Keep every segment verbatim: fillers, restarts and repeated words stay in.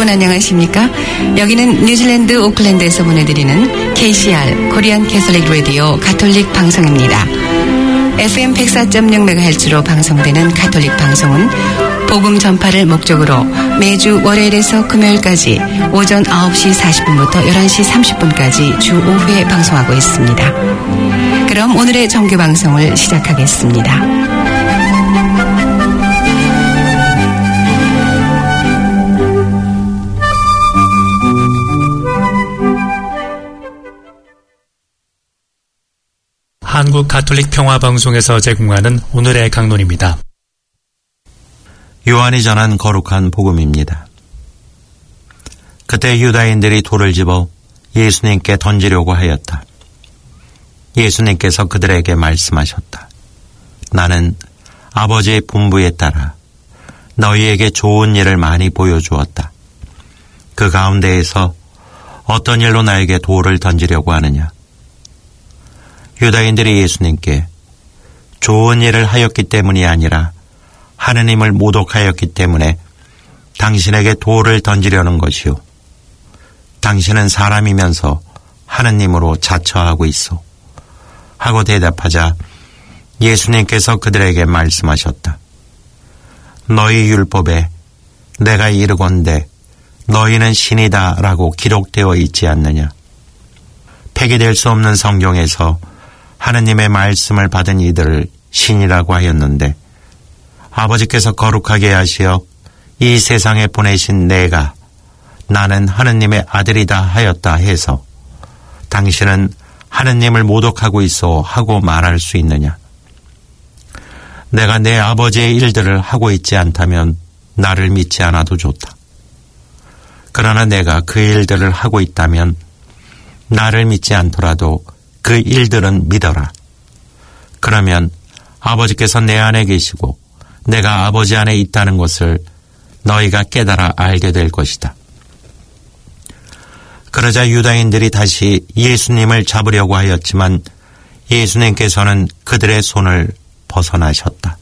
여러분 안녕하십니까? 여기는 뉴질랜드 오클랜드에서 보내드리는 케이씨알 코리안 캐톨릭 라디오 가톨릭 방송입니다. 에프엠 백사 점 영 메가헤르츠로 방송되는 가톨릭 방송은 복음 전파를 목적으로 매주 월요일에서 금요일까지 오전 아홉 시 사십 분부터 열한 시 삼십 분까지 주 오 회 방송하고 있습니다. 그럼 오늘의 정규 방송을 시작하겠습니다. 한국 가톨릭 평화방송에서 제공하는 오늘의 강론입니다. 요한이 전한 거룩한 복음입니다. 그때 유다인들이 돌을 집어 예수님께 던지려고 하였다. 예수님께서 그들에게 말씀하셨다. 나는 아버지의 분부에 따라 너희에게 좋은 일을 많이 보여주었다. 그 가운데에서 어떤 일로 나에게 돌을 던지려고 하느냐? 유다인들이 예수님께 좋은 일을 하였기 때문이 아니라 하느님을 모독하였기 때문에 당신에게 돌을 던지려는 것이요. 당신은 사람이면서 하느님으로 자처하고 있어. 하고 대답하자 예수님께서 그들에게 말씀하셨다. 너희 율법에 내가 이르건대 너희는 신이다 라고 기록되어 있지 않느냐. 폐기될 수 없는 성경에서 하느님의 말씀을 받은 이들을 신이라고 하였는데 아버지께서 거룩하게 하시어 이 세상에 보내신 내가 나는 하느님의 아들이다 하였다 해서 당신은 하느님을 모독하고 있어 하고 말할 수 있느냐? 내가 내 아버지의 일들을 하고 있지 않다면 나를 믿지 않아도 좋다. 그러나 내가 그 일들을 하고 있다면 나를 믿지 않더라도 그 일들은 믿어라. 그러면 아버지께서 내 안에 계시고 내가 아버지 안에 있다는 것을 너희가 깨달아 알게 될 것이다. 그러자 유다인들이 다시 예수님을 잡으려고 하였지만 예수님께서는 그들의 손을 벗어나셨다.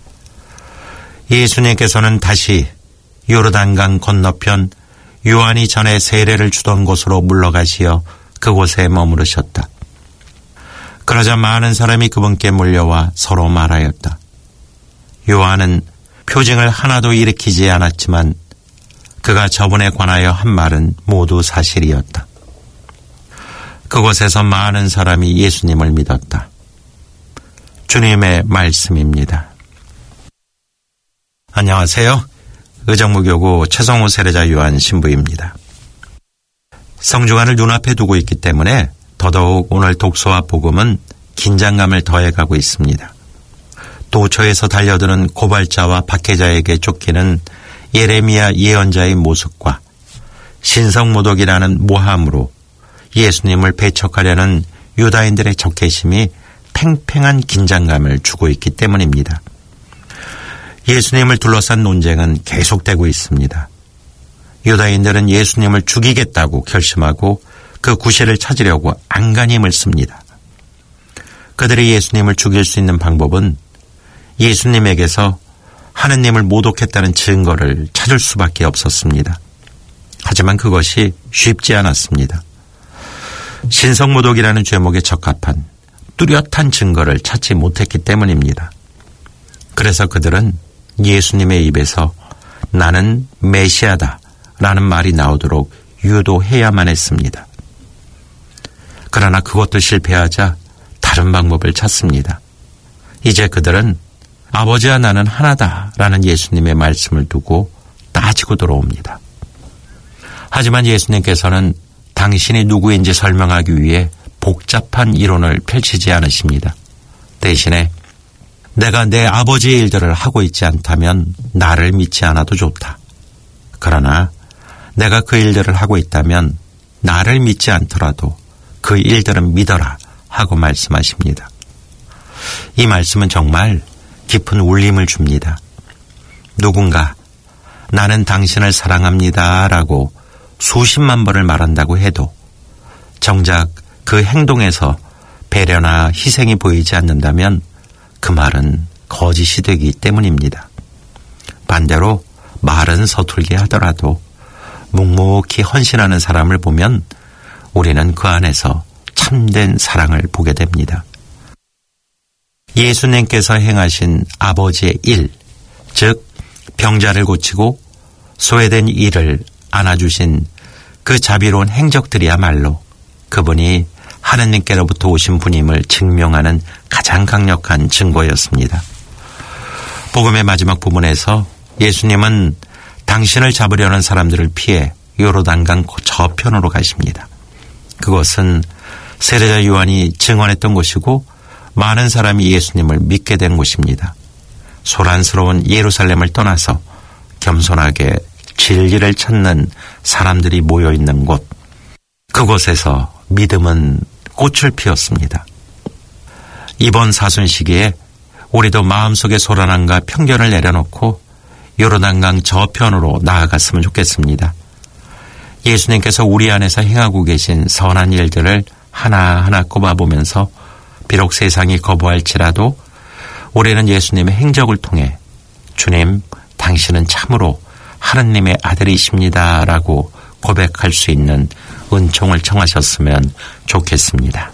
예수님께서는 다시 요르단강 건너편 요한이 전에 세례를 주던 곳으로 물러가시어 그곳에 머무르셨다. 그러자 많은 사람이 그분께 몰려와 서로 말하였다. 요한은 표징을 하나도 일으키지 않았지만 그가 저분에 관하여 한 말은 모두 사실이었다. 그곳에서 많은 사람이 예수님을 믿었다. 주님의 말씀입니다. 안녕하세요. 의정부교구 최성우 세례자 요한 신부입니다. 성주간을 눈앞에 두고 있기 때문에 더더욱 오늘 독서와 복음은 긴장감을 더해가고 있습니다. 도처에서 달려드는 고발자와 박해자에게 쫓기는 예레미야 예언자의 모습과 신성모독이라는 모함으로 예수님을 배척하려는 유다인들의 적개심이 팽팽한 긴장감을 주고 있기 때문입니다. 예수님을 둘러싼 논쟁은 계속되고 있습니다. 유다인들은 예수님을 죽이겠다고 결심하고 그 구실을 찾으려고 안간히 힘을 씁니다. 그들이 예수님을 죽일 수 있는 방법은 예수님에게서 하느님을 모독했다는 증거를 찾을 수밖에 없었습니다. 하지만 그것이 쉽지 않았습니다. 신성모독이라는 제목에 적합한 뚜렷한 증거를 찾지 못했기 때문입니다. 그래서 그들은 예수님의 입에서 나는 메시아다 라는 말이 나오도록 유도해야만 했습니다. 그러나 그것도 실패하자 다른 방법을 찾습니다. 이제 그들은 아버지와 나는 하나다 라는 예수님의 말씀을 두고 따지고 들어옵니다. 하지만 예수님께서는 당신이 누구인지 설명하기 위해 복잡한 이론을 펼치지 않으십니다. 대신에 내가 내 아버지의 일들을 하고 있지 않다면 나를 믿지 않아도 좋다. 그러나 내가 그 일들을 하고 있다면 나를 믿지 않더라도 그 일들은 믿어라 하고 말씀하십니다. 이 말씀은 정말 깊은 울림을 줍니다. 누군가 나는 당신을 사랑합니다 라고 수십만 번을 말한다고 해도 정작 그 행동에서 배려나 희생이 보이지 않는다면 그 말은 거짓이 되기 때문입니다. 반대로 말은 서툴게 하더라도 묵묵히 헌신하는 사람을 보면 우리는 그 안에서 참된 사랑을 보게 됩니다. 예수님께서 행하신 아버지의 일, 즉 병자를 고치고 소외된 이를 안아주신 그 자비로운 행적들이야말로 그분이 하느님께로부터 오신 분임을 증명하는 가장 강력한 증거였습니다. 복음의 마지막 부분에서 예수님은 당신을 잡으려는 사람들을 피해 요르단강 저편으로 가십니다. 그것은 세례자 요한이 증언했던 곳이고 많은 사람이 예수님을 믿게 된 곳입니다. 소란스러운 예루살렘을 떠나서 겸손하게 진리를 찾는 사람들이 모여있는 곳, 그곳에서 믿음은 꽃을 피웠습니다. 이번 사순 시기에 우리도 마음속의 소란함과 편견을 내려놓고 요르단강 저편으로 나아갔으면 좋겠습니다. 예수님께서 우리 안에서 행하고 계신 선한 일들을 하나하나 꼽아보면서 비록 세상이 거부할지라도 우리는 예수님의 행적을 통해 주님, 당신은 참으로 하느님의 아들이십니다 라고 고백할 수 있는 은총을 청하셨으면 좋겠습니다.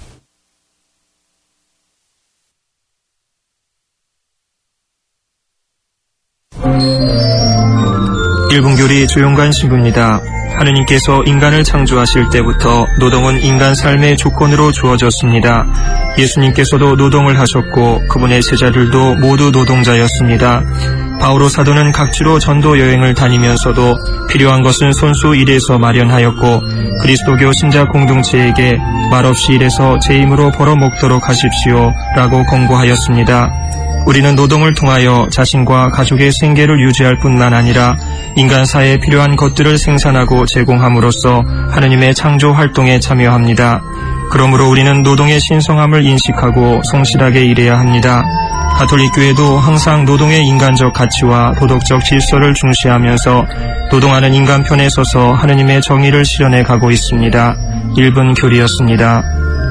일 분 교리 조용관 신부입니다. 하느님께서 인간을 창조하실 때부터 노동은 인간 삶의 조건으로 주어졌습니다. 예수님께서도 노동을 하셨고 그분의 제자들도 모두 노동자였습니다. 바오로 사도는 각지로 전도 여행을 다니면서도 필요한 것은 손수 일에서 마련하였고 그리스도교 신자 공동체에게 말없이 일해서 제 힘으로 벌어먹도록 하십시오 라고 권고하였습니다. 우리는 노동을 통하여 자신과 가족의 생계를 유지할 뿐만 아니라 인간 사회에 필요한 것들을 생산하고 제공함으로써 하느님의 창조 활동에 참여합니다. 그러므로 우리는 노동의 신성함을 인식하고 성실하게 일해야 합니다. 가톨릭 교회도 항상 노동의 인간적 가치와 도덕적 질서를 중시하면서 노동하는 인간 편에 서서 하느님의 정의를 실현해 가고 있습니다. 일 분 교리였습니다.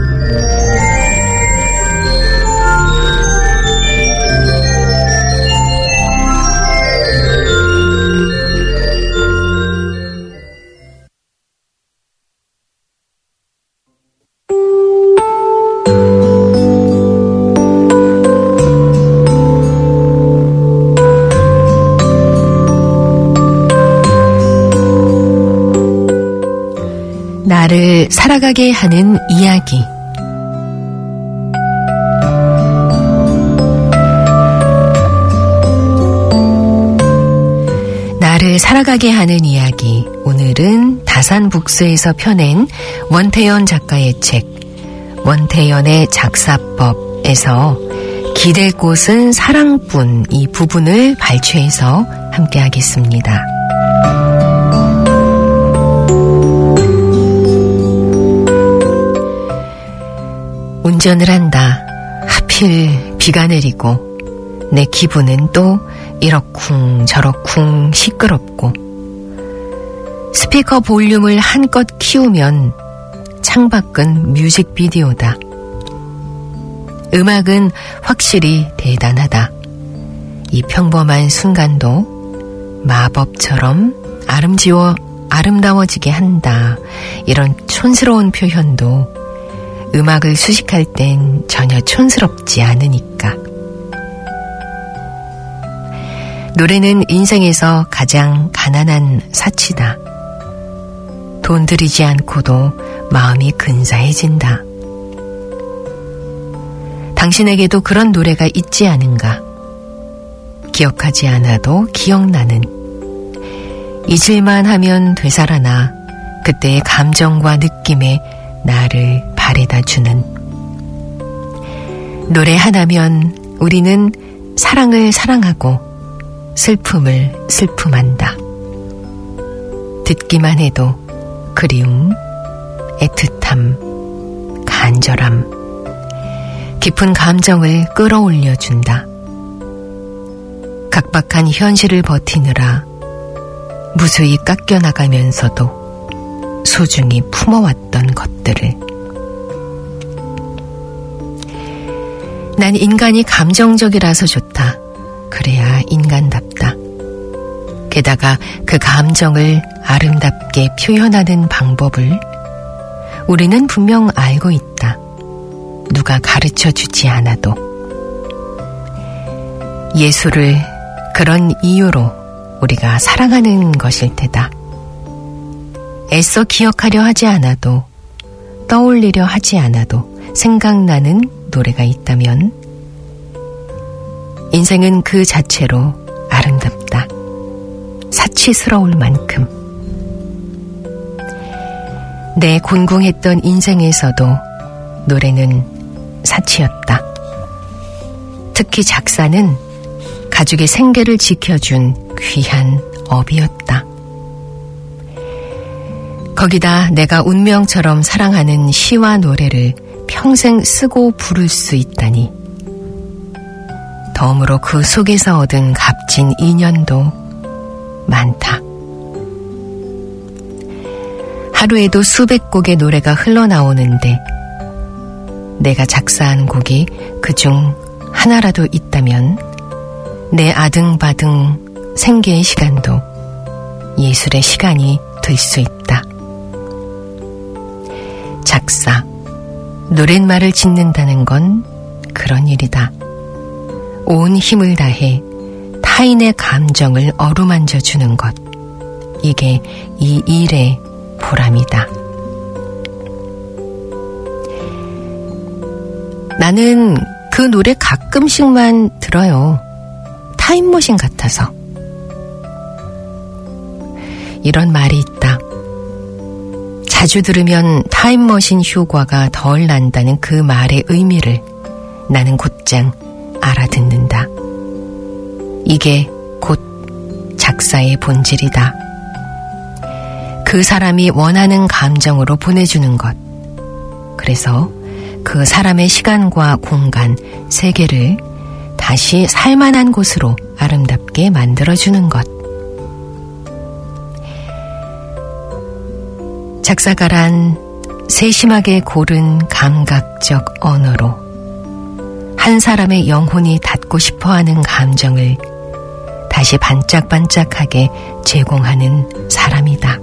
나를 살아가게 하는 이야기. 나를 살아가게 하는 이야기. 오늘은 다산북스에서 펴낸 원태연 작가의 책 원태연의 작사법에서 기댈 곳은 사랑뿐 이 부분을 발췌해서 함께 하겠습니다. 운전을 한다. 하필 비가 내리고 내 기분은 또 이러쿵 저러쿵 시끄럽고 스피커 볼륨을 한껏 키우면 창밖은 뮤직비디오다. 음악은 확실히 대단하다. 이 평범한 순간도 마법처럼 아름지워 아름다워지게 한다. 이런 촌스러운 표현도 음악을 수식할 땐 전혀 촌스럽지 않으니까. 노래는 인생에서 가장 가난한 사치다. 돈 들이지 않고도 마음이 근사해진다. 당신에게도 그런 노래가 있지 않은가? 기억하지 않아도 기억나는, 잊을만 하면 되살아나 그때의 감정과 느낌에 나를 바래다 주는. 노래 하나면 우리는 사랑을 사랑하고 슬픔을 슬픔한다. 듣기만 해도 그리움, 애틋함, 간절함, 깊은 감정을 끌어올려준다. 각박한 현실을 버티느라 무수히 깎여나가면서도 소중히 품어왔던 것들을. 난 인간이 감정적이라서 좋다. 그래야 인간답다. 게다가 그 감정을 아름답게 표현하는 방법을 우리는 분명 알고 있다. 누가 가르쳐 주지 않아도. 예수를 그런 이유로 우리가 사랑하는 것일 테다. 애써 기억하려 하지 않아도, 떠올리려 하지 않아도 생각나는 노래가 있다면 인생은 그 자체로 아름답다. 사치스러울 만큼. 내 곤궁했던 인생에서도 노래는 사치였다. 특히 작사는 가족의 생계를 지켜준 귀한 업이었다. 거기다 내가 운명처럼 사랑하는 시와 노래를 평생 쓰고 부를 수 있다니. 덤으로 그 속에서 얻은 값진 인연도 많다. 하루에도 수백 곡의 노래가 흘러나오는데 내가 작사한 곡이 그중 하나라도 있다면 내 아등바등 생계의 시간도 예술의 시간이 될 수 있다. 작사, 노랫말을 짓는다는 건 그런 일이다. 온 힘을 다해 타인의 감정을 어루만져 주는 것. 이게 이 일의 보람이다. 나는 그 노래 가끔씩만 들어요. 타임머신 같아서. 이런 말이 있다. 자주 들으면 타임머신 효과가 덜 난다는 그 말의 의미를 나는 곧장 알아듣는다. 이게 곧 작사의 본질이다. 그 사람이 원하는 감정으로 보내주는 것. 그래서 그 사람의 시간과 공간, 세계를 다시 살만한 곳으로 아름답게 만들어주는 것. 작사가란 세심하게 고른 감각적 언어로 한 사람의 영혼이 닿고 싶어하는 감정을 다시 반짝반짝하게 제공하는 사람이다.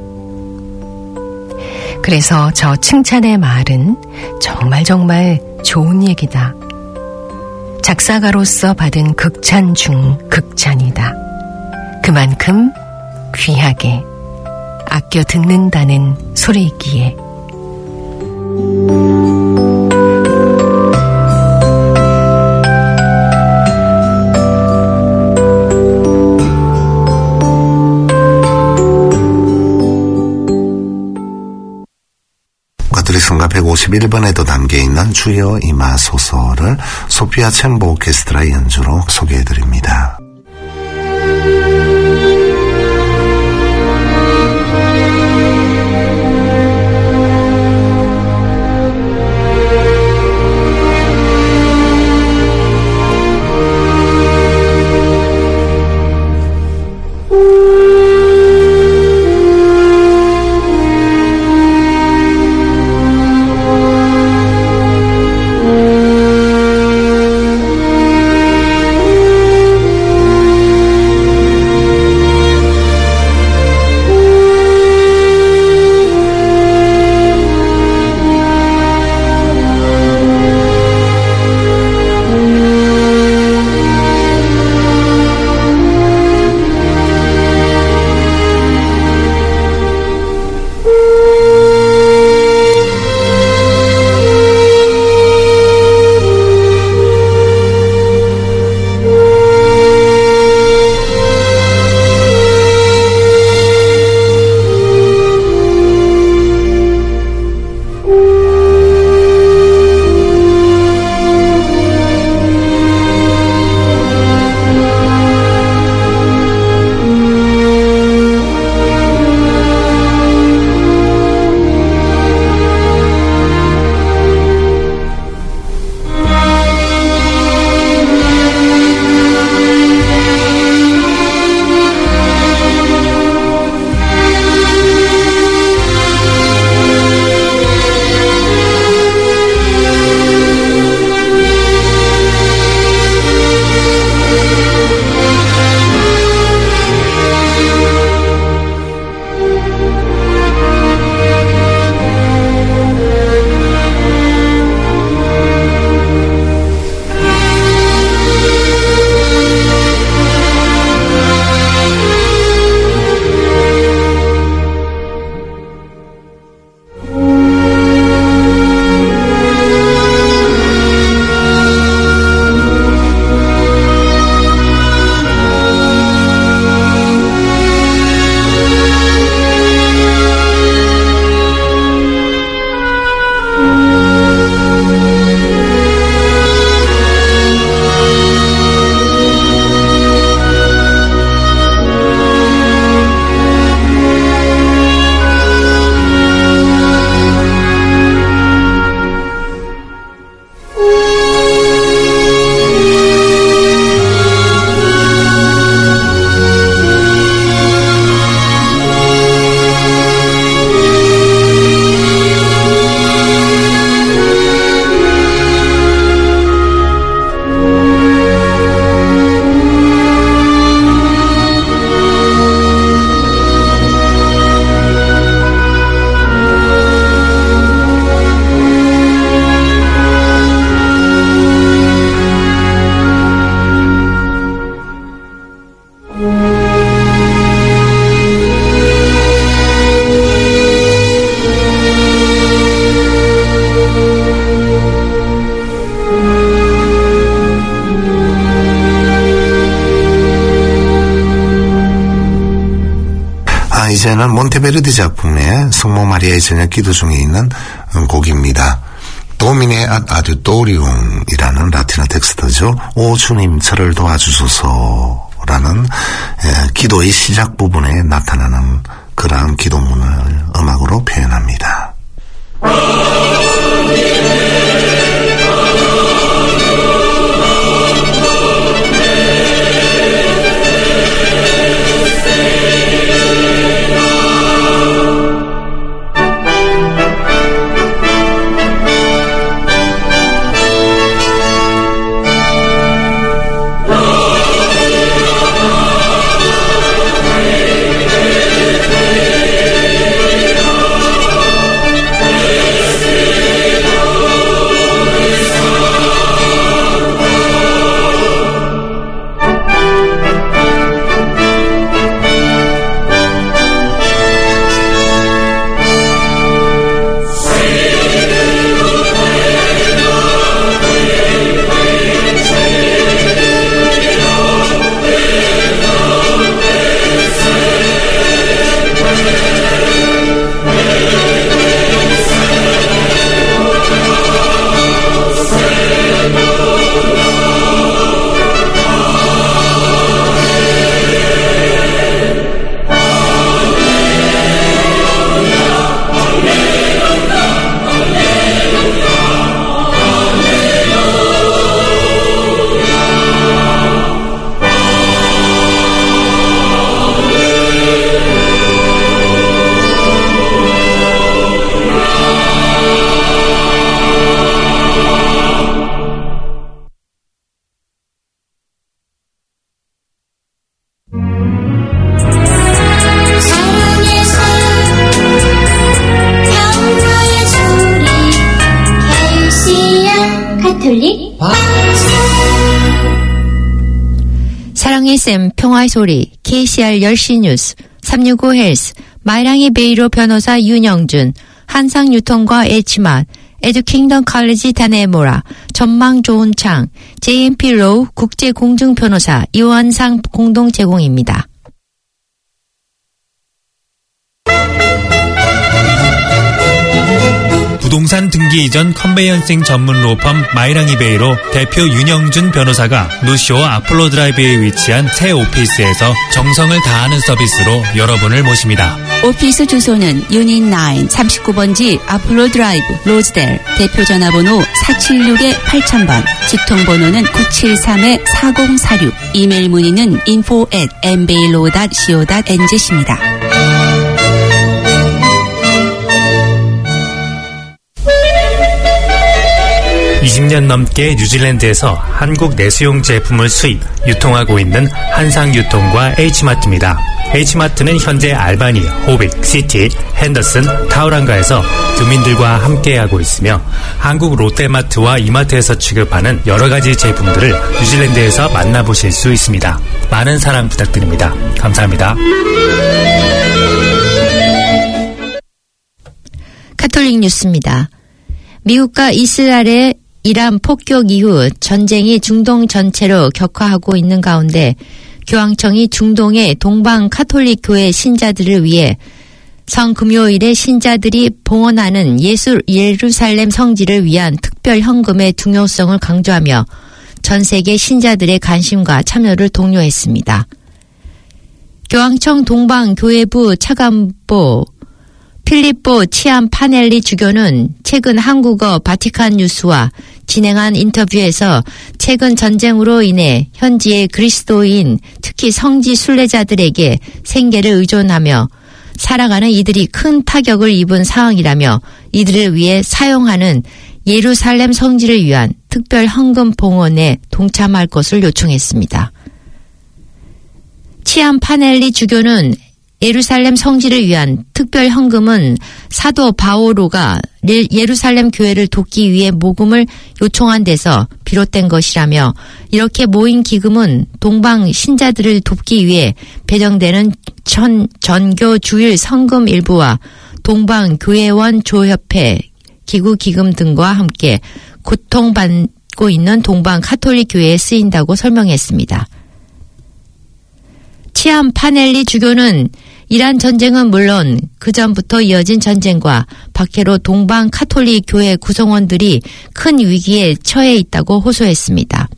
그래서 저 칭찬의 말은 정말 정말 좋은 얘기다. 작사가로서 받은 극찬 중 극찬이다. 그만큼 귀하게 아껴 듣는다는 소리이기에. 가톨릭성가 백오십일 번에도 담겨있는 주여 임하소서를 소피아 챔버 오케스트라 연주로 소개해드립니다. 이제는 몬테베르디 작품의 성모 마리아의 저녁 기도 중에 있는 곡입니다. 도미네 앗 아듀토리움이라는 라틴어 텍스트죠. 오 주님 저를 도와주소서라는 기도의 시작 부분에 나타나는 그러한 기도문을 음악으로 표현합니다. 사랑의 쌤 평화의 소리 케이씨알 열 시 뉴스 삼육오 헬스 마이랑이 베이로 변호사 윤영준 한상유통과 H맛 에듀킹덤 칼리지 다네모라 전망 좋은 창 제이엠피 로우 국제공중변호사 이완상 공동 제공입니다. 부동산 등기 이전 컨베이언싱 전문 로펌 마이랑이베이로 대표 윤영준 변호사가 노쇼 아폴로 드라이브에 위치한 새 오피스에서 정성을 다하는 서비스로 여러분을 모십니다. 오피스 주소는 유닛 구 삼십구 번지 아폴로 드라이브 로즈델 대표 전화번호 사칠육 팔천 번 직통번호는 구칠삼 사공사육 이메일 문의는 info at 엠베일로 닷 씨오 닷 엔지입니다. 이십 년 넘게 뉴질랜드에서 한국 내수용 제품을 수입, 유통하고 있는 한상유통과 H마트입니다. H마트는 현재 알바니, 호빅, 시티, 핸더슨, 타우랑가에서 교민들과 함께하고 있으며 한국 롯데마트와 이마트에서 취급하는 여러 가지 제품들을 뉴질랜드에서 만나보실 수 있습니다. 많은 사랑 부탁드립니다. 감사합니다. 카톨릭 뉴스입니다. 미국과 이스라엘의 이란 폭격 이후 전쟁이 중동 전체로 격화하고 있는 가운데 교황청이 중동의 동방 카톨릭 교회 신자들을 위해 성금요일에 신자들이 봉헌하는 예수, 예루살렘 성지를 위한 특별 헌금의 중요성을 강조하며 전 세계 신자들의 관심과 참여를 독려했습니다. 교황청 동방교회부 차관보 필리포 치암파넬리 주교는 최근 한국어 바티칸 뉴스와 진행한 인터뷰에서 최근 전쟁으로 인해 현지의 그리스도인, 특히 성지 순례자들에게 생계를 의존하며 살아가는 이들이 큰 타격을 입은 상황이라며 이들을 위해 사용하는 예루살렘 성지를 위한 특별 헌금 봉헌에 동참할 것을 요청했습니다. 치암파넬리 주교는 예루살렘 성지를 위한 특별 헌금은 사도 바오로가 예루살렘 교회를 돕기 위해 모금을 요청한 데서 비롯된 것이라며 이렇게 모인 기금은 동방 신자들을 돕기 위해 배정되는 전, 전교 주일 성금 일부와 동방 교회원 조협회 기구 기금 등과 함께 고통받고 있는 동방 카톨릭 교회에 쓰인다고 설명했습니다. 치암파넬리 주교는 이란 전쟁은 물론 그 전부터 이어진 전쟁과 박해로 동방 카톨릭 교회 구성원들이 큰 위기에 처해 있다고 호소했습니다.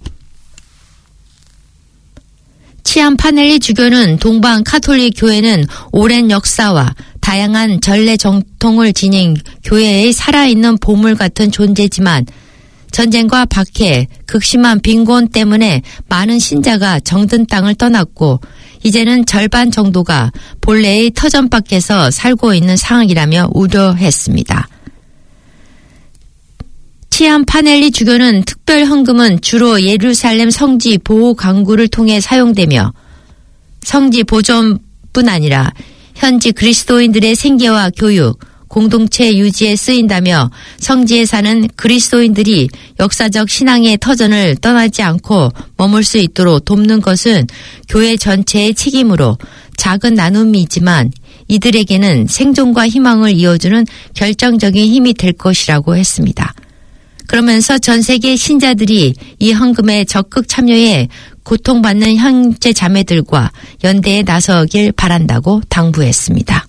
치안파넬리 주교는 동방 카톨릭 교회는 오랜 역사와 다양한 전례 정통을 지닌 교회의 살아있는 보물 같은 존재지만 전쟁과 박해, 극심한 빈곤 때문에 많은 신자가 정든 땅을 떠났고 이제는 절반 정도가 본래의 터전 밖에서 살고 있는 상황이라며 우려했습니다. 치안파넬리 주교는 특별 헌금은 주로 예루살렘 성지 보호 강구를 통해 사용되며 성지 보존뿐 아니라 현지 그리스도인들의 생계와 교육, 공동체 유지에 쓰인다며 성지에 사는 그리스도인들이 역사적 신앙의 터전을 떠나지 않고 머물 수 있도록 돕는 것은 교회 전체의 책임으로 작은 나눔이지만 이들에게는 생존과 희망을 이어주는 결정적인 힘이 될 것이라고 했습니다. 그러면서 전 세계 신자들이 이 헌금에 적극 참여해 고통받는 형제 자매들과 연대에 나서길 바란다고 당부했습니다.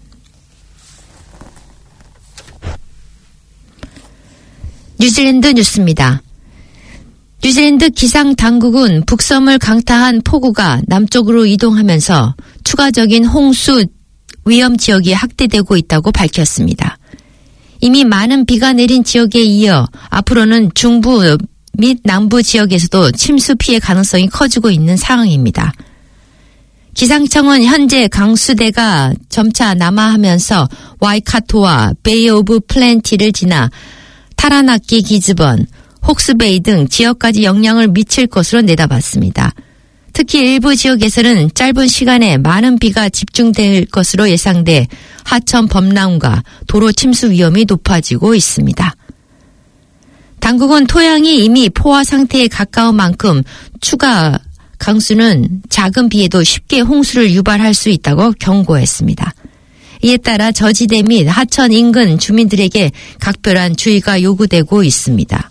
뉴질랜드 뉴스입니다. 뉴질랜드 기상당국은 북섬을 강타한 폭우가 남쪽으로 이동하면서 추가적인 홍수 위험 지역이 확대되고 있다고 밝혔습니다. 이미 많은 비가 내린 지역에 이어 앞으로는 중부 및 남부 지역에서도 침수 피해 가능성이 커지고 있는 상황입니다. 기상청은 현재 강수대가 점차 남하하면서 와이카토와 베이 오브 플랜티를 지나 타라나키 기즈번, 혹스베이 등 지역까지 영향을 미칠 것으로 내다봤습니다. 특히 일부 지역에서는 짧은 시간에 많은 비가 집중될 것으로 예상돼 하천 범람과 도로 침수 위험이 높아지고 있습니다. 당국은 토양이 이미 포화 상태에 가까운 만큼 추가 강수는 작은 비에도 쉽게 홍수를 유발할 수 있다고 경고했습니다. 이에 따라 저지대 및 하천 인근 주민들에게 각별한 주의가 요구되고 있습니다.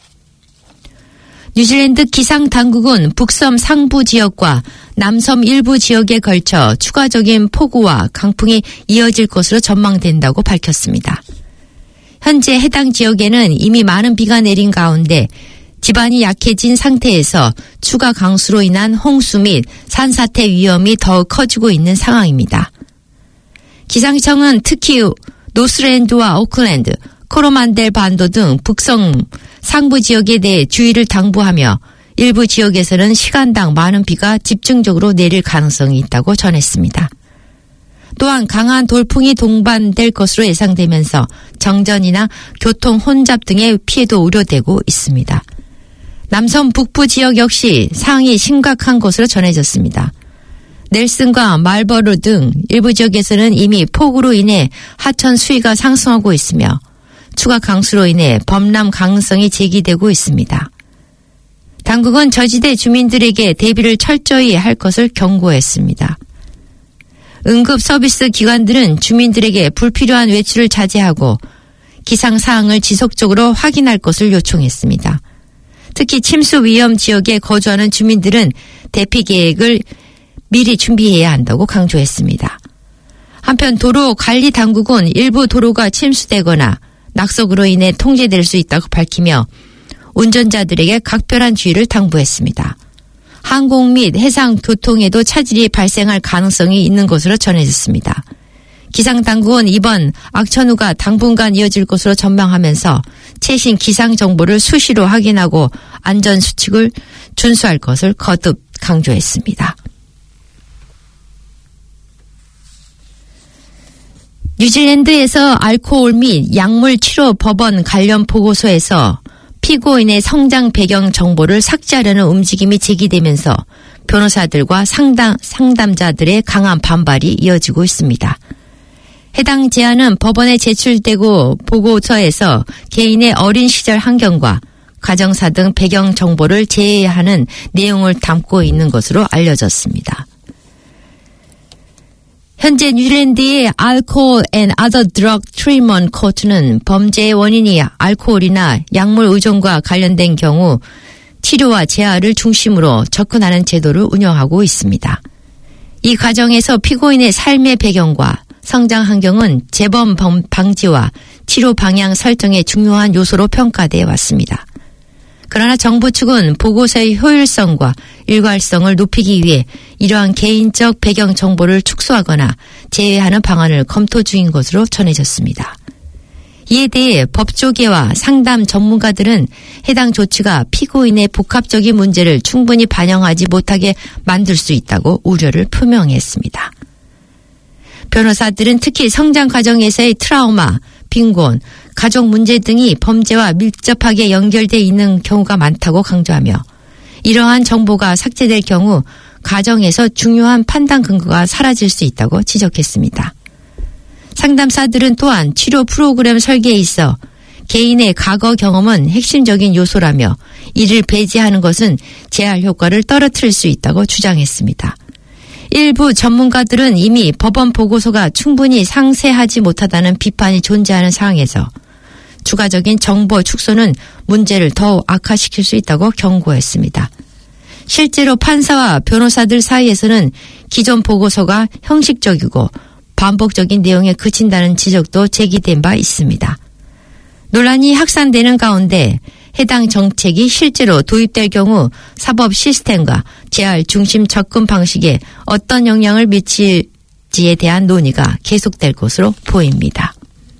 뉴질랜드 기상당국은 북섬 상부 지역과 남섬 일부 지역에 걸쳐 추가적인 폭우와 강풍이 이어질 것으로 전망된다고 밝혔습니다. 현재 해당 지역에는 이미 많은 비가 내린 가운데 지반이 약해진 상태에서 추가 강수로 인한 홍수 및 산사태 위험이 더욱 커지고 있는 상황입니다. 기상청은 특히 노스랜드와 오클랜드, 코로만델 반도 등 북섬 상부 지역에 대해 주의를 당부하며 일부 지역에서는 시간당 많은 비가 집중적으로 내릴 가능성이 있다고 전했습니다. 또한 강한 돌풍이 동반될 것으로 예상되면서 정전이나 교통 혼잡 등의 피해도 우려되고 있습니다. 남섬 북부 지역 역시 상황이 심각한 것으로 전해졌습니다. 넬슨과 말버루 등 일부 지역에서는 이미 폭우로 인해 하천 수위가 상승하고 있으며 추가 강수로 인해 범람 가능성이 제기되고 있습니다. 당국은 저지대 주민들에게 대비를 철저히 할 것을 경고했습니다. 응급 서비스 기관들은 주민들에게 불필요한 외출을 자제하고 기상 사항을 지속적으로 확인할 것을 요청했습니다. 특히 침수 위험 지역에 거주하는 주민들은 대피 계획을 미리 준비해야 한다고 강조했습니다. 한편 도로 관리 당국은 일부 도로가 침수되거나 낙석으로 인해 통제될 수 있다고 밝히며 운전자들에게 각별한 주의를 당부했습니다. 항공 및 해상 교통에도 차질이 발생할 가능성이 있는 것으로 전해졌습니다. 기상당국은 이번 악천후가 당분간 이어질 것으로 전망하면서 최신 기상 정보를 수시로 확인하고 안전수칙을 준수할 것을 거듭 강조했습니다. 뉴질랜드에서 알코올 및 약물 치료 법원 관련 보고서에서 피고인의 성장 배경 정보를 삭제하려는 움직임이 제기되면서 변호사들과 상담, 상담자들의 강한 반발이 이어지고 있습니다. 해당 제안은 법원에 제출되고 보고서에서 개인의 어린 시절 환경과 가정사 등 배경 정보를 제외하는 내용을 담고 있는 것으로 알려졌습니다. 현재 뉴질랜드의 Alcohol and Other Drug Treatment Court는 범죄의 원인이 알코올이나 약물 의존과 관련된 경우 치료와 재활을 중심으로 접근하는 제도를 운영하고 있습니다. 이 과정에서 피고인의 삶의 배경과 성장 환경은 재범 방지와 치료 방향 설정의 중요한 요소로 평가되어 왔습니다. 그러나 정부 측은 보고서의 효율성과 일괄성을 높이기 위해 이러한 개인적 배경 정보를 축소하거나 제외하는 방안을 검토 중인 것으로 전해졌습니다. 이에 대해 법조계와 상담 전문가들은 해당 조치가 피고인의 복합적인 문제를 충분히 반영하지 못하게 만들 수 있다고 우려를 표명했습니다. 변호사들은 특히 성장 과정에서의 트라우마, 빈곤, 가족 문제 등이 범죄와 밀접하게 연결돼 있는 경우가 많다고 강조하며 이러한 정보가 삭제될 경우 가정에서 중요한 판단 근거가 사라질 수 있다고 지적했습니다. 상담사들은 또한 치료 프로그램 설계에 있어 개인의 과거 경험은 핵심적인 요소라며 이를 배제하는 것은 재활 효과를 떨어뜨릴 수 있다고 주장했습니다. 일부 전문가들은 이미 법원 보고서가 충분히 상세하지 못하다는 비판이 존재하는 상황에서 추가적인 정보 축소는 문제를 더욱 악화시킬 수 있다고 경고했습니다. 실제로 판사와 변호사들 사이에서는 기존 보고서가 형식적이고 반복적인 내용에 그친다는 지적도 제기된 바 있습니다. 논란이 확산되는 가운데 해당 정책이 실제로 도입될 경우 사법 시스템과 재활 중심 접근 방식에 어떤 영향을 미칠지에 대한 논의가 계속될 것으로 보입니다.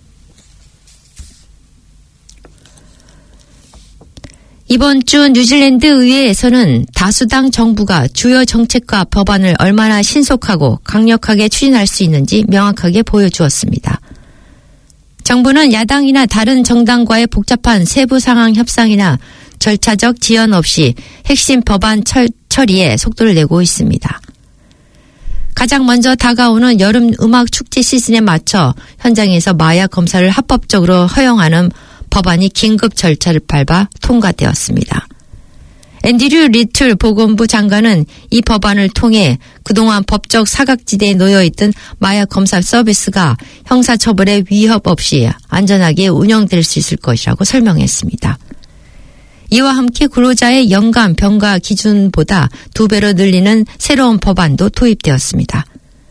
이번 주 뉴질랜드 의회에서는 다수당 정부가 주요 정책과 법안을 얼마나 신속하고 강력하게 추진할 수 있는지 명확하게 보여주었습니다. 정부는 야당이나 다른 정당과의 복잡한 세부 상황 협상이나 절차적 지연 없이 핵심 법안 철, 처리에 속도를 내고 있습니다. 가장 먼저 다가오는 여름 음악 축제 시즌에 맞춰 현장에서 마약 검사를 합법적으로 허용하는 법안이 긴급 절차를 밟아 통과되었습니다. 앤드류 리틀 보건부 장관은 이 법안을 통해 그동안 법적 사각지대에 놓여있던 마약 검사 서비스가 형사처벌의 위협 없이 안전하게 운영될 수 있을 것이라고 설명했습니다. 이와 함께 근로자의 연간 병가 기준보다 두 배로 늘리는 새로운 법안도 도입되었습니다.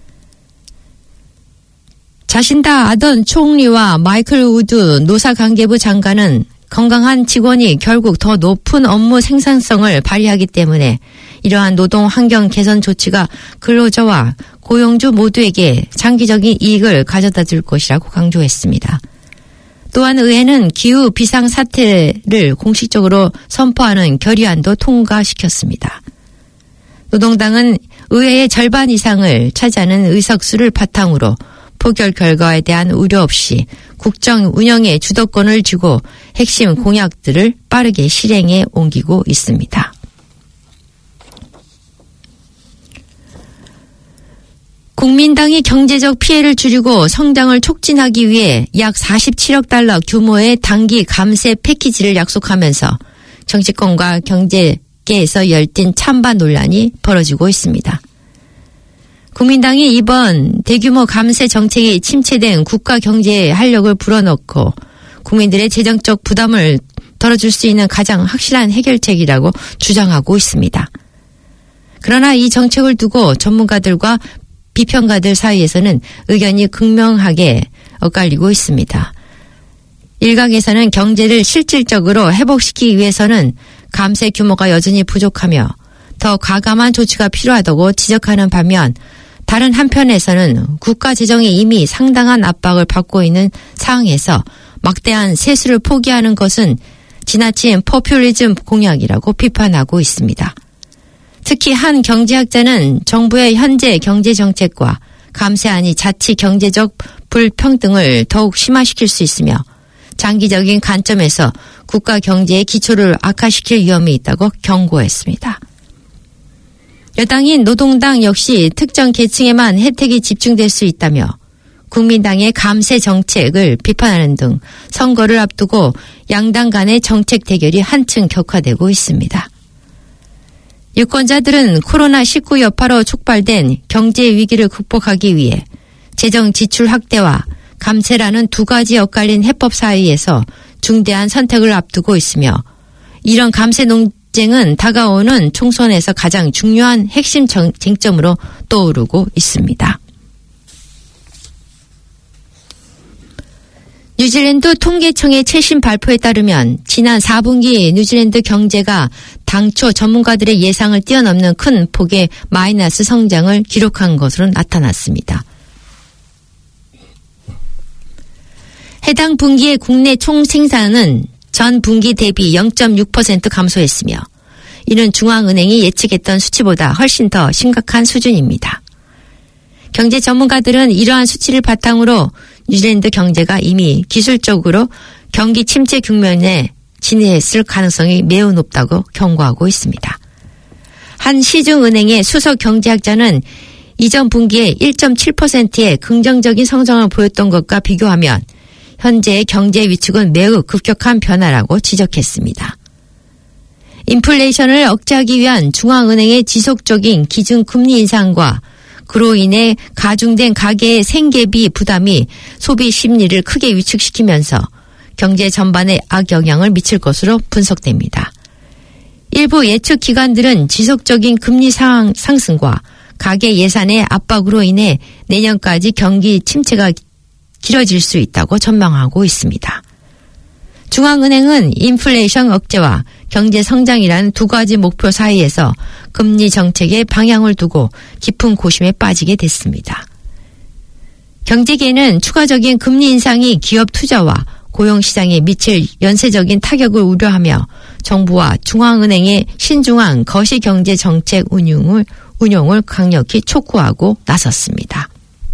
자신 다 아던 총리와 마이클 우드 노사관계부 장관은 건강한 직원이 결국 더 높은 업무 생산성을 발휘하기 때문에 이러한 노동 환경 개선 조치가 근로자와 고용주 모두에게 장기적인 이익을 가져다 줄 것이라고 강조했습니다. 또한 의회는 기후 비상사태를 공식적으로 선포하는 결의안도 통과시켰습니다. 노동당은 의회의 절반 이상을 차지하는 의석수를 바탕으로 표결 결과에 대한 우려 없이 국정 운영의 주도권을 쥐고 핵심 공약들을 빠르게 실행에 옮기고 있습니다. 국민당이 경제적 피해를 줄이고 성장을 촉진하기 위해 약 사십칠억 달러 규모의 단기 감세 패키지를 약속하면서 정치권과 경제계에서 열띤 찬반 논란이 벌어지고 있습니다. 국민당이 이번 대규모 감세 정책이 침체된 국가 경제의 활력을 불어넣고 국민들의 재정적 부담을 덜어줄 수 있는 가장 확실한 해결책이라고 주장하고 있습니다. 그러나 이 정책을 두고 전문가들과 비평가들 사이에서는 의견이 극명하게 엇갈리고 있습니다. 일각에서는 경제를 실질적으로 회복시키기 위해서는 감세 규모가 여전히 부족하며 더 과감한 조치가 필요하다고 지적하는 반면 다른 한편에서는 국가 재정이 이미 상당한 압박을 받고 있는 상황에서 막대한 세수를 포기하는 것은 지나친 포퓰리즘 공약이라고 비판하고 있습니다. 특히 한 경제학자는 정부의 현재 경제정책과 감세안이 자칫 경제적 불평등을 더욱 심화시킬 수 있으며 장기적인 관점에서 국가 경제의 기초를 악화시킬 위험이 있다고 경고했습니다. 여당인 노동당 역시 특정 계층에만 혜택이 집중될 수 있다며 국민당의 감세 정책을 비판하는 등 선거를 앞두고 양당 간의 정책 대결이 한층 격화되고 있습니다. 유권자들은 코로나 십구 여파로 촉발된 경제 위기를 극복하기 위해 재정 지출 확대와 감세라는 두 가지 엇갈린 해법 사이에서 중대한 선택을 앞두고 있으며 이런 감세 전쟁은 다가오는 총선에서 가장 중요한 핵심 정, 쟁점으로 떠오르고 있습니다. 뉴질랜드 통계청의 최신 발표에 따르면 지난 사 분기 뉴질랜드 경제가 당초 전문가들의 예상을 뛰어넘는 큰 폭의 마이너스 성장을 기록한 것으로 나타났습니다. 해당 분기의 국내 총 생산은 전 분기 대비 영 점 육 퍼센트 감소했으며 이는 중앙은행이 예측했던 수치보다 훨씬 더 심각한 수준입니다. 경제 전문가들은 이러한 수치를 바탕으로 뉴질랜드 경제가 이미 기술적으로 경기 침체 국면에 진입했을 가능성이 매우 높다고 경고하고 있습니다. 한 시중은행의 수석 경제학자는 이전 분기에 일 점 칠 퍼센트의 긍정적인 성장을 보였던 것과 비교하면 현재의 경제 위축은 매우 급격한 변화라고 지적했습니다. 인플레이션을 억제하기 위한 중앙은행의 지속적인 기준금리 인상과 그로 인해 가중된 가계의 생계비 부담이 소비 심리를 크게 위축시키면서 경제 전반에 악영향을 미칠 것으로 분석됩니다. 일부 예측 기관들은 지속적인 금리 상황 상승과 가계 예산의 압박으로 인해 내년까지 경기 침체가 길어질 수 있다고 전망하고 있습니다. 중앙은행은 인플레이션 억제와 경제 성장이라는 두 가지 목표 사이에서 금리 정책의 방향을 두고 깊은 고심에 빠지게 됐습니다. 경제계는 추가적인 금리 인상이 기업 투자와 고용시장에 미칠 연쇄적인 타격을 우려하며 정부와 중앙은행의 신중한 거시경제 정책 운용을, 운용을 강력히 촉구하고 나섰습니다.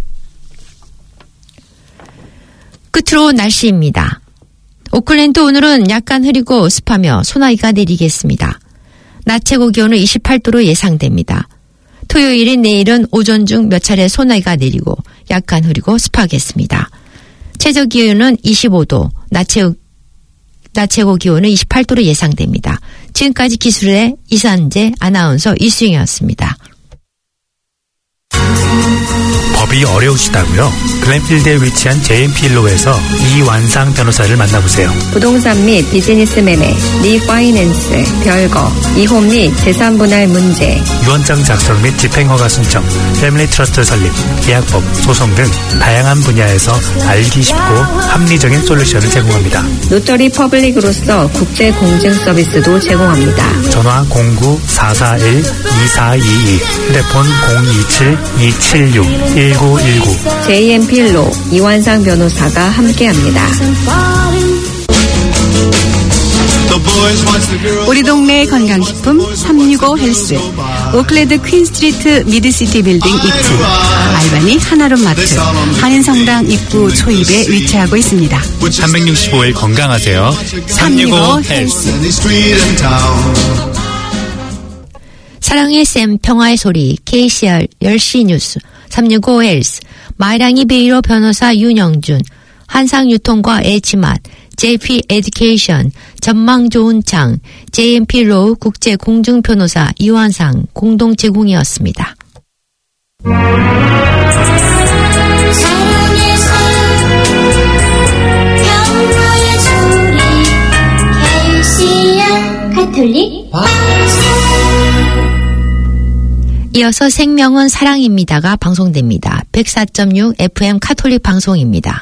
끝으로 날씨입니다. 오클랜드 오늘은 약간 흐리고 습하며 소나기가 내리겠습니다. 낮 최고 기온은 이십팔 도로 예상됩니다. 토요일인 내일은 오전 중 몇 차례 소나기가 내리고 약간 흐리고 습하겠습니다. 최저 기온은 이십오 도, 낮 최고, 낮 최고 기온은 이십팔 도로 예상됩니다. 지금까지 기술의 이선재 아나운서 이수영이었습니다. 법이 어려우시다고요? 글렌필드에 위치한 제이엠필로에서 이완상 변호사를 만나보세요. 부동산 및 비즈니스 매매, 리파이낸스, 별거, 이혼 및 재산 분할 문제, 유언장 작성 및 집행허가 신청, 패밀리 트러스트 설립, 계약법, 소송 등 다양한 분야에서 알기 쉽고 합리적인 솔루션을 제공합니다. 노터리 퍼블릭으로서 국제 공증 서비스도 제공합니다. 전화 공구 사사일 이사이이, 휴대폰 공이칠 이칠육 일구일구. 제이엠필로 이완상 변호사가 함께합니다. 우리 동네 건강식품 삼육오 헬스, 오클랜드 퀸스트리트 미드시티 빌딩 이 층, 알바니 하나룸 마트, 한인성당 입구 초입에 위치하고 있습니다. 삼백육십오 일 건강하세요. 삼육오 헬스. 사랑의 쌤 평화의 소리 케이씨알 열 시 뉴스 삼육오 헬스 마이랑이 베이로 변호사 윤영준 한상유통과 H맛 제이피 에듀케이션 전망 좋은 창 제이엠피 로우 국제 공중 변호사 이완상 공동 제공이었습니다. 사랑의 소리 평화의 소리 케이씨알 가톨릭 이어서 생명은 사랑입니다가 방송됩니다. 백사 점 육 에프엠 카톨릭 방송입니다.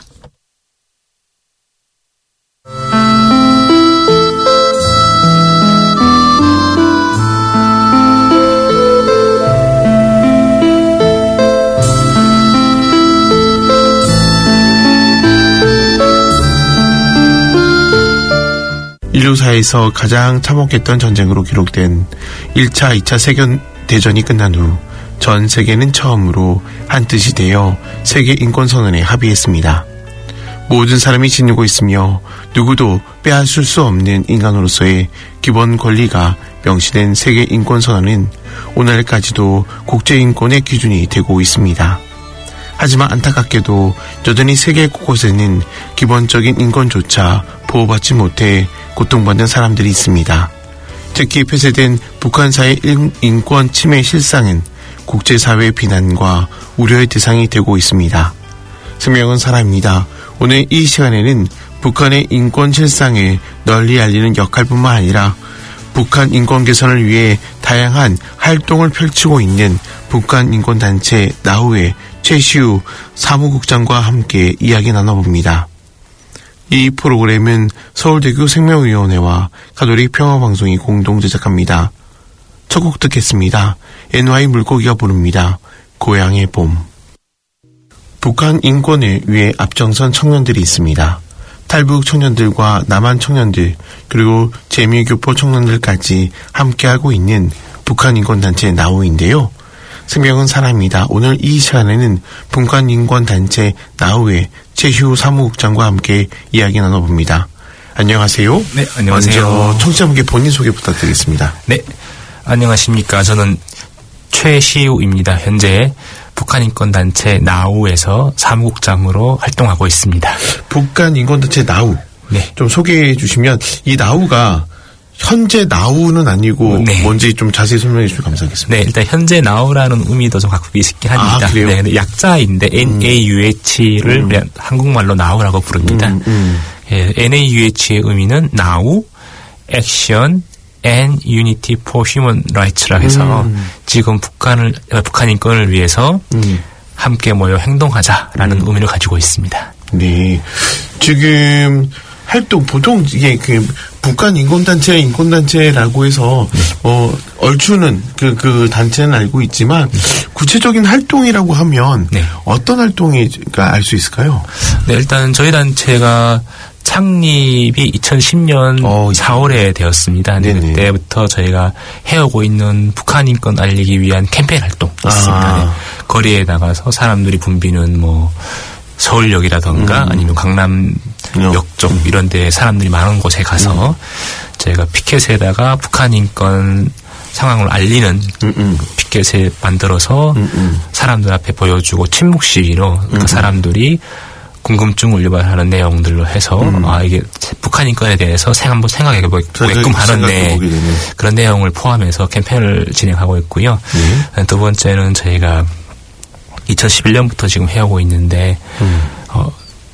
인류사에서 가장 참혹했던 전쟁으로 기록된 일 차, 이 차 세계대전이 끝난 후 전 세계는 처음으로 한뜻이 되어 세계 인권선언에 합의했습니다. 모든 사람이 지니고 있으며 누구도 빼앗을 수 없는 인간으로서의 기본 권리가 명시된 세계 인권선언은 오늘까지도 국제인권의 기준이 되고 있습니다. 하지만 안타깝게도 여전히 세계 곳곳에는 기본적인 인권조차 보호받지 못해 고통받는 사람들이 있습니다. 특히 폐쇄된 북한사의 인권 침해 실상은 국제사회의 비난과 우려의 대상이 되고 있습니다. 생명은 사람입니다. 오늘 이 시간에는 북한의 인권 실상을 널리 알리는 역할뿐만 아니라 북한 인권 개선을 위해 다양한 활동을 펼치고 있는 북한 인권단체 나우의 최시우 사무국장과 함께 이야기 나눠봅니다. 이 프로그램은 서울대교 생명위원회와 가톨릭 평화방송이 공동 제작합니다. 첫 곡 듣겠습니다. 엔와이 물고기가 부릅니다. 고향의 봄. 북한 인권을 위해 앞장선 청년들이 있습니다. 탈북 청년들과 남한 청년들 그리고 재미교포 청년들까지 함께하고 있는 북한 인권단체 나우인데요. 생명은 사람이다. 오늘 이 시간에는 북한 인권단체 나우의 최시우 사무국장과 함께 이야기 나눠봅니다. 안녕하세요. 네, 안녕하세요. 먼저 청취자분께 본인 소개 부탁드리겠습니다. 네, 안녕하십니까. 저는 최시우입니다. 현재 북한인권단체 나우에서 사무국장으로 활동하고 있습니다. 북한인권단체 나우. 네. 좀 소개해 주시면 이 나우가 현재 나우는 아니고 네. 뭔지 좀 자세히 설명해 주시면 감사하겠습니다. 네, 일단 현재 나우라는 의미도 좀 갖고 있긴 합니다. 아, 그래요? 네, 근데 약자인데 음. 엔에이유에이치를 음. 한국말로 나우라고 부릅니다. 음, 음. 예, 엔에이유에이치의 의미는 나우, 액션, and unity for human rights라 해서 음. 지금 북한을 북한 인권을 위해서 음. 함께 모여 행동하자라는 음. 의미를 가지고 있습니다. 네, 지금 활동 보통 이게 그 북한 인권단체 인권단체라고 해서 네. 어 얼추는 그 그 단체는 알고 있지만 네. 구체적인 활동이라고 하면 네. 어떤 활동인가 알 수 있을까요? 네, 일단 저희 단체가 창립이 이천십 년 어, 사월에 되었습니다. 네, 그때부터 저희가 해오고 있는 북한 인권 알리기 위한 캠페인 활동 있습니다. 아. 네. 거리에 나가서 사람들이 붐비는 뭐 서울역이라던가 음. 아니면 강남역 쪽 음. 이런 데 사람들이 많은 곳에 가서 음. 저희가 피켓에다가 북한 인권 상황을 알리는 음음. 피켓을 만들어서 음음. 사람들 앞에 보여주고 침묵 시위로 그 사람들이 궁금증을 유발하는 내용들로 해서 음. 아 이게 북한 인권에 대해서 생 한번 생각해 보게끔 하는데 그런 내용을 포함해서 캠페인을 진행하고 있고요. 네. 두 번째는 저희가 이천십일 년부터 지금 해오고 있는데 음. 어,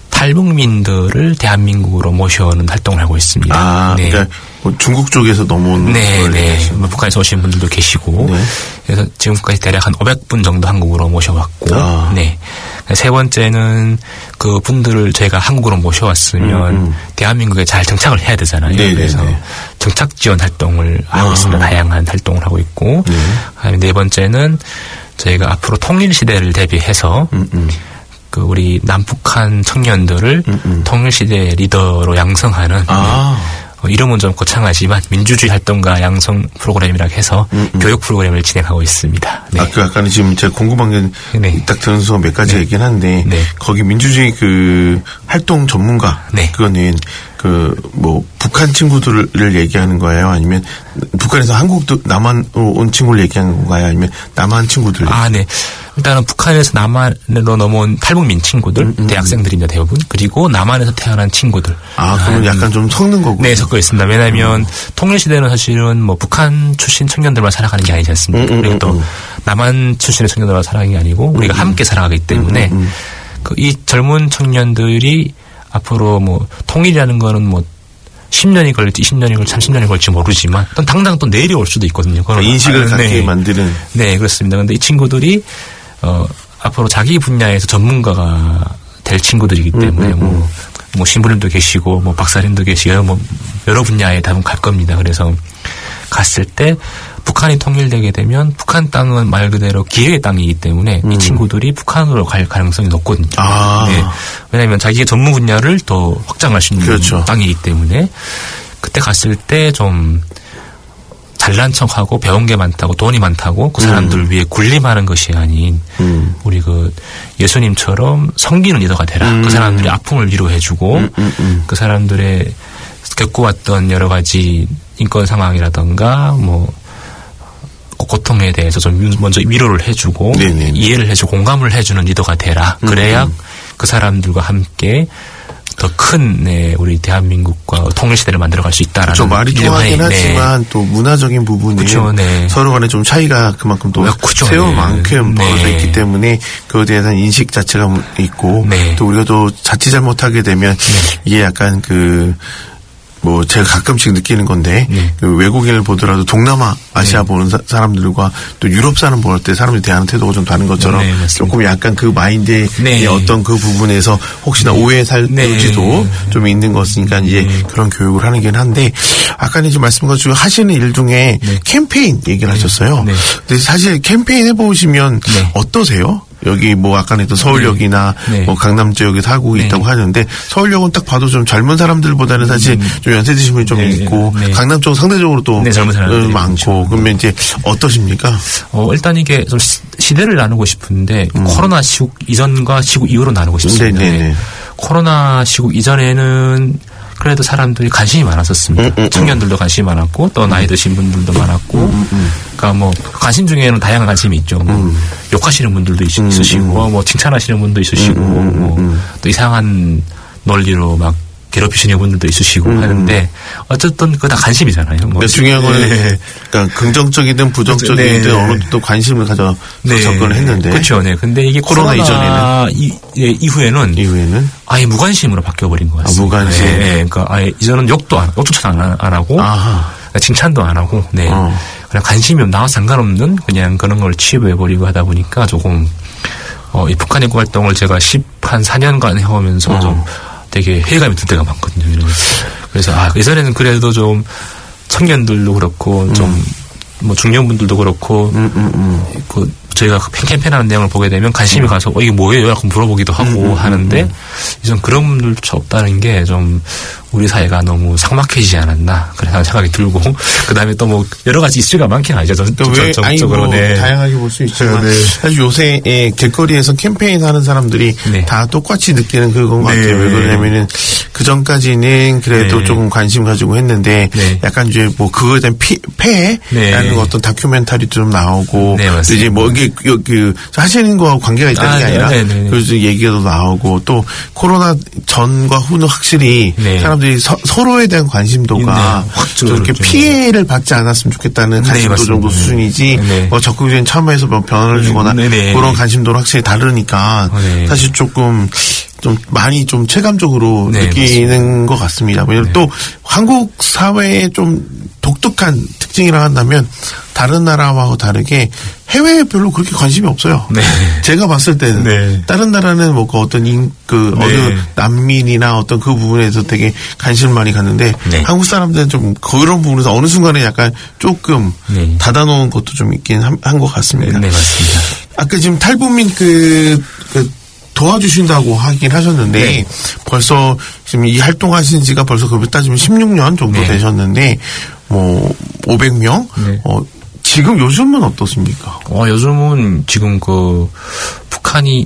탈북민들을 대한민국으로 모셔오는 활동을 하고 있습니다. 아, 네. 그러니까 뭐 중국 쪽에서 넘어오는 네, 네. 뭐 북한에서 오신 분들도 계시고 네. 그래서 지금까지 대략 한 오백 분 정도 한국으로 모셔왔고 아. 네. 세 번째는 그 분들을 저희가 한국으로 모셔왔으면 음, 음. 대한민국에 잘 정착을 해야 되잖아요. 네, 그래서 네, 네. 정착 지원 활동을 하고 아. 있습니다. 다양한 활동을 하고 있고 네. 네 번째는 저희가 앞으로 통일 시대를 대비해서 음, 음. 그 우리 남북한 청년들을 음, 음. 통일 시대 리더로 양성하는 아. 네. 어, 이름은 좀 거창하지만 민주주의 활동가 양성 프로그램이라고 해서 음, 음. 교육 프로그램을 진행하고 있습니다. 네. 아, 그 아까는 지금 제가 궁금한 게 네. 딱 들은 순간 몇 가지 네. 얘기는 한데 네. 거기 민주주의 그 활동 전문가 네. 그거는 그 뭐 북한 친구들을 얘기하는 거예요? 아니면 북한에서 한국 남한으로 온 친구를 얘기하는 건가요? 아니면 남한 친구들? 아, 네. 일단은 북한에서 남한으로 넘어온 탈북민 친구들, 음, 음, 대학생들입니다 대부분. 그리고 남한에서 태어난 친구들. 아, 그러면 아, 약간 좀 섞는 거고. 네, 섞어 있습니다. 왜냐하면 음. 통일시대는 사실은 뭐 북한 출신 청년들만 살아가는 게 아니지 않습니까? 음, 음, 그리고 또 음. 남한 출신의 청년들만 살아가는 게 아니고 우리가 음, 함께 살아가기 때문에 음, 음, 음. 그 이 젊은 청년들이 앞으로 뭐 통일이라는 거는 뭐 십 년이 걸릴지 이십 년이 걸릴지 삼십 년이 걸릴지 모르지만 또 당장 또 내려올 수도 있거든요. 그런 인식을 아, 갖게 네. 만드는. 네, 그렇습니다. 근데 이 친구들이 어, 앞으로 자기 분야에서 전문가가 될 친구들이기 때문에 음, 음, 뭐, 뭐 신부님도 계시고 뭐 박사님도 계시고 뭐 여러 분야에 다 갈 겁니다. 그래서 갔을 때 북한이 통일되게 되면 북한 땅은 말 그대로 기회의 땅이기 때문에 음. 이 친구들이 북한으로 갈 가능성이 높거든요. 아. 네. 왜냐하면 자기의 전문 분야를 더 확장할 수 있는 그렇죠. 땅이기 때문에 그때 갔을 때 좀 잘난 척하고 배운 게 많다고 돈이 많다고 그 사람들 음. 위해 군림하는 것이 아닌 음. 우리 그 예수님처럼 섬기는 리더가 되라. 음. 그 사람들의 아픔을 위로해주고 음, 음, 음. 그 사람들의 겪어왔던 여러 가지 인권 상황이라던가 뭐 고통에 대해서 좀 먼저 위로를 해주고 네네. 이해를 해주고 공감을 해주는 리더가 되라. 그래야 음. 그 사람들과 함께 더 큰 네, 우리 대한민국과 통일시대를 만들어갈 수 있다라는. 그렇죠. 말이 통하긴 하지만 네. 또 문화적인 부분이 그렇죠. 네. 서로 간에 좀 차이가 그만큼 또 그렇죠. 세월만큼 네. 벌어져 있기 때문에 그거에 대한 인식 자체가 있고 네. 또 우리가 또 자칫 잘못하게 되면 네. 이게 약간 그 뭐 제가 가끔씩 느끼는 건데 네. 그 외국인을 보더라도 동남아, 아시아 네. 보는 사, 사람들과 또 유럽 사람 볼 때 사람들이 대하는 태도가 좀 다른 것처럼 네, 조금 약간 그 마인드의 네. 어떤 그 부분에서 혹시나 네. 오해 살 여지도 네. 좀 있는 것이니까 이제 네. 그런 교육을 하는 게 한데 아까 이제 말씀하신 것처럼 하시는 일 중에 네. 캠페인 얘기를 네. 하셨어요. 네. 근데 사실 캠페인 해보시면 네. 어떠세요? 여기 뭐 아까 했던 서울역이나 네. 뭐 강남 지역에 살고 네. 있다고 하는데 서울역은 딱 봐도 좀 젊은 사람들보다는 사실 음. 좀 연세 드신 분이 좀 네. 있고 네. 강남 쪽은 상대적으로 또 네, 젊은 사람들이 많고 많죠. 그러면 이제 어떠십니까? 어, 일단 이게 좀 시대를 나누고 싶은데 음. 코로나 시국 이전과 시국 이후로 나누고 싶습니다. 네, 네, 네. 코로나 시국 이전에는 그래도 사람들이 관심이 많았었습니다. 음, 음, 청년들도 관심이 많았고 또 나이 드신 분들도 많았고 음, 음. 그러니까 뭐 관심 중에는 다양한 관심이 있죠. 뭐 음. 욕하시는 분들도 있, 음, 있으시고 음. 뭐 칭찬하시는 분도 있으시고 음, 음, 뭐 음. 또 이상한 논리로 막 괴롭히시는 분들도 있으시고 음. 하는데 어쨌든 그거 다 관심이잖아요. 뭐. 중요한 건 네. 그러니까 긍정적이든 부정적이든 네. 어느 정도 관심을 가져 네. 접근을 했는데 그렇죠. 네. 근데 이게 코로나, 코로나 이전에는 이, 예, 이후에는 이후에는 아예 무관심으로 바뀌어버린 것 같습니다. 아, 무관심. 네. 네. 그러니까 아예 이전은 욕도 안, 욕조차 안, 안 하고 아하. 칭찬도 안 하고 네. 어. 그냥 관심이 나와 상관없는 그냥 그런 걸 취급해버리고 하다 보니까 조금 어, 이 북한 인권 활동을 제가 십한 사 년간 해오면서 어. 좀 되게 회의감이 들 때가 많거든요. 그래서 아 예전에는 그래도 좀 청년들도 그렇고 좀 뭐 음. 중년분들도 그렇고 음, 음, 음. 그 저희가 캠페인하는 내용을 보게 되면 관심이 음. 가서 어 이게 뭐예요? 라고 물어보기도 하고 음, 하는데 음. 이전 그런 분들조차 없다는 게 좀 우리 사회가 너무 삭막해지지 않았나 그런 생각이 들고 그 다음에 또 뭐 여러 가지 이슈가 많긴 하죠. 전적으로 뭐 네. 다양하게 볼 수 있지만 네. 사실 요새 예, 길거리에서 캠페인 하는 사람들이 네. 다 똑같이 느끼는 그건 것 네. 같아요. 왜 그러냐면은 그 전까지는 그래도 네. 조금 관심 가지고 했는데 네. 약간 이제 뭐 그거에 대한 피, 폐해라는 네. 어떤 다큐멘터리도 좀 나오고 네, 이제 뭐 이게 그 하시는 거와 관계가 있다는 아, 게 아니라 네, 네, 네. 그래서 얘기도 나오고 또 코로나 전과 후는 확실히 네. 사람들이 서, 서로에 대한 관심도가 네. 이렇게 피해를 받지 않았으면 좋겠다는 관심도 네, 정도 수준이지 네. 뭐 적극적인 참여해서 뭐 변화를 주거나 네, 네. 그런 관심도는 확실히 다르니까 네. 사실 조금 좀 많이 좀 체감적으로 네, 느끼는 맞습니다. 것 같습니다. 왜냐하면 네. 또 한국 사회의 좀 독특한 특징이라 한다면 다른 나라와 다르게 해외에 별로 그렇게 관심이 없어요. 네. 제가 봤을 때는 네. 다른 나라는 뭐 그 어떤 인, 그 네. 어느 난민이나 어떤 그 부분에서 되게 관심을 많이 갖는데 네. 한국 사람들은 좀 그런 부분에서 어느 순간에 약간 조금 네. 닫아놓은 것도 좀 있긴 한 것 같습니다. 네, 맞습니다. 아까 지금 탈북민 그, 그 도와주신다고 하긴 하셨는데 네. 벌써 지금 이 활동하신 지가 벌써 그렇게 따지면 십육 년 정도 네. 되셨는데 뭐 오백 명 네. 어, 지금 요즘은 어떻습니까? 어, 요즘은 지금 그 북한이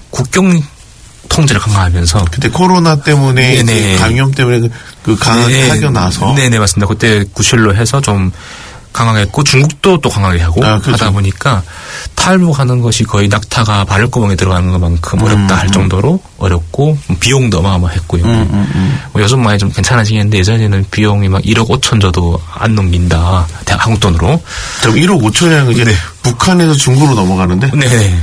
국경 통제를 강화하면서 그때 코로나 때문에 그 감염 때문에 그 강하게 하고 나서 네네 맞습니다. 그때 구실로 해서 좀 강하겠고 중국도 또 강하게 하고 아, 그렇죠. 하다 보니까 탈북하는 것이 거의 낙타가 바늘구멍에 들어가는 것만큼 음, 어렵다 할 정도로 어렵고 비용도 어마어마했고요. 음, 음, 음. 뭐 요즘 많이 좀 괜찮아지겠는데 예전에는 비용이 막 일억 오천 줘도 안 넘긴다. 한국 돈으로. 그럼 일억 오천이라는 게 네. 북한에서 중국으로 넘어가는데? 네.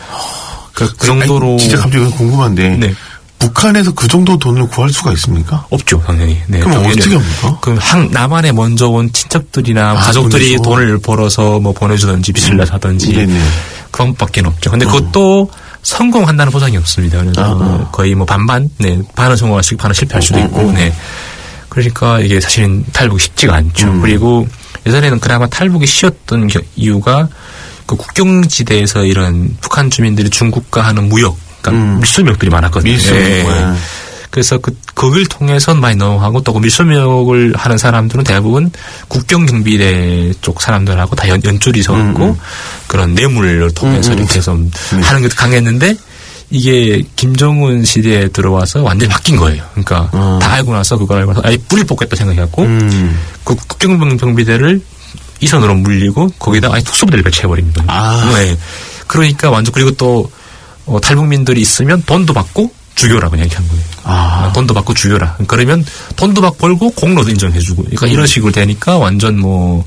그, 그 정도로. 아니, 진짜 갑자기 궁금한데. 네. 북한에서 그 정도 돈을 구할 수가 있습니까? 없죠, 당연히. 네, 그럼 어떻게 합니까? 그럼 한, 남한에 먼저 온 친척들이나 아, 가족들이 보내줘. 돈을 벌어서 뭐 보내주든지 빚을 내사든지 음. 그런 밖에 없죠. 근데 어. 그것도 성공한다는 보장이 없습니다. 그래서 아, 뭐 거의 뭐 반반, 네, 반은 성공할 수 있고 반은 실패할 수도 있고, 음, 음. 네. 그러니까 이게 사실은 탈북이 쉽지가 않죠. 음. 그리고 예전에는 그나마 탈북이 쉬웠던 이유가 그 국경지대에서 이런 북한 주민들이 중국과 하는 무역, 그러니까 음. 밀수무역들이 많았거든요. 밀수무역. 네. 그래서 그, 거길 통해서 많이 넘어가고 또 그 밀수무역을 하는 사람들은 대부분 국경경비대 쪽 사람들하고 다 연, 연줄이 서 있고 음. 그런 뇌물을 통해서 음. 이렇게 해서 음. 하는 게 강했는데 이게 김정은 시대에 들어와서 완전히 바뀐 거예요. 그러니까 음. 다 알고 나서 그걸 알고 나서 아예 뿌리를 뽑겠다 생각해갖고 음. 그 국경경비대를 이선으로 물리고 거기다 아예 특수부대를 배치해버립니다. 아. 네. 그러니까 완전 그리고 또 어, 탈북민들이 있으면 돈도 받고 죽여라 그냥 이렇게 한 거예요. 아. 돈도 받고 죽여라. 그러면 돈도 받고 벌고 공로도 인정해주고. 그러니까 음. 이런 식으로 되니까 완전 뭐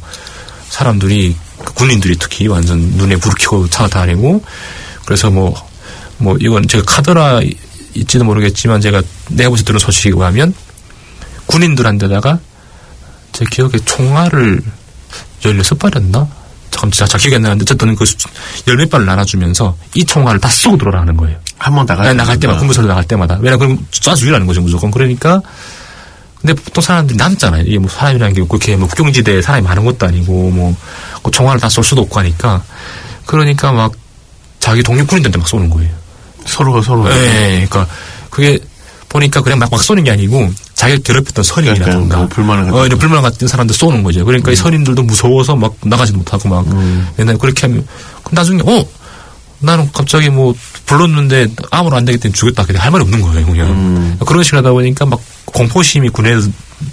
사람들이 군인들이 특히 완전 눈에 불을 켜고 찾아다니고 그래서 뭐 뭐 이건 제가 카더라 있지도 모르겠지만 제가 내부에서 들은 소식에 의하면 군인들한테다가 제 기억에 총알을 열여섯 발이었나? 잠깐 진짜 잘 기억이 안 나는데 어쨌든 그 열몇 발을 나눠주면서 이 총알을 다 쏘고 들어라는 거예요. 한 번 나갈, 나갈 때마다 군부서로 나갈 때마다. 왜냐면 그럼 쏴주기라는 거죠 무조건. 그러니까 근데 보통 사람들이 남잖아요. 이게 뭐 사람이라는 게 그렇게 뭐 국경지대에 사람이 많은 것도 아니고 뭐 그 총알을 다 쏠 수도 없고 하니까 그러니까 막 자기 독립군인들한테 막 쏘는 거예요. 서로가 서로. 네, 그러니까 그게 보니까 그냥 막, 막 쏘는 게 아니고 자기를 괴롭혔던 선임이라든가 뭐 불만을 어, 불만 같은 사람들 쏘는 거죠. 그러니까 음. 이 선임들도 무서워서 막 나가지도 못하고 막 음. 맨날 그렇게 하면 그럼 나중에 어 나는 갑자기 뭐 불렀는데 아무로 안 되기 때문에 죽였다. 근데 할 말이 없는 거예요, 그냥. 음. 그런 식으로 하다 보니까 막 공포심이 군에도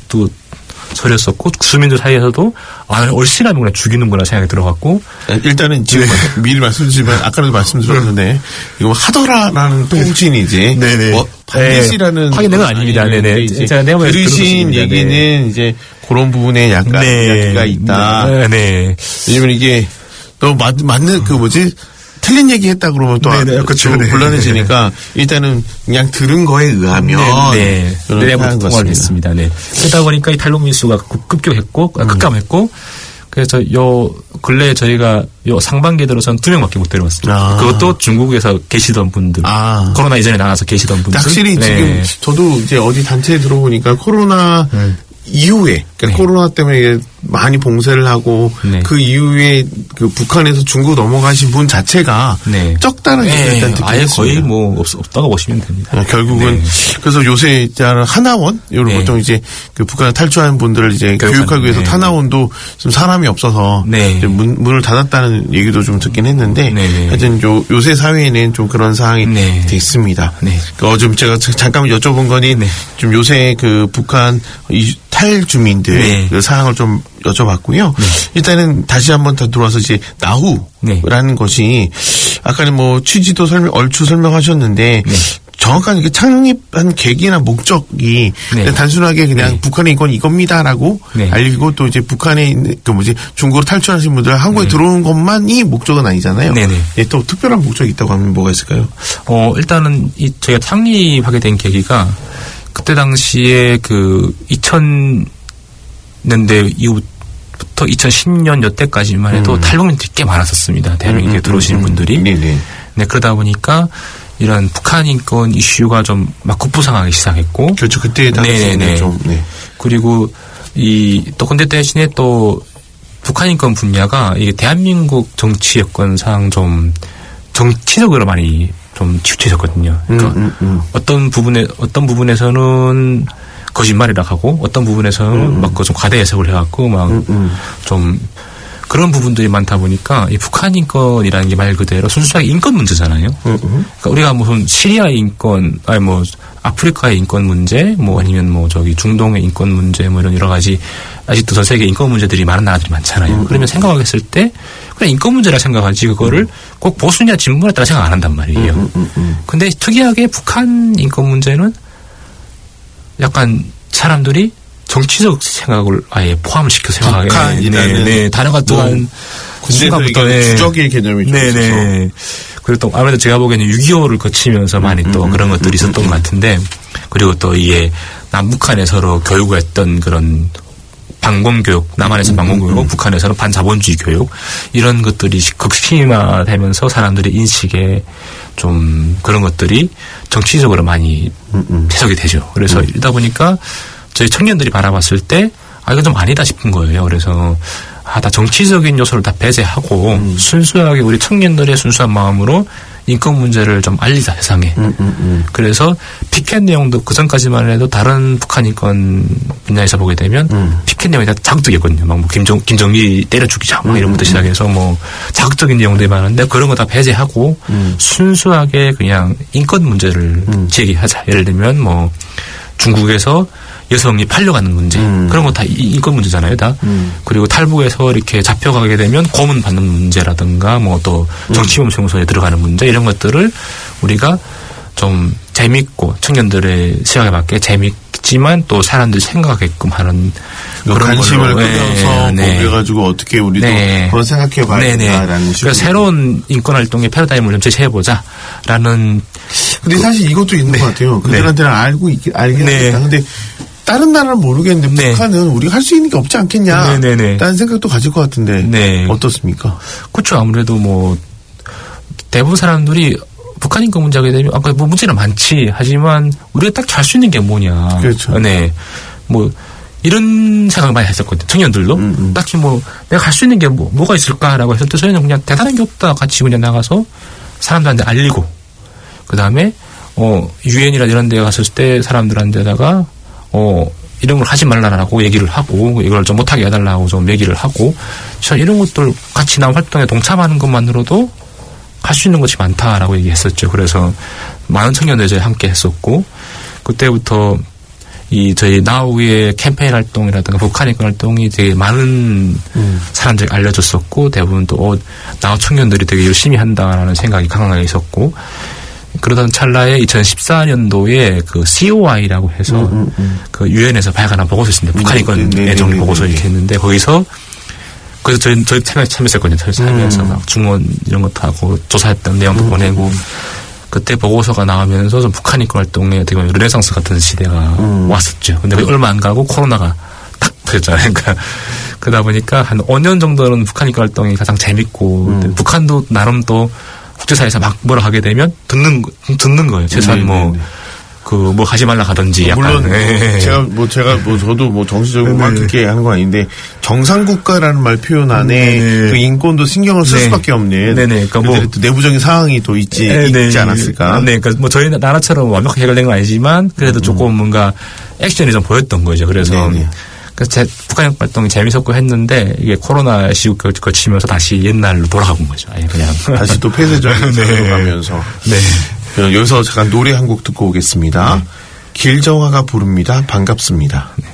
서렸었고 수민들 사이에서도 아 얼씬하면 그냥 죽이는구나 생각이 들어갔고 일단은 지금 미리 말씀드리지만 아까도 말씀드렸는데 이거 하더라라는 통칭이 이제 뭐 반드시라는 네. 확인된 건 아닙니다. 네네. 이제 들으신 얘기는 네. 이제 그런 부분에 약간 네. 이야기가 있다. 네. 네. 왜냐면 이게 또 맞, 맞는 그 뭐지 틀린 얘기 했다 그러면 또 그렇죠. 네. 곤란해지니까 일단은 그냥 들은 거에 의하면 네, 네. 내부 통화를 했습니다. 네. 그러다 보니까 이 탈북민 수가 급격했고 음. 급감했고 그래서 요 근래 저희가 요 상반기에 들어서는 두 명밖에 못 데려왔습니다. 아. 그것도 중국에서 계시던 분들, 아. 코로나 이전에 나가서 계시던 분들. 확실히 네. 지금 저도 이제 어디 단체에 들어보니까 코로나 음. 이후에 그러니까 네. 코로나 때문에 많이 봉쇄를 하고 네. 그 이후에 그 북한에서 중국 넘어가신 분 자체가 네. 적다는 네. 일단 듣긴 아예 했습니다. 거의 뭐 없, 없다고 보시면 됩니다. 결국은 네. 그래서 요새 이제 하나원 이런 네. 보통 이제 그 북한에 탈주한 분들을 이제 교육하기 위해서 네. 하나원도 좀 사람이 없어서 네. 이제 문, 문을 닫았다는 얘기도 좀 듣긴 했는데 네. 하여튼 요, 요새 사회에는 좀 그런 상황이 네. 돼 있습니다. 네. 어, 좀 제가 잠깐 여쭤본 거니 네. 좀 요새 그 북한 이, 탈주민들 네. 그 사항을 좀 여쭤봤고요. 네. 일단은 다시 한번 더 들어와서 이제 나후라는 네. 것이 아까는 뭐 취지도 설명 얼추 설명하셨는데 네. 정확한 이게 창립한 계기나 목적이 네. 단순하게 그냥 네. 북한의 인권 이겁니다라고 네. 알리고 또 이제 북한에 있는 그 뭐지 중국으로 탈출하신 분들 한국에 네. 들어오는 것만이 목적은 아니잖아요. 네네. 네, 또 특별한 목적이 있다고 하면 뭐가 있을까요? 어 일단은 이 저희가 창립하게 된 계기가 그때 당시에 그 이천 년대 이후부터 이천십 년 여태까지만 해도 음. 탈북민들이 꽤 많았었습니다. 대한민국에 음, 음, 들어오시는 음, 분들이. 네네. 네, 그러다 보니까 이런 북한 인권 이슈가 좀 막 급부상하기 시작했고. 그렇죠. 그때 당시에는 좀. 네. 그리고 이 또 근데 대신에 또 북한 인권 분야가 이게 대한민국 정치 여건상 좀 정치적으로 많이 좀 치우쳐졌거든요. 그러니까 음, 음, 음. 어떤 부분에 어떤 부분에서는 거짓말이라 하고 어떤 부분에서는 음, 막 좀 과대 해석을 해갖고 막 좀 음, 음. 그런 부분들이 많다 보니까 이 북한 인권이라는 게 말 그대로 순수하게 인권 문제잖아요. 음, 음. 그러니까 우리가 무슨 시리아 인권, 아니 뭐 아프리카의 인권 문제, 뭐 아니면 뭐 저기 중동의 인권 문제, 뭐 이런 여러 가지 아직도 전 세계 인권 문제들이 많은 나라들이 많잖아요. 음, 음. 그러면 생각하겠을 때 그냥 인권 문제라 생각하지 그거를 음. 꼭 보수냐 진보냐 따라 생각 안 한단 말이에요. 음, 음, 음. 근데 특이하게 북한 인권 문제는 약간 사람들이 정치적 생각을 아예 포함을 시켜 생각하게. 북한이라는 네, 네. 단어가 또한 뭐 군대부터 네. 주적의 개념이 좀 있어서. 네네. 그리고 또 아무래도 제가 보기에는 육이오를 거치면서 많이 음, 또 음, 그런 것들이 음, 있었던 음, 것 같은데 그리고 또 이게 남북한에 서로 교육을 했던 그런 반공교육, 남한에서 음, 반공교육, 음, 북한에서는 반자본주의 교육 이런 것들이 극심화되면서 사람들의 인식에 좀 그런 것들이 정치적으로 많이 음, 음. 해석이 되죠. 그래서 음. 이러다 보니까 저희 청년들이 바라봤을 때 아 이건 좀 아니다 싶은 거예요. 그래서 아 다 정치적인 요소를 다 배제하고 음. 순수하게 우리 청년들의 순수한 마음으로 인권 문제를 좀 알리자 세상에. 음, 음, 음. 그래서 피켓 내용도 그 전까지만 해도 다른 북한 인권 분야에서 보게 되면 음. 피켓 내용이 다 자극적이었거든요. 막 뭐 김정 김정일 때려 죽이자 막 이런 것부터 시작해서 뭐 자극적인 내용들이 많은데 그런 거 다 배제하고 음. 순수하게 그냥 인권 문제를 음. 제기하자. 예를 들면 뭐 중국에서 여성이 팔려가는 문제 음. 그런 거 다 인권 문제잖아요, 다. 음. 그리고 탈북에서 이렇게 잡혀가게 되면 고문 받는 문제라든가 뭐 또 정치범 수용소에 들어가는 문제 이런 것들을 우리가 좀 재밌고 청년들의 시각에 맞게 재밌지만 또 사람들이 생각하게끔 하는 그런 관심을 걸로. 끌면서 네, 네. 가지고 어떻게 우리도 네. 그런 생각해봐야겠다라는 식으로. 그러니까 새로운 인권 활동의 패러다임을 좀 제시해보자라는. 근데 사실 이것도 있는 네. 것 같아요. 그들한테는 네. 알고 있, 알긴 네. 하겠다. 근데 다른 나라는 모르겠는데 네. 북한은 우리가 할 수 있는 게 없지 않겠냐. 네네네. 라는 생각도 가질 것 같은데 네. 어떻습니까? 그렇죠. 아무래도 뭐 대부분 사람들이 북한 인권 문제가 되면 아까 뭐 문제는 많지 하지만 우리가 딱 잘 수 있는 게 뭐냐. 그렇죠. 네. 뭐 이런 생각을 많이 했었거든요. 청년들도 음, 음. 딱히 뭐 내가 할 수 있는 게 뭐, 뭐가 있을까라고 했을 때 저희는 그냥 대단한 게 없다 같이 그냥 나가서 사람들한테 알리고 그 다음에 어 유엔이나 이런 데 갔을 때 사람들한테다가 어 이런 걸 하지 말라라고 얘기를 하고 이걸 좀 못하게 해달라고 좀 얘기를 하고 저 이런 것들 같이 나온 활동에 동참하는 것만으로도 할 수 있는 것이 많다라고 얘기했었죠. 그래서 많은 청년들이 저희 함께 했었고 그때부터 이 저희 나우의 캠페인 활동이라든가 북한 인권 활동이 되게 많은 음. 사람들이 알려졌었고 대부분 또 어, 나우 청년들이 되게 열심히 한다라는 생각이 강하게 있었고 그러던 찰나에 이천십사 년도에 그 씨오아이라고 해서 음, 음, 음. 그 유엔에서 발간한 보고서 있습니다. 북한 인권의 정리 보고서 이렇게 했는데 거기서 그래서 저희 저희 참여 참여했었거든요. 저희 참여해서 음. 막 중원 이런 것도 하고 조사했던 내용도 음. 보내고 그때 보고서가 나오면서 좀 북한 인권 활동에 어떻게 보면 르네상스 같은 시대가 음. 왔었죠. 근데 얼마 안 가고 코로나가 딱 터졌잖아요. 그러니까 그러다 보니까 한 오 년 정도는 북한 인권 활동이 가장 재밌고 음. 북한도 나름 또 국제사회에서 막 뭐라 하게 되면 듣는 듣는 거예요. 최소한 뭐. 그, 뭐, 하지 말라 하든지, 약간. 물론, 네. 제가, 뭐, 제가, 뭐, 저도 뭐, 정치적으로 막 그렇게 하는 건 아닌데, 정상국가라는 말 표현 안에, 네네. 그 인권도 신경을 쓸 네. 수밖에 없는. 네네. 그러니까 뭐. 또 내부적인 상황이 또 있지, 네네. 있지 않았을까. 네. 그러니까 뭐, 저희 나라처럼 완벽하게 해결된 건 아니지만, 그래도 음. 조금 뭔가, 액션이 좀 보였던 거죠. 그래서. 네네. 그래서 제 북한 활동이 재밌었고 했는데, 이게 코로나 시국 거치면서 다시 옛날로 돌아간 거죠. 아예 그냥. 다시 또 폐쇄적인 상황으로 가면서. 네. 여기서 잠깐 노래 한 곡 듣고 오겠습니다. 네. 길정화가 부릅니다. 반갑습니다. 네.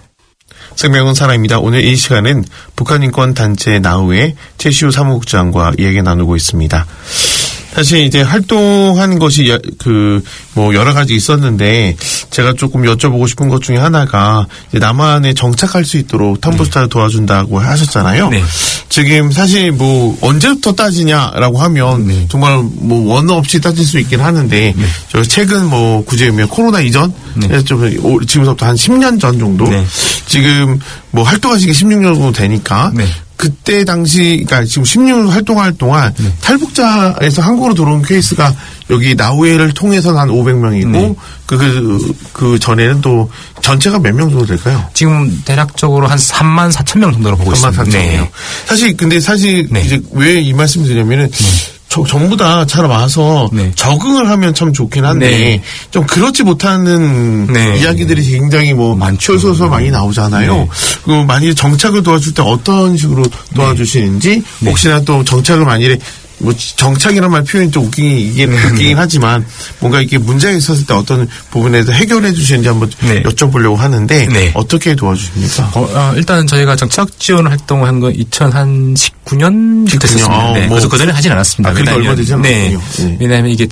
생명은 사람입니다. 오늘 이 시간은 북한인권단체 나우의 최시우 사무국장과 이야기 나누고 있습니다. 사실 이제 활동한 것이 그 뭐 여러 가지 있었는데 제가 조금 여쭤보고 싶은 것 중에 하나가 이제 남한에 정착할 수 있도록 탐부스타를 도와준다고 하셨잖아요. 네. 지금 사실 뭐 언제부터 따지냐라고 하면 네. 정말 뭐 원 없이 따질 수 있긴 하는데 네. 저 최근 뭐 굳이 보면 코로나 이전 네. 좀 지금부터 한 십 년 전 정도 네. 지금 뭐 활동하신 게 십육 년 정도 되니까. 네. 그때 당시, 그러니까 지금 십육 년 활동할 동안 네. 탈북자에서 한국으로 들어온 케이스가 여기 나우에를 통해서는 한 오백 명이고 네. 그, 그, 그 전에는 또 전체가 몇 명 정도 될까요? 지금 대략적으로 한 삼만 사천 명 정도로 보고 있습니다. 삼만 사천 명. 네. 사실 근데 사실 네. 이제 왜 이 말씀을 드리냐면은 네. 저, 전부 다 잘 와서 네. 적응을 하면 참 좋긴 한데 네. 좀 그렇지 못하는 네. 이야기들이 굉장히 뭐 많소서 많이 나오잖아요. 네. 그 만일 정착을 도와줄 때 어떤 식으로 도와주시는지 네. 혹시나 또 정착을 만일에 뭐 정착이란 말 표현이 좀 웃기긴, 웃기긴 하지만 뭔가 이렇게 문제가 있었을 때 어떤 부분에서 해결해 주시는지 한번 네. 여쭤보려고 하는데 네. 어떻게 도와주십니까? 어, 어, 일단은 저희가 정착 지원 활동을 한 건 이천십구 년부터 했습니다. 아, 네. 뭐, 그래서 그전에 하진 않았습니다. 아, 그러니까 얼마 되지 않았군요. 네. 네. 왜냐하면 이게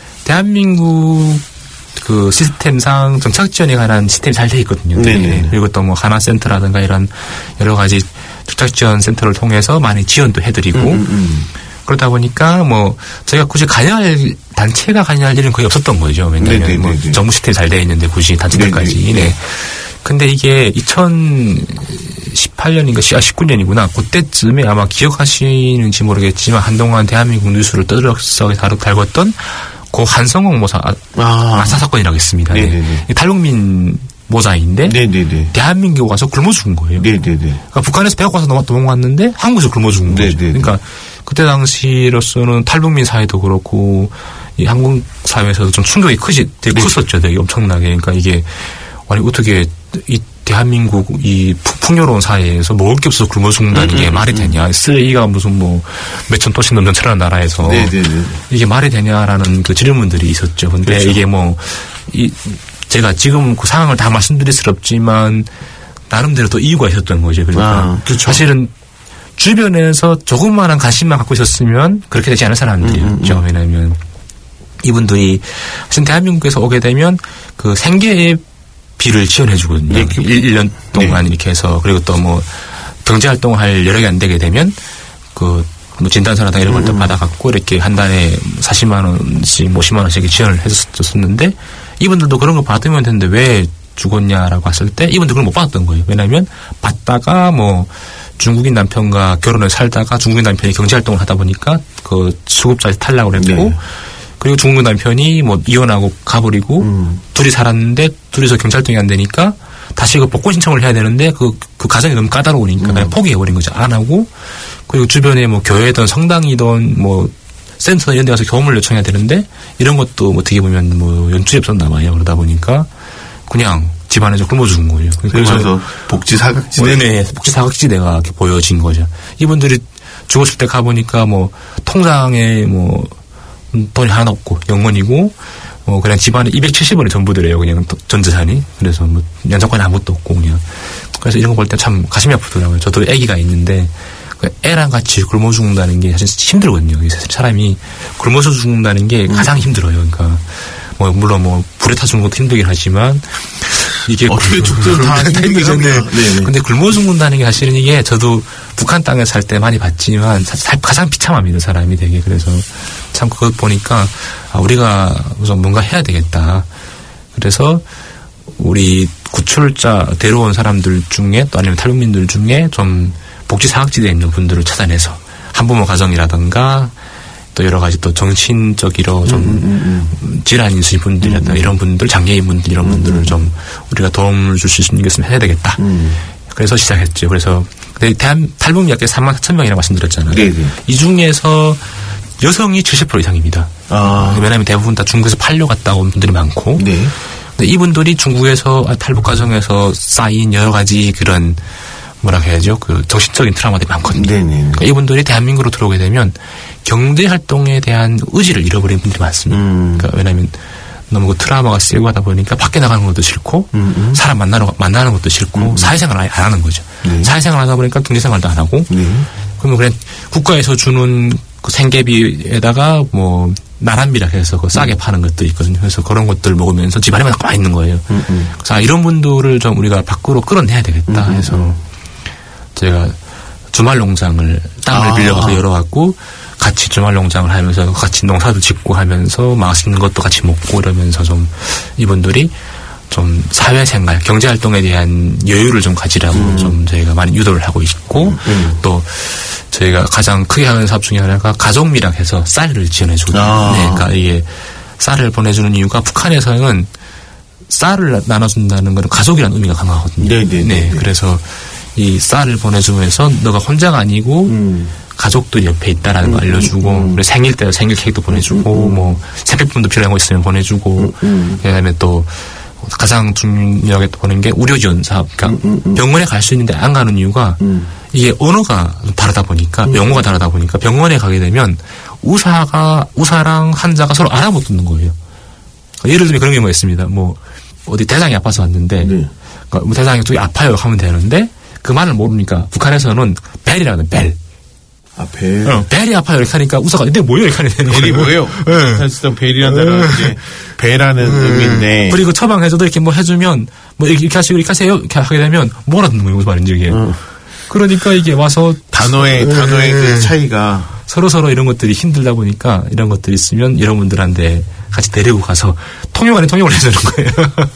대한민국 그 시스템상 정착 지원에 관한 시스템이 잘 돼 있거든요. 네. 그리고 또 뭐 하나센터라든가 이런 여러 가지 정착 지원 센터를 통해서 많이 지원도 해드리고 음, 음. 그러다 보니까 뭐 저희가 굳이 관여할 단체가 관여할 일은 거의 없었던 거죠. 왜냐하면 네네네네. 뭐 정부 시스템이 잘 돼 있는데 굳이 단체들까지. 네. 근데 이게 이천십팔 년인가 십구 년이구나. 그때쯤에 아마 기억하시는지 모르겠지만 한동안 대한민국 뉴스를 떠들썩에 달궜던 그 한성홍 모사 아, 아사 사건이라고 있습니다. 네. 탈북민 모자인데 네네네. 대한민국 와서 굶어 죽은 거예요. 네네네. 그러니까 북한에서 배고 가서 도망갔는데 한국에서 굶어 죽은 거죠. 네네네. 그러니까 그때 당시로서는 탈북민 사회도 그렇고 이 한국 사회에서도 좀 충격이 크지 되게 네. 컸었죠. 되게 엄청나게. 그러니까 이게 아니 어떻게 이 대한민국 이 풍요로운 사회에서 먹을 게 없어서 굶어 죽는다는 음, 게 음, 말이 되냐. 음. 쓰레기가 무슨 뭐 몇천 도씩 넘는 천한 나라에서 네네네. 이게 말이 되냐라는 그 질문들이 있었죠. 근데 그렇죠. 이게 뭐 이 제가 지금 그 상황을 다 말씀드릴 수 없지만 나름대로 또 이유가 있었던 거죠. 그러니까 아, 그렇죠. 사실은 주변에서 조금만한 관심만 갖고 있었으면 그렇게 되지 않을 사람들이었죠. 음, 음, 음. 왜냐하면 이분들이 사실 대한민국에서 오게 되면 그 생계비를 지원해 주거든요. 네. 일 년 동안 네. 이렇게 해서 그리고 또 뭐 경제활동할 여력이 안 되게 되면 그 뭐 진단서나 이런 걸 또 음. 받아갖고 이렇게 한 달에 사십만 원씩, 오십만 원씩 지원을 해줬었는데 이분들도 그런 거 받으면 되는데 왜 죽었냐라고 했을 때 이분들 그걸 못 받았던 거예요. 왜냐하면 받다가 뭐 중국인 남편과 결혼을 살다가 중국인 남편이 경제활동을 하다 보니까 그 수급자에서 탈락을 했고 네. 그리고 중국인 남편이 뭐 이혼하고 가버리고 음. 둘이 살았는데 둘이서 경제활동이 안 되니까 다시 그 복권 신청을 해야 되는데 그, 그 가정이 너무 까다로우니까 음. 그냥 포기해버린 거죠. 안 하고 그리고 주변에 뭐 교회든 성당이든 뭐 센터 이런 데 가서 교험을 요청해야 되는데 이런 것도 어떻게 보면 뭐 연출이 없었나 봐요. 그러다 보니까 그냥 집안에서 굶어 죽은 거예요. 그래서 복지 사각지대. 네, 복지 사각지대가 이렇게 보여진 거죠. 이분들이 죽었을 때 가보니까 뭐 통장에 뭐 돈이 하나 없고 영원이고 뭐 그냥 집안에 이백칠십 원이 전부더래요. 그냥 전 재산이. 그래서 뭐 연장권이 아무것도 없고 그냥. 그래서 이런 거 볼 때 참 가슴이 아프더라고요. 저도 아기가 있는데 애랑 같이 굶어 죽는다는 게 사실 힘들거든요. 사람이 굶어서 죽는다는 게 가장 힘들어요. 그러니까 뭐 물론 뭐 불에 타 죽는 것도 힘들긴 하지만 이게 어떻게 죽든 다 힘들잖아요. 근데 굶어 죽는다는 게 사실은 이게 저도 북한 땅에 살 때 많이 봤지만 사실 가장 비참합니다. 사람이 되게. 그래서 참 그것 보니까 아, 우리가 우선 뭔가 해야 되겠다. 그래서 우리 구출자 데려온 사람들 중에 또 아니면 탈북민들 중에 좀 복지 사각지대에 있는 분들을 찾아내서 한부모 가정이라든가 또 여러 가지 또 정신적으로 좀 음, 음, 음. 질환이 있으신 분들이라든가 음, 이런 분들, 장애인 분들 이런 음, 분들을 좀 우리가 도움을 줄 수 있는 것을 해야 되겠다. 음. 그래서 시작했죠. 그래서 대한 탈북민 약 삼만 사천 명이라고 말씀드렸잖아요. 네네. 이 중에서 여성이 칠십 퍼센트 이상입니다. 아. 왜냐하면 대부분 다 중국에서 팔려갔다 온 분들이 많고 네. 근데 이분들이 중국에서 탈북 과정에서 쌓인 여러 가지 그런 뭐라 해야죠? 그 정신적인 트라우마들이 많거든요. 그러니까 이분들이 대한민국으로 들어오게 되면 경제 활동에 대한 의지를 잃어버린 분들이 많습니다. 음. 그러니까 왜냐하면 너무 그 트라우마가 세고 하다 보니까 밖에 나가는 것도 싫고 음음. 사람 만나러 만나는 것도 싫고 음. 사회생활을 아예 안 하는 거죠. 네. 사회생활 하다 보니까 경제생활도 안 하고 네. 그러면 그냥 국가에서 주는 그 생계비에다가 뭐 나란비라 해서 그 싸게 음. 파는 것도 있거든요. 그래서 그런 것들 먹으면서 집안에만 가 있는 거예요. 음음. 그래서 아, 이런 분들을 좀 우리가 밖으로 끌어내야 되겠다 음음. 해서 제가 주말 농장을 땅을 아. 빌려가서 열어갖고 같이 주말 농장을 하면서 같이 농사도 짓고 하면서 맛있는 것도 같이 먹고 이러면서 좀 이분들이 좀 사회생활, 경제활동에 대한 여유를 좀 가지라고 음. 좀 저희가 많이 유도를 하고 있고 음. 또 저희가 가장 크게 하는 사업 중에 하나가 가족미락 해서 쌀을 지원해주고 아. 네, 그러니까 이게 쌀을 보내주는 이유가 북한에서는 쌀을 나눠준다는 건 가족이라는 의미가 강하거든요. 네네. 네, 그래서 이 쌀을 보내주면서 너가 혼자가 아니고 음. 가족들이 옆에 있다라는 음, 거 알려주고 음, 음. 생일 때 생일 케이크도 보내주고 음, 음. 뭐 생필품도 필요한 거 있으면 보내주고 음, 음. 그다음에 또 가장 중요하게 또 보는 게 의료 지원 사업. 그러니까 음, 음. 병원에 갈 수 있는데 안 가는 이유가 음. 이게 언어가 다르다 보니까 음. 영어가 다르다 보니까 병원에 가게 되면 의사가 의사랑 환자가 서로 알아못 듣는 거예요. 예를 들면 그런 경우가 있습니다. 뭐 어디 대장이 아파서 왔는데 네. 그러니까 뭐 대장이 저기 아파요 하면 되는데 그 말을 모르니까 북한에서는 벨이라는 벨. 아, 벨. 어, 벨이 아파요. 이렇게 하니까 의사가 근데 뭐예요? 이렇게 하는 거예요. 벨이 뭐예요? 네. 사실상 벨이라는 단어는 이제 배라는 음. 의미인데. 그리고 처방해줘도 이렇게 뭐 해주면 뭐 이렇게 하시고 이렇게 하세요. 이렇게 하게 되면 뭐 알아듣는 거예요. 무슨 말인지 이게. 음. 그러니까 이게 와서 단어의 음. 단어의 그 차이가 서로 서로 이런 것들이 힘들다 보니까 이런 것들이 있으면 여러분들한테 같이 데리고 가서 통역 안에 통역을 해주는 거예요.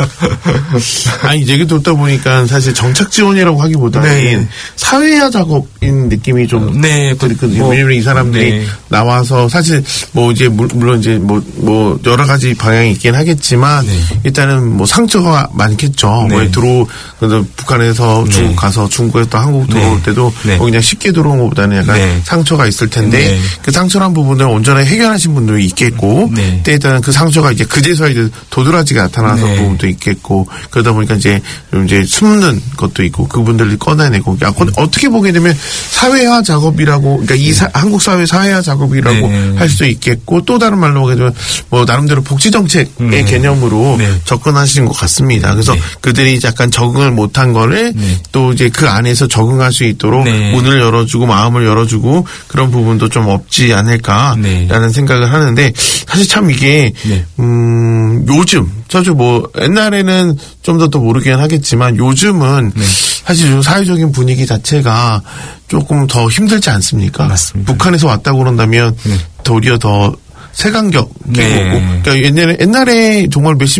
아니 얘기 듣다 보니까 사실 정착 지원이라고 하기보다는 네. 사회화 작업인 느낌이 좀 네, 그렇거든요. 뭐, 왜냐면 이 사람들이 네. 나와서 사실 뭐 이제 물론 이제 뭐 뭐 여러 가지 방향이 있긴 하겠지만 네. 일단은 뭐 상처가 많겠죠. 네. 뭐 들어 그래서 북한에서 중국 네. 가서 중국에서 또 한국 들어올 네. 때도 네. 뭐 그냥 쉽게 들어온 것보다는 약간 네. 상처가 있을 텐데 네. 그 상처란 부분을 온전히 해결하신 분들이 있겠고 네. 때 일단 그 상처가 이제 그제서야 이제 도드라지가 나타나는 네. 부분도 있겠고 그러다 보니까 이제 좀 이제 숨는 것도 있고 그분들을 꺼내내고 야, 음. 어떻게 보게 되면 사회화 작업이라고 그러니까 이 사, 한국 사회 사회화 작업이라고 네. 할 수도 있겠고 또 다른 말로 하게 되면 뭐 나름대로 복지 정책의 네. 개념으로 네. 접근하시는 것 같습니다. 그래서 네. 그들이 약간 적응을 못한 거를 네. 또 이제 그 안에서 적응할 수 있도록 네. 문을 열어주고 마음을 열어주고 그런 부분도 좀 없지 않을까라는 네. 생각을 하는데 사실 참 이게 네. 음, 요즘, 저도 뭐, 옛날에는 좀 더 또 모르긴 하겠지만, 요즘은 네. 사실 좀 사회적인 분위기 자체가 조금 더 힘들지 않습니까? 맞습니다. 북한에서 왔다고 그런다면, 네. 도리어 더 세간격이고, 네. 그러니까 옛날에, 옛날에 정말 몇십,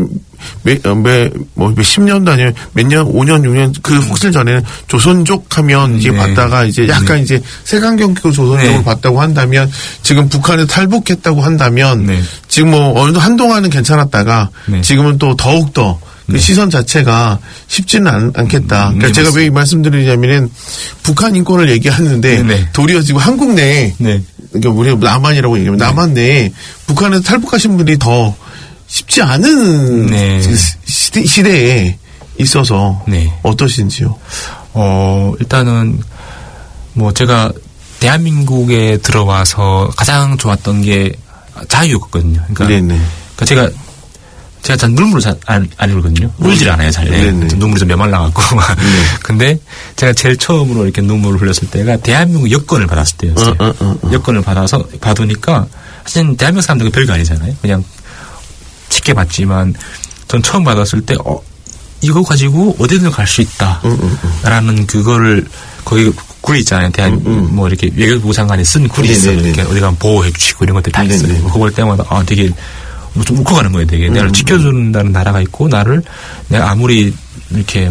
몇몇뭐 몇십 년도 아니면 몇 년, 오 년, 육 년 그 혹시 전에는 조선족 하면 이제 네. 봤다가 이제 약간 네. 이제 색안경 끼고 조선족을 네. 봤다고 한다면 지금 북한에 탈북했다고 한다면 네. 지금 뭐 어느 한동안은 괜찮았다가 네. 지금은 또 더욱 더 그 네. 시선 자체가 쉽지는 않, 않겠다. 그러니까 네, 제가 왜 이 말씀드리냐면은 북한 인권을 얘기하는데 네. 도리어 지금 한국 내에 네. 그러니까 우리가 남한이라고 얘기하면 네. 남한 내에 북한에서 탈북하신 분들이 더 쉽지 않은 네. 시대, 시대에 있어서 네. 어떠신지요? 어 일단은 뭐 제가 대한민국에 들어와서 가장 좋았던 게 자유였거든요. 그러니까, 네네. 그러니까 제가 제가 잘 눈물을 잘 안 안 흘거든요. 울질 않아요, 잘. 네. 눈물이 좀 메말라갖고. 네. 근데 제가 제일 처음으로 이렇게 눈물을 흘렸을 때가 대한민국 여권을 받았을 때였어요. 어, 어, 어, 어. 여권을 받아서 받으니까 사실 대한민국 사람들은 별거 아니잖아요. 그냥 쉽게 받지만 전 처음 받았을 때 어, 이거 가지고 어디든 갈 수 있다라는 그거를 거기 굴이 있잖아요. 대한 뭐 이렇게 외교부 장관이 쓴 굴이 있어요. 이렇게 어디 가면 보호해 주시고 이런 것들 다 있어요. 그거 볼 때마다 아 되게 좀 울컥하는 거예요. 되게 음, 나를 지켜준다는 나라가 있고 나를 내가 아무리 이렇게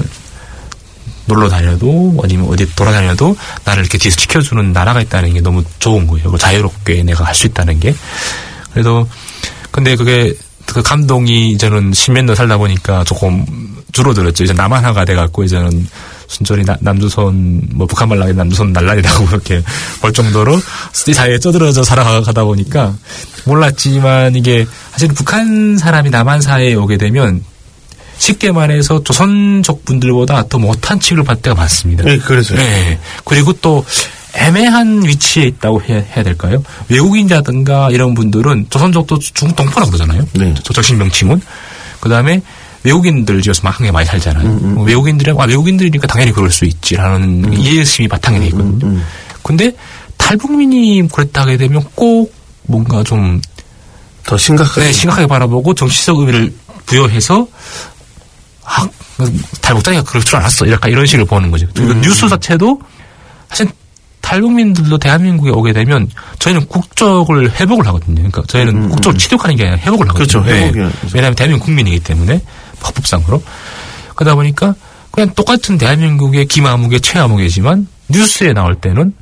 놀러 다녀도 아니면 어디 돌아다녀도 나를 이렇게 뒤에서 지켜주는 나라가 있다는 게 너무 좋은 거예요. 자유롭게 내가 할 수 있다는 게. 그래도 근데 그게 그 감동이 이제는 십몇 년 살다 보니까 조금 줄어들었죠. 이제 남한화가 돼갖고 이제는 순전히 나, 남조선 뭐 북한 말 나게 남조선 날라리라고 그렇게 볼 정도로 이 사회에 쩌들어져 살아가다 보니까 몰랐지만 이게 사실 북한 사람이 남한 사회에 오게 되면 쉽게 말해서 조선족 분들보다 더 못한 취급을 받을 때가 많습니다. 네, 그래서요. 네. 그리고 또 애매한 위치에 있다고 해야, 해야 될까요? 외국인이라든가 이런 분들은 조선족도 중동포라고 그러잖아요. 네. 정식 명칭은. 그 다음에 외국인들 지어서 막 한게 많이 살잖아요. 음, 음. 외국인들은, 아, 외국인들이니까 당연히 그럴 수 있지라는 음. 이해심이 바탕에 돼 있거든요. 음, 음. 근데 탈북민이 그랬다 하게 되면 꼭 뭔가 좀 더 심각하게. 네, 심각하게 바라보고 정치적 의미를 부여해서 아, 탈북자가 그럴 줄 알았어. 이렇게 이런 식으로 보는 거죠. 음. 뉴스 자체도 사실 탈북민들도 대한민국에 오게 되면 저희는 국적을 회복을 하거든요. 그러니까 저희는 음, 국적을 취득하는 게 아니라 회복을 하거든요. 그렇죠. 회복이 네. 왜냐하면 대한민국 국민이기 때문에 법법상으로. 그러다 보니까 그냥 똑같은 대한민국의 김아무개, 최아무개지만 뉴스에 나올 때는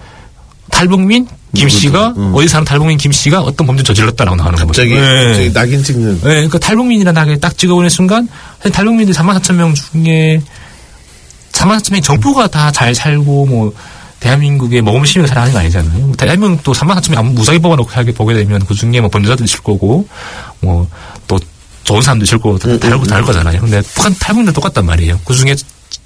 탈북민 김 씨가 음. 어디 사는 탈북민 김 씨가 어떤 범죄를 저질렀다라고 나오는 거죠. 갑자기, 네. 갑자기 낙인 찍는. 네, 그러니까 탈북민이라는 낙에 딱 찍어보는 순간 탈북민들 삼만 사천 명 중에 삼만 사천 명이 정부가 다 잘 살고 뭐 대한민국의 모범시민을 살아가는 거 아니잖아요. 대한민국도 삼만 사천 명 아무 무작위 뽑아놓고 하게 보게 되면 그 중에 뭐 범죄자도 있을 거고 뭐 또 좋은 사람도 있을 거고 다 다를 음, 다를 거잖아요. 근데 북한 탈북민들 똑같단 말이에요. 그 중에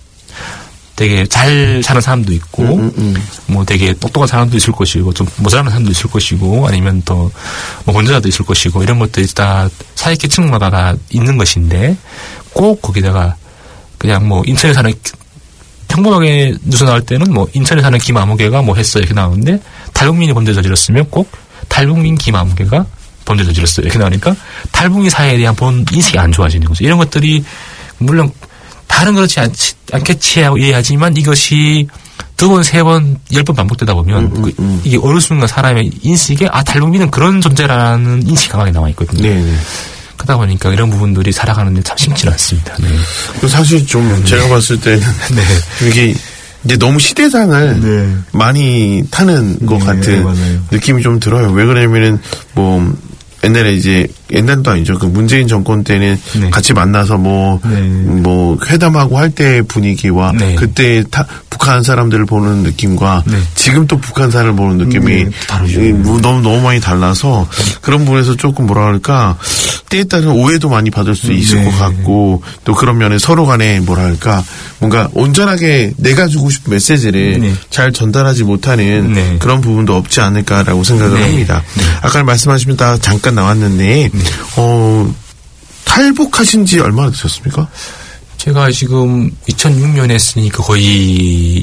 되게 잘 사는 사람도 있고, 음, 음. 뭐 되게 똑똑한 사람도 있을 것이고, 좀 모자란 사람도 있을 것이고, 아니면 또, 뭐 범죄자도 있을 것이고, 이런 것들이 다 사회계층마다 다 있는 것인데, 꼭 거기다가 그냥 뭐 인천에 사는, 평범하게 뉴스 나올 때는 뭐 인천에 사는 김아무개가 뭐 했어 이렇게 나오는데, 탈북민이 범죄 저질렀으면 꼭 탈북민 김아무개가 범죄 저질렀어요 이렇게 나오니까, 탈북민 사회에 대한 본 인식이 안 좋아지는 거죠. 이런 것들이, 물론, 다른 그렇지 않지, 않겠지 하고 이해하지만 이것이 두 번, 세 번, 열 번 반복되다 보면 음, 음, 음. 이게 어느 순간 사람의 인식에 아, 탈북민은 그런 존재라는 인식이 강하게 남아있거든요. 네네. 그러다 보니까 이런 부분들이 살아가는데 참 쉽지는 않습니다. 네. 사실 좀 네. 제가 봤을 때는 네. 이게 이제 너무 시대상을 네. 많이 타는 것 네, 같은 맞아요. 느낌이 좀 들어요. 왜 그러냐면은 뭐 옛날에 이제 옛날도 아니죠. 그 문재인 정권 때는 네. 같이 만나서 뭐, 네. 뭐 회담하고 할 때 분위기와 네. 그때 타, 북한 사람들을 보는 느낌과 네. 지금 또 북한 사람을 보는 느낌이 네. 다르죠. 너무 너무 많이 달라서 그런 부분에서 조금 뭐라 할까 때에 따른 오해도 많이 받을 수 있을 네. 것 같고 또 그런 면에 서로 간에 뭐라 할까 뭔가 온전하게 내가 주고 싶은 메시지를 네. 잘 전달하지 못하는 네. 그런 부분도 없지 않을까라고 생각을 네. 합니다. 네. 아까 말씀하시면 잠깐 나왔는데 네. 어, 탈북하신 지 얼마나 되셨습니까? 제가 지금 이천육 년에 했으니까 거의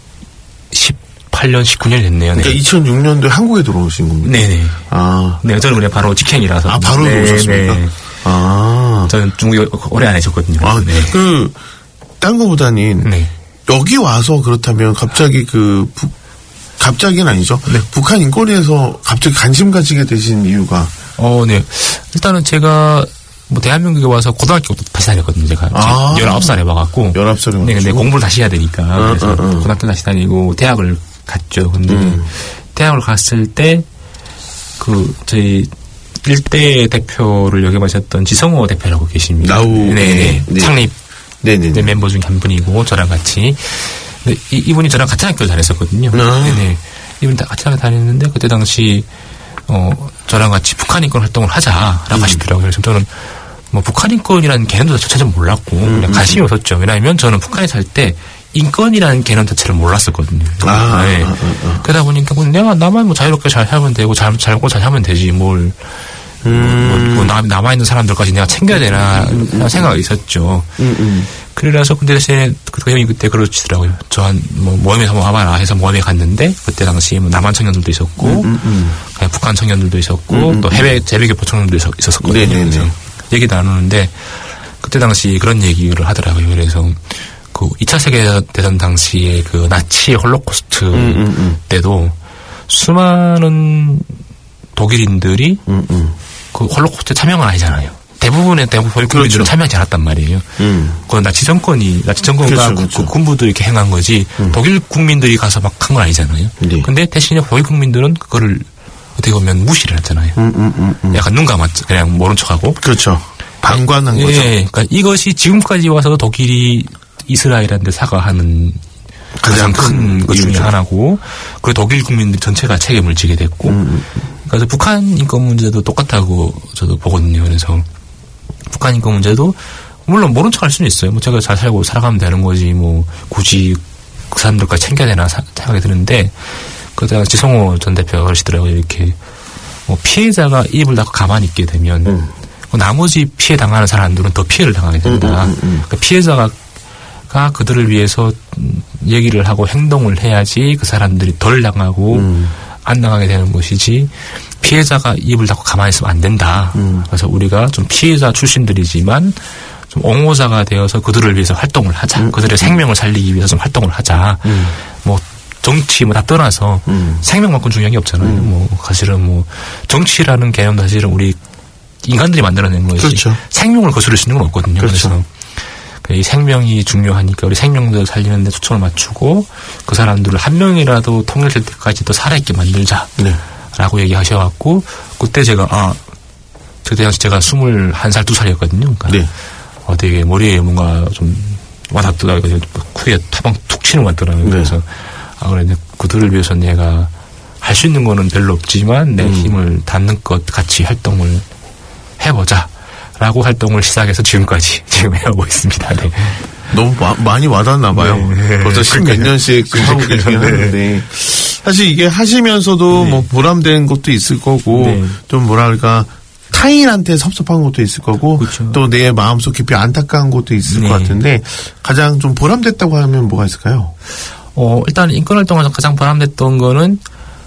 십팔 년, 십구 년 됐네요. 그러니까 네. 이천육 년도에 한국에 들어오신 겁니까? 네네. 아. 네, 저는 그냥 바로 직행이라서. 아, 바로 네, 오셨습니까? 네. 아. 저는 중국에 오래 안 계셨거든요. 아, 네. 그, 딴 거보다는 네. 여기 와서 그렇다면 갑자기 그, 북, 갑자기는 아니죠. 네. 북한 인권에서 갑자기 관심 가지게 되신 이유가? 어, 네. 일단은 제가 뭐 대한민국에 와서 고등학교도 다시 다녔거든요. 제가 아. 열아홉 살에 와갖고. 열아홉 살에 네, 근데 공부를 다시 해야 되니까. 어, 그래서 어, 어. 고등학교 다시 다니고 대학을 갔죠. 근데 음. 대학을 갔을 때 그 저희 일대 대표를 역임하셨던 지성호 대표라고 계십니다. 나우. 네, 네. 창립 네네. 네, 멤버 중 한 분이고 저랑 같이. 근데 이, 이분이 저랑 같은 학교를 다녔었거든요. 아. 네네. 이분이 같이 학교 다녔는데 그때 당시 어 저랑 같이 북한 인권 활동을 하자라고 음. 하시더라고요. 그래서 저는 뭐 북한 인권이라는 개념도 자체를 몰랐고 음. 그냥 관심이 없었죠. 왜냐하면 저는 북한에 살 때 인권이라는 개념 자체를 몰랐었거든요. 아, 네. 아, 아, 아. 그러다 보니까 뭐 내가 나만 뭐 자유롭게 잘 살면 되고 잘 살고 잘 하면 되지 뭘 음. 뭐, 뭐 남, 남아있는 사람들까지 내가 챙겨야 되나 음, 음, 생각이 있었죠. 음, 음. 그래서 근데 대신에 그 형이 그때 그러시더라고요. 저 한 뭐 모임에서 뭐 와봐라 해서 모임에 갔는데 그때 당시 뭐 남한 청년들도 있었고 음, 음. 그냥 북한 청년들도 있었고 음, 음, 또 해외 재배교포 청년들도 있었, 있었거든요. 네네네. 그래서 얘기 나누는데 그때 당시 그런 얘기를 하더라고요. 그래서 그 이 차 세계대전 당시에 그 나치 홀로코스트 음, 음, 음. 때도 수많은 독일인들이 음, 음. 그 홀로코스트에 참여가 아니잖아요. 대부분의 대부분 독일인들은 그렇죠. 참여하지 않았단 말이에요. 음. 그건 나치 정권이 나치 정권과 그렇죠, 그- 그렇죠. 그 군부들이 이렇게 행한 거지 음. 독일 국민들이 가서 막 한 건 아니잖아요. 네. 근데 대신에 독일 국민들은 그거를 어떻게 보면 무시를 했잖아요. 음, 음, 음, 음. 약간 눈 감았죠. 그냥 모른 척하고. 그렇죠. 방관한 예, 거죠. 그러니까 이것이 지금까지 와서 독일이 이스라엘한테 사과하는 가장, 가장 큰 것 중에 이유죠. 하나고, 그리고 독일 국민들 전체가 책임을 지게 됐고, 음, 그래서 북한 인권 문제도 똑같다고 저도 보거든요. 그래서 북한 인권 문제도 물론 모른 척 할 수는 있어요. 뭐 제가 잘 살고 살아가면 되는 거지, 뭐 굳이 그 사람들까지 챙겨야 되나 사- 생각이 드는데, 그러다가 지성호 전 대표가 그러시더라고요. 이렇게 뭐 피해자가 입을 닫고 가만히 있게 되면 음. 나머지 피해 당하는 사람들은 더 피해를 당하게 된다. 음, 음, 음. 그러니까 피해자가 가 그들을 위해서 얘기를 하고 행동을 해야지 그 사람들이 덜 당하고 음. 안 당하게 되는 것이지 피해자가 입을 닫고 가만히 있으면 안 된다. 음. 그래서 우리가 좀 피해자 출신들이지만 좀 옹호자가 되어서 그들을 위해서 활동을 하자. 음. 그들의 생명을 살리기 위해서 좀 활동을 하자. 음. 뭐 정치 뭐 다 떠나서 음. 생명만큼 중요한 게 없잖아요. 음. 뭐 사실은 뭐 정치라는 개념도 사실은 우리 인간들이 만들어낸 거지. 그렇죠. 생명을 거스를 수 있는 건 없거든요. 그렇죠. 그래서 이 생명이 중요하니까 우리 생명들 살리는 데 초점을 맞추고 그 사람들을 한 명이라도 통일될 때까지 또 살아있게 만들자. 네. 라고 얘기하셔갖고 그때 제가 아 그때 당시 제가 스물한 살, 두 살이었거든요. 그러니까 네. 어, 되게 머리에 뭔가 좀 와닿더라고요. 크게 타방 툭 치는 것 같더라고요. 네. 그래서 아 그래 그들을 위해서 내가 할 수 있는 거는 별로 없지만 내 음. 힘을 닿는 것 같이 활동을 해보자. 라고 활동을 시작해서 지금까지 지금 해오고 있습니다. 네. 너무 마- 많이 와닿나 봐요. 네. 벌써 십몇 년씩 하고 계시긴 네. 하는데 사실 이게 하시면서도 뭐 보람된 것도 있을 거고 네. 좀 뭐랄까 타인한테 섭섭한 것도 있을 거고 그렇죠. 또 내 마음속 깊이 안타까운 것도 있을 네. 것 같은데 가장 좀 보람됐다고 하면 뭐가 있을까요? 어, 일단 인권활동에서 가장 보람됐던 거는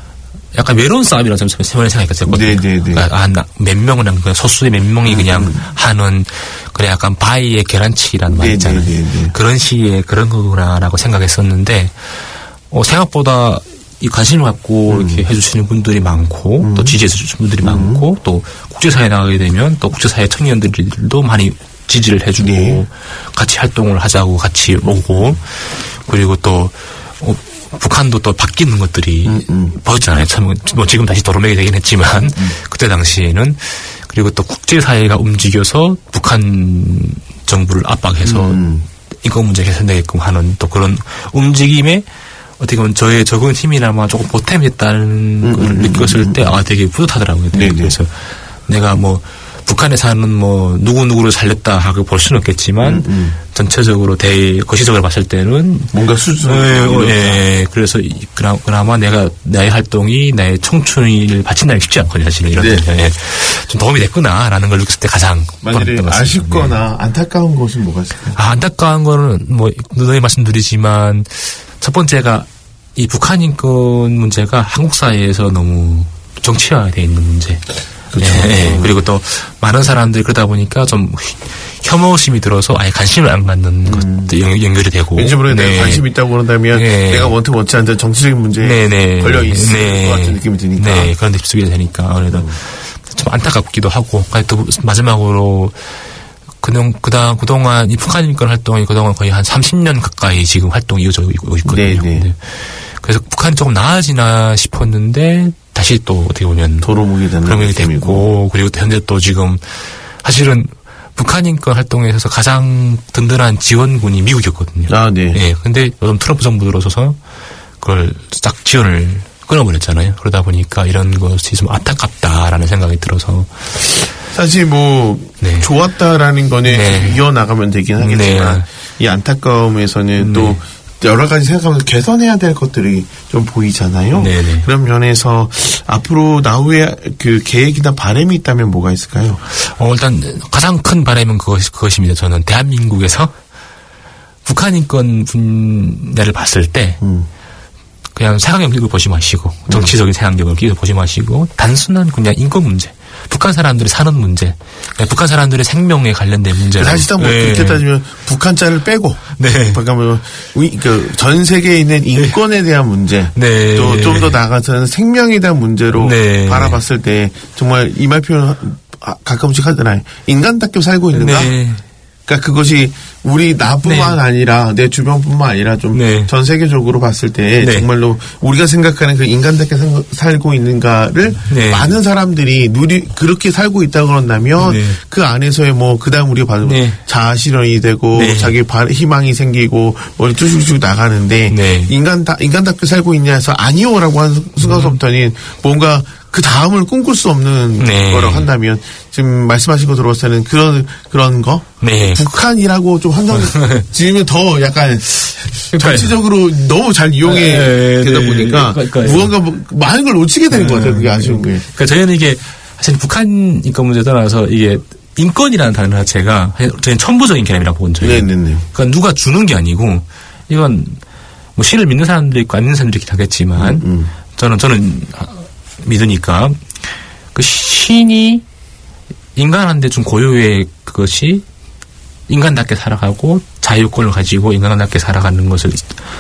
약간 외로운 싸움이라고 저는 처음에 생각했거든요. 네, 네, 네. 그러니까 아, 나, 몇 명은 그냥 소수의 몇 명이 그냥 음. 하는 그래 약간 바위의 계란치기라는 말 네, 있잖아요. 네, 네, 네. 그런 시기에 그런 거구나라고 생각했었는데 어, 생각보다 이 관심을 갖고 음. 이렇게 해주시는 분들이 많고 음. 또 지지해 주시는 분들이 음. 많고 또 국제사회에 나가게 되면 또 국제사회 청년들도 많이 지지를 해주고 네. 같이 활동을 하자고 같이 오고 그리고 또 어, 북한도 또 바뀌는 것들이 음, 음. 보였잖아요. 참, 뭐 지금 다시 도로맥이 되긴 했지만 그때 당시에는 그리고 또 국제사회가 움직여서 북한 정부를 압박해서 음. 인권 문제 개선되게끔 하는 또 그런 움직임에 어떻게 보면 저의 적은 힘이나마 조금 보탬했다는 음, 걸 음, 느꼈을 음, 때 아 되게 뿌듯하더라고요. 네네. 그래서 내가 뭐 북한에 사는 뭐 누구 누구를 살렸다 하고 볼 수는 없겠지만 음, 음. 전체적으로 대 거시적으로 봤을 때는 뭔가 수준 예, 어, 예, 그래서 이- 그나, 그나마 내가 나의 활동이 나의 청춘을 바친다는 게 쉽지 않거든요. 사실은 이런 네. 데 예. 좀 도움이 됐구나라는 걸 느꼈을 때 가장 만일에 보람된 것 같습니다. 아쉽거나 안타까운 것은 뭐가 있을까요? 아, 안타까운 거는 뭐 너희 말씀드리지만 첫 번째가 이 북한 인권 문제가 한국 사회에서 너무 정치화되어 있는 문제. 그렇죠. 예, 예. 그리고 또 많은 사람들이 그러다 보니까 좀 혐오심이 들어서 아예 관심을 안 갖는 것도 연- 연결이 되고. 왠지 모르게 네. 내가 관심 있다고 그런다면 네. 내가 원트 원치 않는 정치적인 문제에 네, 네. 걸려 있을 네. 것 같은 느낌이 드니까. 네, 그런 데 휩쓰게 되니까. 그래도 좀 안타깝기도 하고, 또 마지막으로 그동, 그다, 그동안 이 북한 인권 활동이 그동안 거의 한 삼십 년 가까이 지금 활동이 이어져 있거든요. 네. 그래서 북한이 조금 나아지나 싶었는데 다시 또 어떻게 보면 도루묵이 되는 도루묵이 됐고, 그리고 현재 또 지금 사실은 북한 인권 활동에 있어서 가장 든든한 지원군이 미국이었거든요. 아, 네. 예. 근데 요즘 트럼프 정부 들어서서 그걸 딱 지원을 끊어버렸잖아요. 그러다 보니까 이런 것이 좀 안타깝다라는 생각이 들어서. 사실 뭐, 네. 좋았다라는 거는 네. 이어나가면 되긴 하겠지만, 네. 이 안타까움에서는 네. 또 여러 가지 생각하면서 개선해야 될 것들이 좀 보이잖아요. 네네. 그런 면에서 앞으로 나후에 그 계획이나 바람이 있다면 뭐가 있을까요? 어, 일단 가장 큰 바람은 그것, 그것입니다. 저는 대한민국에서 북한 인권 분야를 봤을 때 음. 그냥 생각력 끼고 보지 마시고 정치적인 생각력을 끼고 보지 마시고 단순한 그냥 인권 문제, 북한 사람들이 사는 문제, 북한 사람들의 생명에 관련된 문제. 사실상 뭐 그렇게 네. 따지면 북한자를 빼고, 네, 그러니까 그 전 세계에 있는 인권에 대한 문제, 네. 또 좀 더 나아가서는 생명에 대한 문제로 네. 바라봤을 때 정말 이 말 표현 가끔씩 하잖아요. 인간답게 살고 있는가? 네. 그러니까 그것이 우리 나뿐만 네. 아니라 내 주변뿐만 아니라 좀 전 네. 세계적으로 봤을 때 네. 정말로 우리가 생각하는 그 인간답게 살고 있는가를 네. 많은 사람들이 누리 그렇게 살고 있다 그런다면 네. 그 안에서의 뭐 그다음 우리가 봐도 네. 자아 실현이 되고 네. 자기 희망이 생기고 뭐 쭉쭉쭉 나가는데 네. 인간 인간답게 살고 있냐해서 아니요라고 한 순간부터는 음. 뭔가 그 다음을 꿈꿀 수 없는 네. 거라고 한다면 지금 말씀하신 거 들어봤을 때는 그런 그런 거 네. 북한이라고 좀 한정 지으면 더 약간 정치적으로 너무 잘 이용해 네. 되다 보니까 네. 네. 무언가 뭐 많은 걸 놓치게 되는 네. 것 같아요. 그게 아쉬운 게. 그러니까 저희는 이게 사실 북한 인권 문제 떠나서 이게 인권이라는 단어 자체가 저희는 천부적인 개념이라고 보거든요. 네네네. 그러니까 누가 주는 게 아니고 이건 뭐 신을 믿는 사람도 있고 안 믿는 사람도 있긴 하겠지만 음, 음. 저는 저는 믿으니까 그 신이 인간한테 준 고유의 그것이 인간답게 살아가고 자유권을 가지고 인간답게 살아가는 것을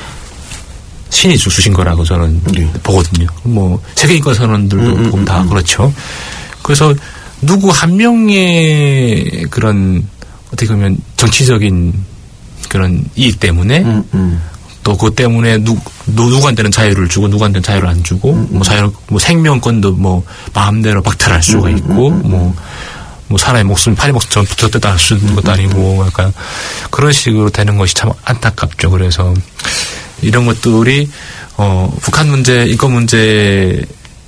신이 주신 거라고 저는 네. 보거든요. 뭐 세계 인권 선언들도 음, 조금 음, 다 음. 그렇죠. 그래서 누구 한 명의 그런 어떻게 보면 정치적인 그런 이익 때문에 음, 음. 또 그것 때문에 누, 누구한테는 자유를 주고 누구한테는 자유를 안 주고 음, 뭐 자유 뭐 생명권도 뭐 마음대로 박탈할 수가 있고 음, 음, 뭐, 뭐 사람의 목숨 파리 목숨 전 붙었다 할 수 있는 것도 아니고 약간 그런 식으로 되는 것이 참 안타깝죠. 그래서 이런 것들이 어 북한 문제 인권 문제에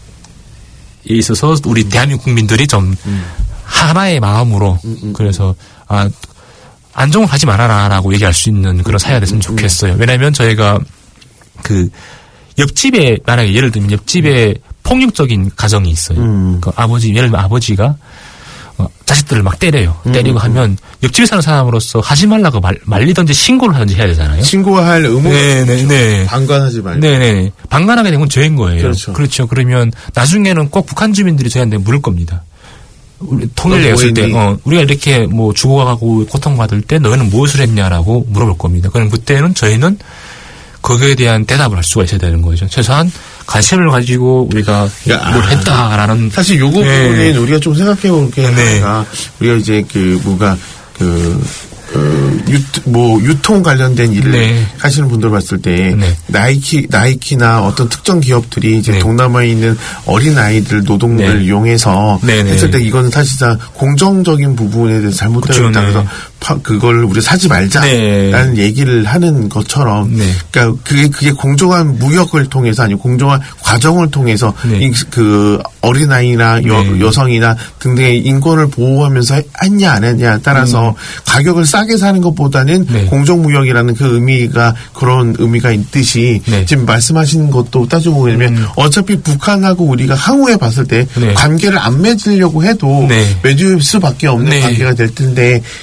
있어서 우리 대한민국 국민들이 좀 음. 하나의 마음으로 음, 음, 그래서 아 안종을 하지 말아라라고 얘기할 수 있는 그런 사회가 됐으면 좋겠어요. 왜냐하면 저희가 그 옆집에 만약에 예를 들면 옆집에 폭력적인 가정이 있어요. 음. 그 아버지 예를 들면 아버지가 어, 자식들을 막 때려요. 때리고 음. 하면 옆집에 사는 사람으로서 하지 말라고 말, 말리든지 신고를 하든지 해야 되잖아요. 신고할 의무가 네네네. 네. 방관하지 말고. 네네. 방관하게 되면 죄인 거예요. 그렇죠. 그렇죠. 그러면 나중에는 꼭 북한 주민들이 저희한테 물을 겁니다. 우리 통일되었을 때, 어, 우리가 이렇게 뭐 죽어가고 고통받을 때 너희는 무엇을 했냐라고 물어볼 겁니다. 그럼 그때는 저희는 거기에 대한 대답을 할 수가 있어야 되는 거죠. 최소한 관심을 가지고 우리가 야, 뭘 했다라는. 사실 요거 네. 부분은 우리가 좀 생각해 볼 게 네. 하나가 우리가 이제 그 뭔가 그 어, 유, 뭐, 유통 관련된 일을 네. 하시는 분들 봤을 때, 네. 나이키, 나이키나 어떤 특정 기업들이 이제 네. 동남아에 있는 어린 아이들 노동을 네. 이용해서 네. 했을 때 이거는 사실상 공정적인 부분에 대해서 잘못되어 있다. 그래서 파, 그걸 우리 사지 말자라는 네. 얘기를 하는 것처럼, 네. 그러니까 그게, 그게 공정한 무역을 통해서 아니고 공정한 과정을 통해서 네. 이, 그 어린아이나 여, 네. 여성이나 등등의 인권을 보호하면서 했냐 안 했냐에 따라서 음. 가격을 싸게 사는 것보다는 네. 공정무역이라는 그 의미가 그런 의미가 있듯이 네. 지금 말씀하시는 것도 따지고 보면 음. 어차피 북한하고 우리가 향후에 봤을 때 네. 관계를 안 맺으려고 해도 네. 맺을 수밖에 없는 네. 관계가 될 텐데 그때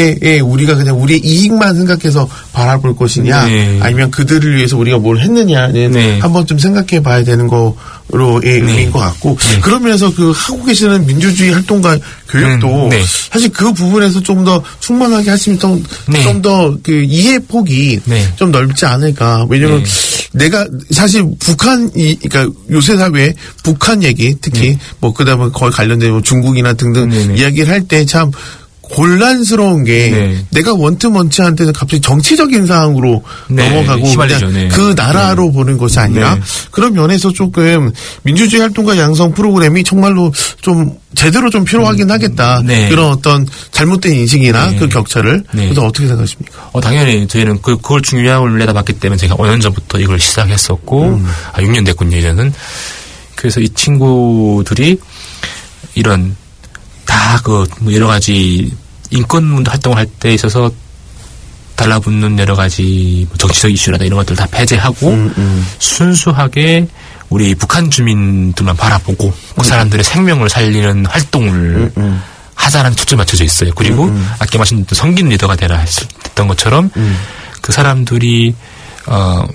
그때에 우리가 그냥 우리의 이익만 생각해서 바라볼 것이냐, 네. 아니면 그들을 위해서 우리가 뭘 했느냐는 네. 한번 좀 생각해 봐야 되는 거로의 네. 의미인 것 같고, 네. 그러면서 그 하고 계시는 민주주의 활동가 교육도 음, 네. 사실 그 부분에서 좀 더 충만하게 하시면 좀, 네. 좀 더 그 이해 폭이 네. 좀 넓지 않을까. 왜냐면 네. 내가 사실 북한이, 그러니까 요새 사회에 북한 얘기, 특히 네. 뭐 그다음에 거의 관련된 뭐 중국이나 등등 네. 네. 이야기를 할 때 참 곤란스러운 게 네. 내가 원투먼치 한테는 갑자기 정치적인 사항으로 네. 넘어가고 그냥 네. 그 나라로 네. 보는 것이 아니라 네. 그런 면에서 조금 민주주의 활동가 양성 프로그램이 정말로 좀 제대로 좀 필요하긴 하겠다. 네. 그런 어떤 잘못된 인식이나 네. 그 격차를. 네. 그래서 어떻게 생각하십니까? 어, 당연히 저희는 그, 그걸 중요함을 내다봤기 때문에 제가 오 년 전부터 이걸 시작했었고 음. 아, 육 년 됐군요, 이제는. 그래서 이 친구들이 이런 다 그 여러 가지 인권 활동을 할 때 있어서 달라붙는 여러 가지 정치적 이슈라든가 이런 것들 다 배제하고 음, 음. 순수하게 우리 북한 주민들만 바라보고 그 음. 사람들의 생명을 살리는 활동을 음, 음. 하자는 초점이 맞춰져 있어요. 그리고 음, 음. 아까 말씀드린 성긴 리더가 되라 했던 것처럼 음. 그 사람들이 어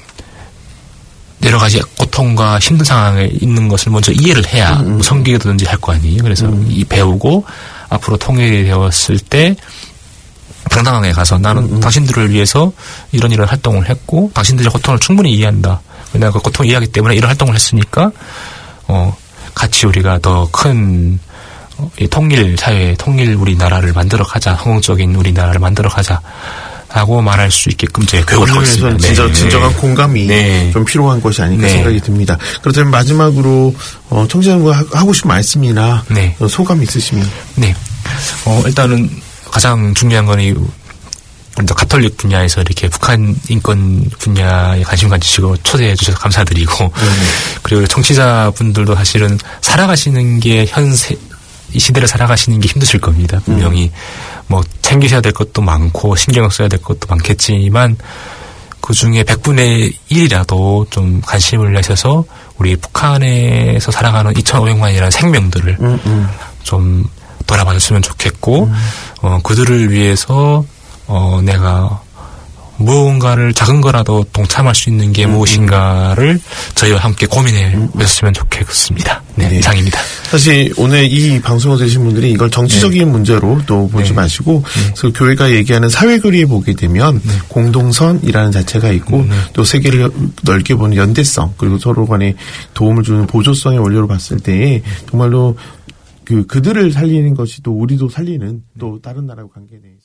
여러 가지 고통과 힘든 상황에 있는 것을 먼저 이해를 해야 음, 음. 뭐 성기라든지 할 거 아니에요. 그래서 음. 이 배우고 앞으로 통일이 되었을 때 당당하게 가서 나는 음, 음. 당신들을 위해서 이런 이런 활동을 했고 당신들의 고통을 충분히 이해한다. 내가 그 고통을 이해하기 때문에 이런 활동을 했으니까 어 같이 우리가 더 큰 어, 통일 사회, 통일 우리나라를 만들어 가자. 성공적인 우리나라를 만들어 가자. 하고 말할 수 있게끔 제 교육을 하고 있습니다. 진짜 네. 진정한 공감이 네. 좀 필요한 것이 아닐까 네. 생각이 듭니다. 그렇다면 마지막으로 어, 청취자분과 하고 싶은 말씀이나 네. 어, 소감 있으시면. 네. 어, 일단은 가장 중요한 건 이 가톨릭 분야에서 이렇게 북한 인권 분야에 관심 가지시고 초대해 주셔서 감사드리고 네. 그리고 청취자분들도 사실은 살아가시는 게 현세 이 시대를 살아가시는 게 힘드실 겁니다. 분명히 음. 뭐 챙기셔야 될 것도 많고 신경 써야 될 것도 많겠지만 그 중에 백분의 일이라도 좀 관심을 내셔서 우리 북한에서 살아가는 이천오백만이라는 생명들을 음, 음. 좀 돌아봐줬으면 좋겠고 음. 어, 그들을 위해서 어, 내가 무언가를 작은 거라도 동참할 수 있는 게 음, 무엇인가를 저희와 함께 고민해 보셨으면 좋겠습니다. 네, 네. 이상입니다. 사실 오늘 이 방송을 들으신 분들이 이걸 정치적인 네. 문제로 또 보지 네. 마시고 네. 그래서 교회가 얘기하는 사회교리에 보게 되면 네. 공동선이라는 자체가 있고 네. 또 세계를 넓게 보는 연대성 그리고 서로 간에 도움을 주는 보조성의 원료로 봤을 때 정말로 그 그들을 살리는 것이 또 우리도 살리는 또 다른 나라와 관계에 대해서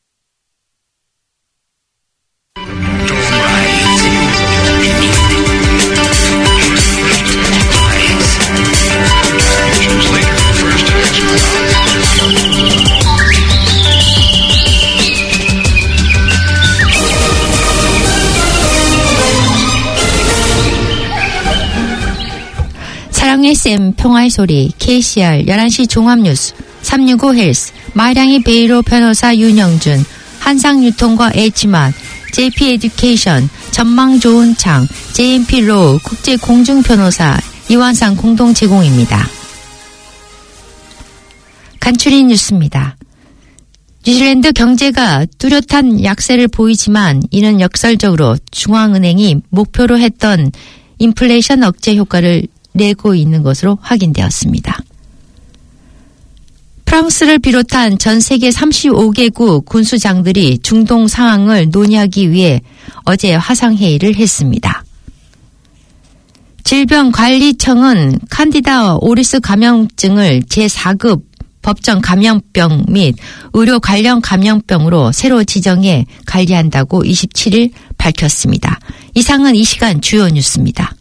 사랑의 쌤 평화의 소리 케이씨알 열한 시 종합뉴스 삼육오 헬스 마이랑이 베이로 변호사 윤영준 한상유통과 H맛 제이피 에듀케이션 전망 좋은 창 제이엠피 로우 국제공중변호사 이완상 공동 제공입니다. 간추린 뉴스입니다. 뉴질랜드 경제가 뚜렷한 약세를 보이지만 이는 역설적으로 중앙은행이 목표로 했던 인플레이션 억제 효과를 내고 있는 것으로 확인되었습니다. 프랑스를 비롯한 전 세계 삼십오 개국 군수장들이 중동 상황을 논의하기 위해 어제 화상회의를 했습니다. 질병관리청은 칸디다 오리스 감염증을 제사 급 법정 감염병 및 의료 관련 감염병으로 새로 지정해 관리한다고 이십칠 일 밝혔습니다. 이상은 이 시간 주요 뉴스입니다.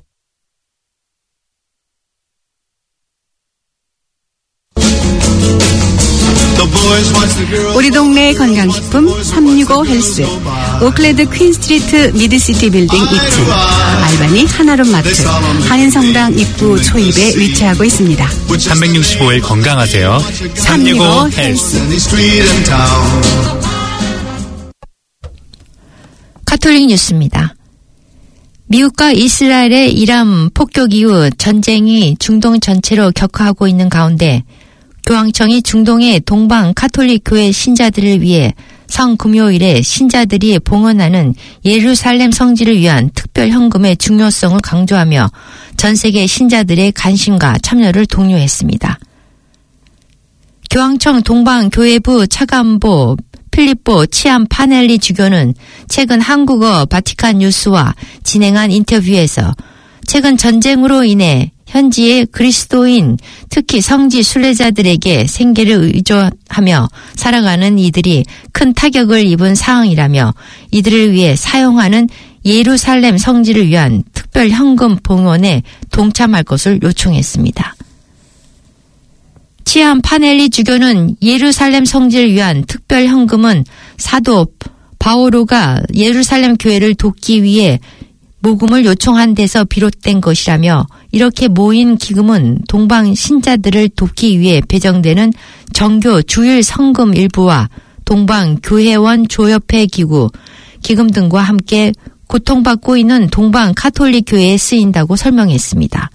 우리 동네 건강식품 삼육오 헬스 오클랜드 퀸스트리트 미드시티 빌딩 이 층 알바니 하나룸 마트 한인성당 입구 초입에 위치하고 있습니다. 삼백육십오 일 건강하세요. 삼육오 헬스. 카톨릭 뉴스입니다. 미국과 이스라엘의 이란 폭격 이후 전쟁이 중동 전체로 격화하고 있는 가운데 교황청이 중동의 동방 카톨릭 교회 신자들을 위해 성금요일에 신자들이 봉헌하는 예루살렘 성지를 위한 특별 헌금의 중요성을 강조하며 전 세계 신자들의 관심과 참여를 독려했습니다. 교황청 동방교회부 차관보 필리포 치암파넬리 주교는 최근 한국어 바티칸 뉴스와 진행한 인터뷰에서 최근 전쟁으로 인해 현지의 그리스도인, 특히 성지 순례자들에게 생계를 의존하며 살아가는 이들이 큰 타격을 입은 상황이라며 이들을 위해 사용하는 예루살렘 성지를 위한 특별 현금 봉헌에 동참할 것을 요청했습니다. 치암 파넬리 주교는 예루살렘 성지를 위한 특별 현금은 사도 바오로가 예루살렘 교회를 돕기 위해 모금을 요청한 데서 비롯된 것이라며 이렇게 모인 기금은 동방 신자들을 돕기 위해 배정되는 정교 주일 성금 일부와 동방 교회원 조협회 기구, 기금 등과 함께 고통받고 있는 동방 카톨릭 교회에 쓰인다고 설명했습니다.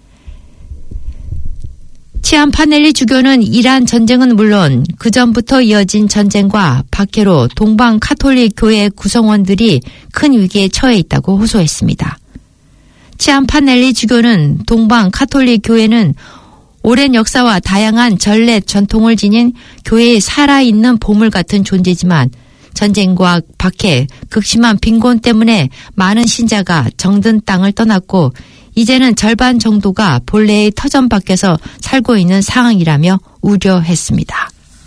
치암 파넬리 주교는 이란 전쟁은 물론 그 전부터 이어진 전쟁과 박해로 동방 카톨릭 교회 구성원들이 큰 위기에 처해 있다고 호소했습니다. 치암 파넬리 주교는 동방 카톨릭 교회는 오랜 역사와 다양한 전례 전통을 지닌 교회의 살아있는 보물 같은 존재지만 전쟁과 박해, 극심한 빈곤 때문에 많은 신자가 정든 땅을 떠났고 이제는 절반 정도가 본래의 터전 밖에서 살고 있는 상황이라며 우려했습니다.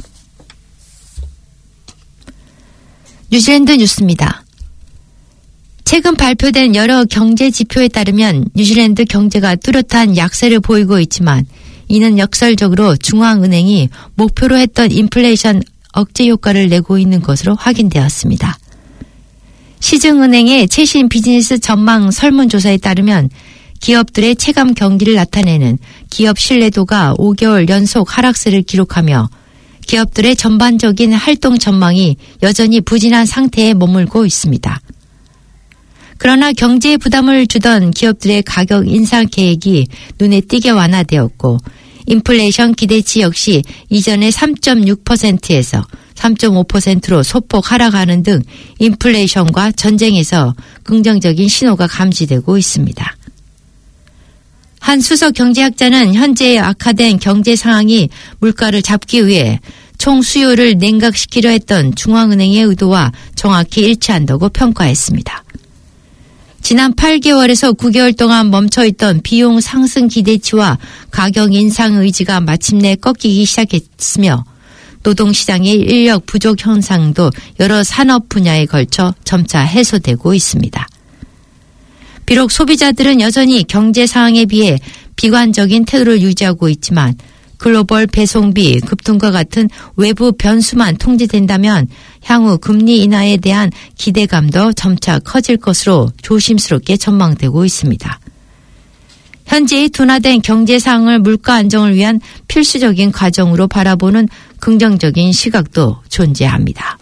뉴질랜드 뉴스입니다. 최근 발표된 여러 경제 지표에 따르면 뉴질랜드 경제가 뚜렷한 약세를 보이고 있지만 이는 역설적으로 중앙은행이 목표로 했던 인플레이션 억제 효과를 내고 있는 것으로 확인되었습니다. 시중은행의 최신 비즈니스 전망 설문조사에 따르면 기업들의 체감 경기를 나타내는 기업 신뢰도가 오 개월 연속 하락세를 기록하며 기업들의 전반적인 활동 전망이 여전히 부진한 상태에 머물고 있습니다. 그러나 경제에 부담을 주던 기업들의 가격 인상 계획이 눈에 띄게 완화되었고 인플레이션 기대치 역시 이전의 삼 점 육 퍼센트에서 삼 점 오 퍼센트로 소폭 하락하는 등 인플레이션과 전쟁에서 긍정적인 신호가 감지되고 있습니다. 한 수석 경제학자는 현재의 악화된 경제 상황이 물가를 잡기 위해 총 수요를 냉각시키려 했던 중앙은행의 의도와 정확히 일치한다고 평가했습니다. 지난 팔 개월에서 구 개월 동안 멈춰있던 비용 상승 기대치와 가격 인상 의지가 마침내 꺾이기 시작했으며 노동시장의 인력 부족 현상도 여러 산업 분야에 걸쳐 점차 해소되고 있습니다. 비록 소비자들은 여전히 경제 상황에 비해 비관적인 태도를 유지하고 있지만 글로벌 배송비 급등과 같은 외부 변수만 통제된다면 향후 금리 인하에 대한 기대감도 점차 커질 것으로 조심스럽게 전망되고 있습니다. 현재의 둔화된 경제 상황을 물가 안정을 위한 필수적인 과정으로 바라보는 긍정적인 시각도 존재합니다.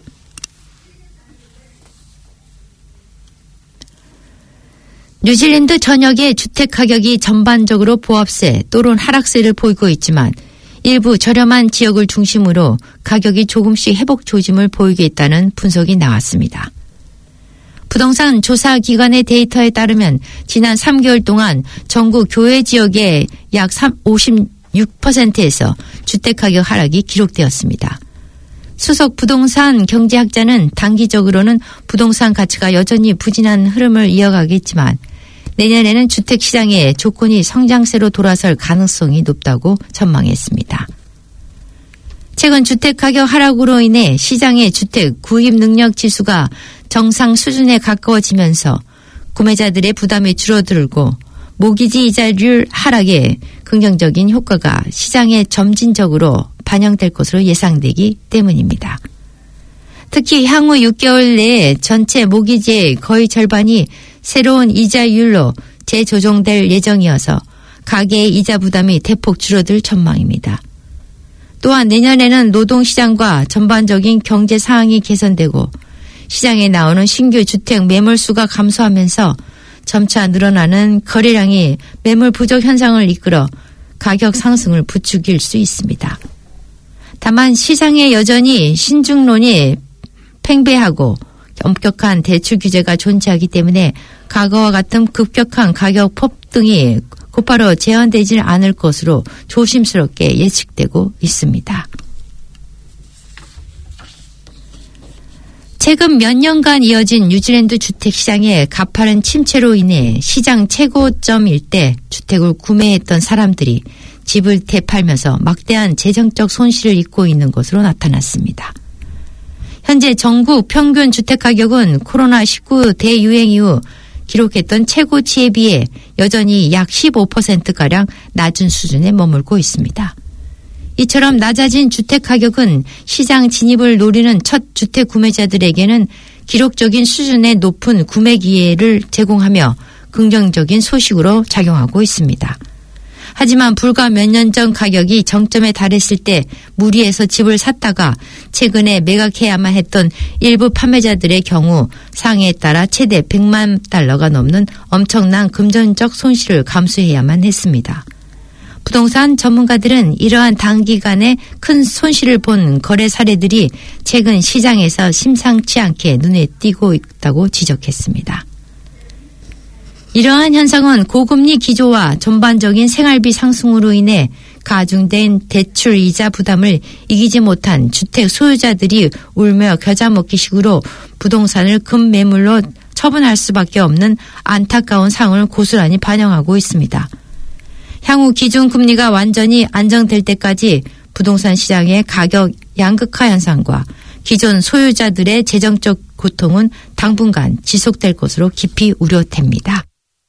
뉴질랜드 전역의 주택 가격이 전반적으로 보합세 또는 하락세를 보이고 있지만 일부 저렴한 지역을 중심으로 가격이 조금씩 회복 조짐을 보이고 있다는 분석이 나왔습니다. 부동산 조사 기관의 데이터에 따르면 지난 삼 개월 동안 전국 교외 지역의 약 오십육 퍼센트에서 주택 가격 하락이 기록되었습니다. 수석 부동산 경제학자는 단기적으로는 부동산 가치가 여전히 부진한 흐름을 이어가겠지만 내년에는 주택시장의 조건이 성장세로 돌아설 가능성이 높다고 전망했습니다. 최근 주택가격 하락으로 인해 시장의 주택 구입 능력 지수가 정상 수준에 가까워지면서 구매자들의 부담이 줄어들고 모기지 이자율 하락에 긍정적인 효과가 시장에 점진적으로 반영될 것으로 예상되기 때문입니다. 특히 향후 육 개월 내에 전체 모기지의 거의 절반이 새로운 이자율로 재조정될 예정이어서 가계의 이자 부담이 대폭 줄어들 전망입니다. 또한 내년에는 노동시장과 전반적인 경제 상황이 개선되고 시장에 나오는 신규 주택 매물수가 감소하면서 점차 늘어나는 거래량이 매물 부족 현상을 이끌어 가격 상승을 부추길 수 있습니다. 다만 시장에 여전히 신중론이 팽배하고 엄격한 대출 규제가 존재하기 때문에 과거와 같은 급격한 가격 폭등이 곧바로 재현되지 않을 것으로 조심스럽게 예측되고 있습니다. 최근 몇 년간 이어진 뉴질랜드 주택시장의 가파른 침체로 인해 시장 최고점일 때 주택을 구매했던 사람들이 집을 되팔면서 막대한 재정적 손실을 입고 있는 것으로 나타났습니다. 현재 전국 평균 주택가격은 코로나십구 대유행 이후 기록했던 최고치에 비해 여전히 약 십오 퍼센트가량 낮은 수준에 머물고 있습니다. 이처럼 낮아진 주택가격은 시장 진입을 노리는 첫 주택 구매자들에게는 기록적인 수준의 높은 구매 기회를 제공하며 긍정적인 소식으로 작용하고 있습니다. 하지만 불과 몇 년 전 가격이 정점에 달했을 때 무리해서 집을 샀다가 최근에 매각해야만 했던 일부 판매자들의 경우 상해에 따라 최대 백만 달러가 넘는 엄청난 금전적 손실을 감수해야만 했습니다. 부동산 전문가들은 이러한 단기간에 큰 손실을 본 거래 사례들이 최근 시장에서 심상치 않게 눈에 띄고 있다고 지적했습니다. 이러한 현상은 고금리 기조와 전반적인 생활비 상승으로 인해 가중된 대출 이자 부담을 이기지 못한 주택 소유자들이 울며 겨자 먹기식으로 부동산을 금매물로 처분할 수밖에 없는 안타까운 상황을 고스란히 반영하고 있습니다. 향후 기준금리가 완전히 안정될 때까지 부동산 시장의 가격 양극화 현상과 기존 소유자들의 재정적 고통은 당분간 지속될 것으로 깊이 우려됩니다.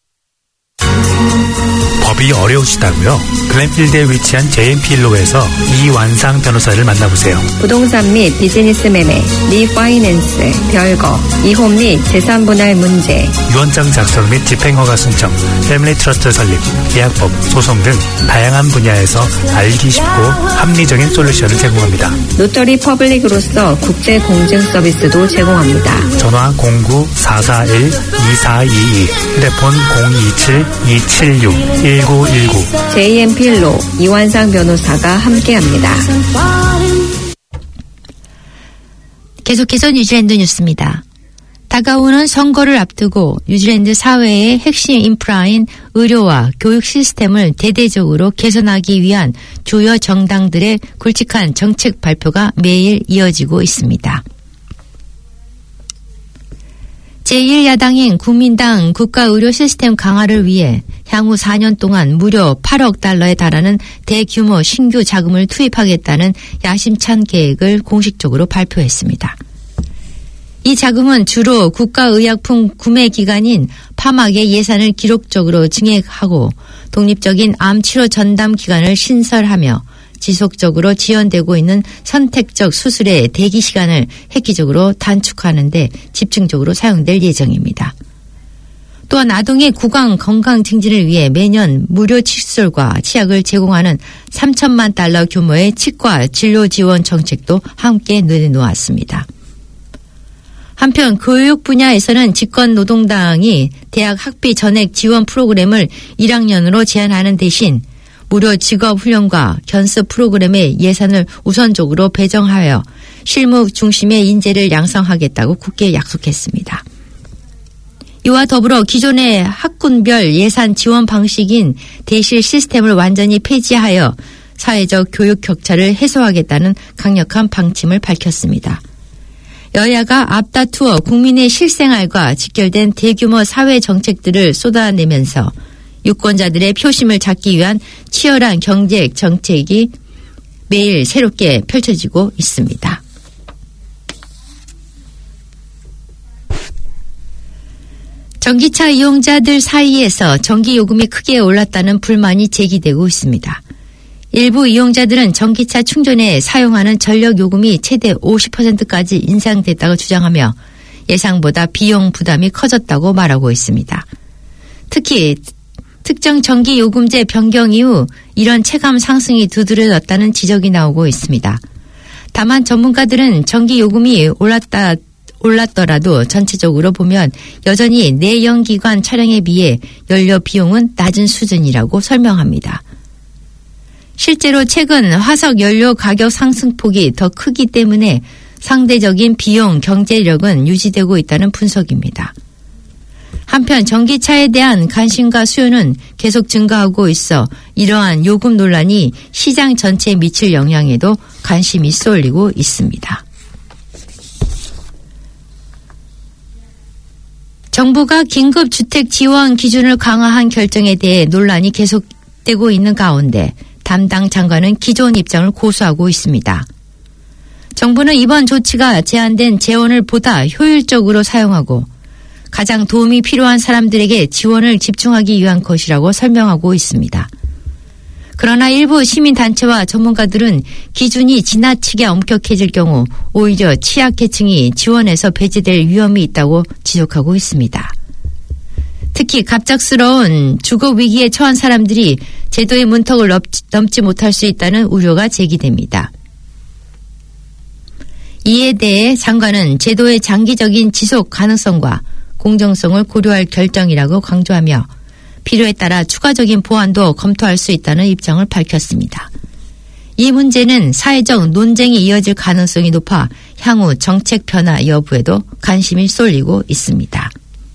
법이 어려우시다고요? 글렌필드에 위치한 제이엠필로에서 이완상 변호사를 만나보세요. 부동산 및 비즈니스 매매, 리파이낸스, 별거, 이혼 및 재산 분할 문제, 유언장 작성 및 집행허가 신청, 패밀리 트러스트 설립, 계약법, 소송 등 다양한 분야에서 알기 쉽고 합리적인 솔루션을 제공합니다. 노터리 퍼블릭으로서 국제 공증 서비스도 제공합니다. 전화 공구 사사일 이사이이, 휴대폰 공이칠 이칠육 일구일구. 제이엠필로 이완상 변호사가 함께합니다. 계속해서 뉴질랜드 뉴스입니다. 다가오는 선거를 앞두고 뉴질랜드 사회의 핵심 인프라인 의료와 교육 시스템을 대대적으로 개선하기 위한 주요 정당들의 굵직한 정책 발표가 매일 이어지고 있습니다. 제일 야당인 국민당 국가의료 시스템 강화를 위해 향후 사 년 동안 무려 팔억 달러에 달하는 대규모 신규 자금을 투입하겠다는 야심찬 계획을 공식적으로 발표했습니다. 이 자금은 주로 국가의약품 구매 기관인 파막의 예산을 기록적으로 증액하고 독립적인 암 치료 전담 기관을 신설하며 지속적으로 지연되고 있는 선택적 수술의 대기 시간을 획기적으로 단축하는 데 집중적으로 사용될 예정입니다. 또한 아동의 구강 건강 증진을 위해 매년 무료 칫솔과 치약을 제공하는 삼천만 달러 규모의 치과 진료 지원 정책도 함께 내놓았습니다. 한편 교육 분야에서는 집권노동당이 대학 학비 전액 지원 프로그램을 일 학년으로 제한하는 대신 무료 직업훈련과 견습 프로그램의 예산을 우선적으로 배정하여 실무 중심의 인재를 양성하겠다고 굳게 약속했습니다. 이와 더불어 기존의 학군별 예산 지원 방식인 대실 시스템을 완전히 폐지하여 사회적 교육 격차를 해소하겠다는 강력한 방침을 밝혔습니다. 여야가 앞다투어 국민의 실생활과 직결된 대규모 사회 정책들을 쏟아내면서 유권자들의 표심을 잡기 위한 치열한 경제 정책이 매일 새롭게 펼쳐지고 있습니다. 전기차 이용자들 사이에서 전기요금이 크게 올랐다는 불만이 제기되고 있습니다. 일부 이용자들은 전기차 충전에 사용하는 전력요금이 최대 오십 퍼센트까지 인상됐다고 주장하며 예상보다 비용 부담이 커졌다고 말하고 있습니다. 특히 특정 전기요금제 변경 이후 이런 체감 상승이 두드러졌다는 지적이 나오고 있습니다. 다만 전문가들은 전기요금이 올랐다, 올랐더라도 전체적으로 보면 여전히 내연기관 차량에 비해 연료 비용은 낮은 수준이라고 설명합니다. 실제로 최근 화석 연료 가격 상승폭이 더 크기 때문에 상대적인 비용 경제력은 유지되고 있다는 분석입니다. 한편 전기차에 대한 관심과 수요는 계속 증가하고 있어 이러한 요금 논란이 시장 전체에 미칠 영향에도 관심이 쏠리고 있습니다. 정부가 긴급 주택 지원 기준을 강화한 결정에 대해 논란이 계속되고 있는 가운데 담당 장관은 기존 입장을 고수하고 있습니다. 정부는 이번 조치가 제한된 재원을 보다 효율적으로 사용하고 가장 도움이 필요한 사람들에게 지원을 집중하기 위한 것이라고 설명하고 있습니다. 그러나 일부 시민단체와 전문가들은 기준이 지나치게 엄격해질 경우 오히려 취약계층이 지원에서 배제될 위험이 있다고 지적하고 있습니다. 특히 갑작스러운 주거위기에 처한 사람들이 제도의 문턱을 넘지 못할 수 있다는 우려가 제기됩니다. 이에 대해 장관은 제도의 장기적인 지속 가능성과 공정성을 고려할 결정이라고 강조하며 필요에 따라 추가적인 보완도 검토할 수 있다는 입장을 밝혔습니다. 이 문제는 사회적 논쟁이 이어질 가능성이 높아 향후 정책 변화 여부에도 관심이 쏠리고 있습니다.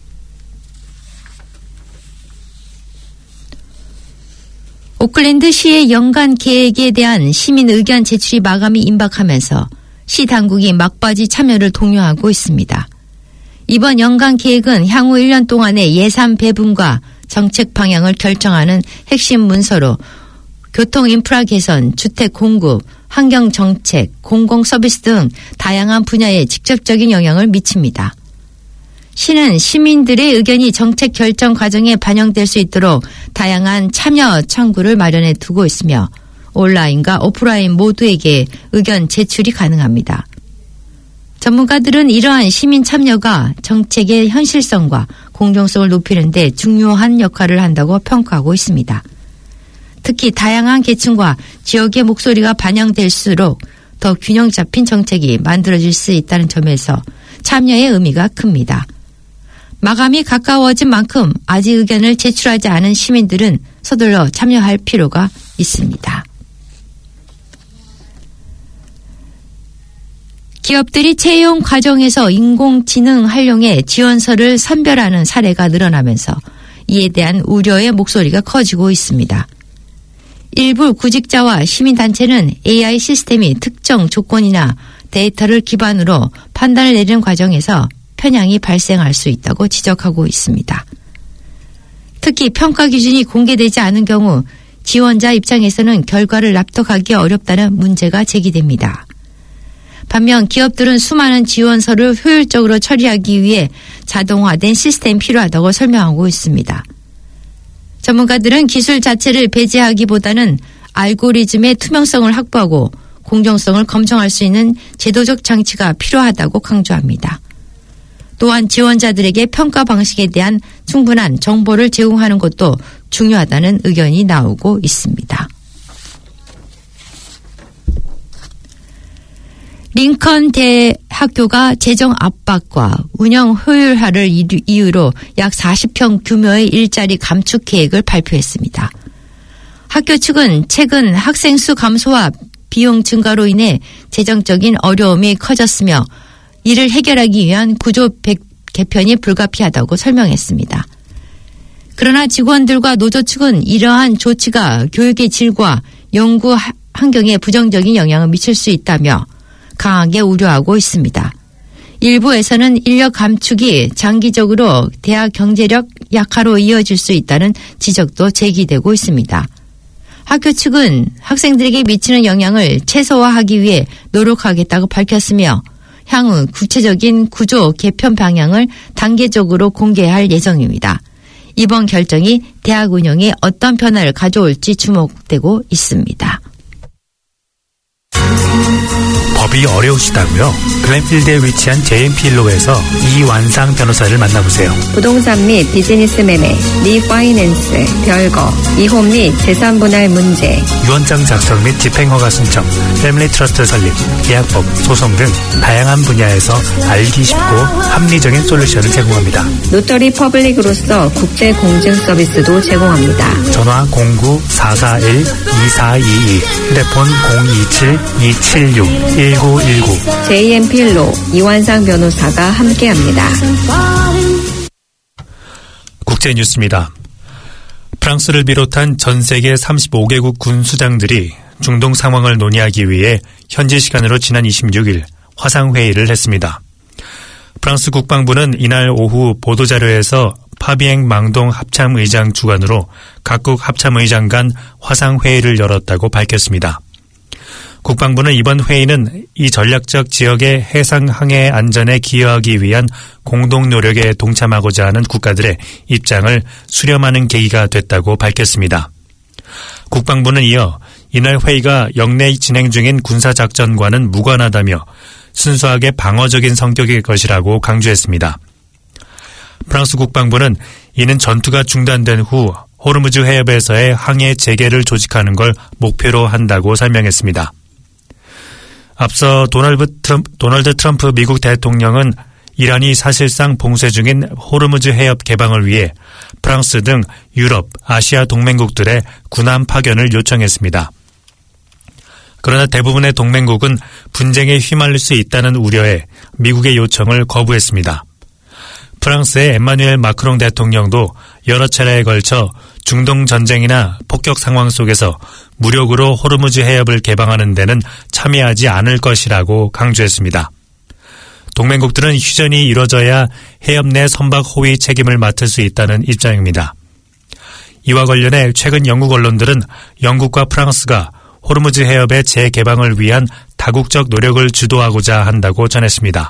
오클랜드 시의 연간 계획에 대한 시민 의견 제출이 마감이 임박하면서 시 당국이 막바지 참여를 독려하고 있습니다. 이번 연간 계획은 향후 일 년 동안의 예산 배분과 정책 방향을 결정하는 핵심 문서로 교통 인프라 개선, 주택 공급, 환경 정책, 공공 서비스 등 다양한 분야에 직접적인 영향을 미칩니다. 시는 시민들의 의견이 정책 결정 과정에 반영될 수 있도록 다양한 참여 창구를 마련해 두고 있으며 온라인과 오프라인 모두에게 의견 제출이 가능합니다. 전문가들은 이러한 시민 참여가 정책의 현실성과 공정성을 높이는 데 중요한 역할을 한다고 평가하고 있습니다. 특히 다양한 계층과 지역의 목소리가 반영될수록 더 균형 잡힌 정책이 만들어질 수 있다는 점에서 참여의 의미가 큽니다. 마감이 가까워진 만큼 아직 의견을 제출하지 않은 시민들은 서둘러 참여할 필요가 있습니다. 기업들이 채용 과정에서 인공지능 활용해 지원서를 선별하는 사례가 늘어나면서 이에 대한 우려의 목소리가 커지고 있습니다. 일부 구직자와 시민단체는 에이아이 시스템이 특정 조건이나 데이터를 기반으로 판단을 내리는 과정에서 편향이 발생할 수 있다고 지적하고 있습니다. 특히 평가 기준이 공개되지 않은 경우 지원자 입장에서는 결과를 납득하기 어렵다는 문제가 제기됩니다. 반면 기업들은 수많은 지원서를 효율적으로 처리하기 위해 자동화된 시스템이 필요하다고 설명하고 있습니다. 전문가들은 기술 자체를 배제하기보다는 알고리즘의 투명성을 확보하고 공정성을 검증할 수 있는 제도적 장치가 필요하다고 강조합니다. 또한 지원자들에게 평가 방식에 대한 충분한 정보를 제공하는 것도 중요하다는 의견이 나오고 있습니다. 링컨 대학교가 재정 압박과 운영 효율화를 이유로 약 사십 평 규모의 일자리 감축 계획을 발표했습니다. 학교 측은 최근 학생 수 감소와 비용 증가로 인해 재정적인 어려움이 커졌으며 이를 해결하기 위한 구조 개편이 불가피하다고 설명했습니다. 그러나 직원들과 노조 측은 이러한 조치가 교육의 질과 연구 환경에 부정적인 영향을 미칠 수 있다며 강하게 우려하고 있습니다. 일부에서는 인력 감축이 장기적으로 대학 경제력 약화로 이어질 수 있다는 지적도 제기되고 있습니다. 학교 측은 학생들에게 미치는 영향을 최소화하기 위해 노력하겠다고 밝혔으며 향후 구체적인 구조 개편 방향을 단계적으로 공개할 예정입니다. 이번 결정이 대학 운영에 어떤 변화를 가져올지 주목되고 있습니다. 그리 어려우시다고요? 글렌필드에 위치한 제이엠필로에서 이완상 변호사를 만나보세요. 부동산 및 비즈니스 매매, 리파이낸스, 별거, 이혼 및 재산 분할 문제, 유언장 작성 및 집행허가 신청, 패밀리 트러스트 설립, 계약법, 소송 등 다양한 분야에서 알기 쉽고 합리적인 솔루션을 제공합니다. 노터리 퍼블릭으로서 국제 공증 서비스도 제공합니다. 전화 공구 사사일 이사이이, 휴대폰 공이칠 이칠육 일구일구. 제이엠필로 이완상 변호사가 함께합니다. 국제 뉴스입니다. 프랑스를 비롯한 전 세계 삼십오 개국 군 수장들이 중동 상황을 논의하기 위해 현지 시간으로 지난 이십육일 화상회의를 했습니다. 프랑스 국방부는 이날 오후 보도자료에서 파비엥 망동 합참의장 주관으로 각국 합참의장 간 화상회의를 열었다고 밝혔습니다. 국방부는 이번 회의는 이 전략적 지역의 해상 항해 안전에 기여하기 위한 공동 노력에 동참하고자 하는 국가들의 입장을 수렴하는 계기가 됐다고 밝혔습니다. 국방부는 이어 이날 회의가 영내 진행 중인 군사작전과는 무관하다며 순수하게 방어적인 성격일 것이라고 강조했습니다. 프랑스 국방부는 이는 전투가 중단된 후 호르무즈 해협에서의 항해 재개를 조직하는 걸 목표로 한다고 설명했습니다. 앞서 도널드 트럼프, 도널드 트럼프 미국 대통령은 이란이 사실상 봉쇄 중인 호르무즈 해협 개방을 위해 프랑스 등 유럽, 아시아 동맹국들의 군함 파견을 요청했습니다. 그러나 대부분의 동맹국은 분쟁에 휘말릴 수 있다는 우려에 미국의 요청을 거부했습니다. 프랑스의 에마누엘 마크롱 대통령도 여러 차례에 걸쳐 중동 전쟁이나 폭격 상황 속에서 무력으로 호르무즈 해협을 개방하는 데는 참여하지 않을 것이라고 강조했습니다. 동맹국들은 휴전이 이뤄져야 해협 내 선박 호위 책임을 맡을 수 있다는 입장입니다. 이와 관련해 최근 영국 언론들은 영국과 프랑스가 호르무즈 해협의 재개방을 위한 다국적 노력을 주도하고자 한다고 전했습니다.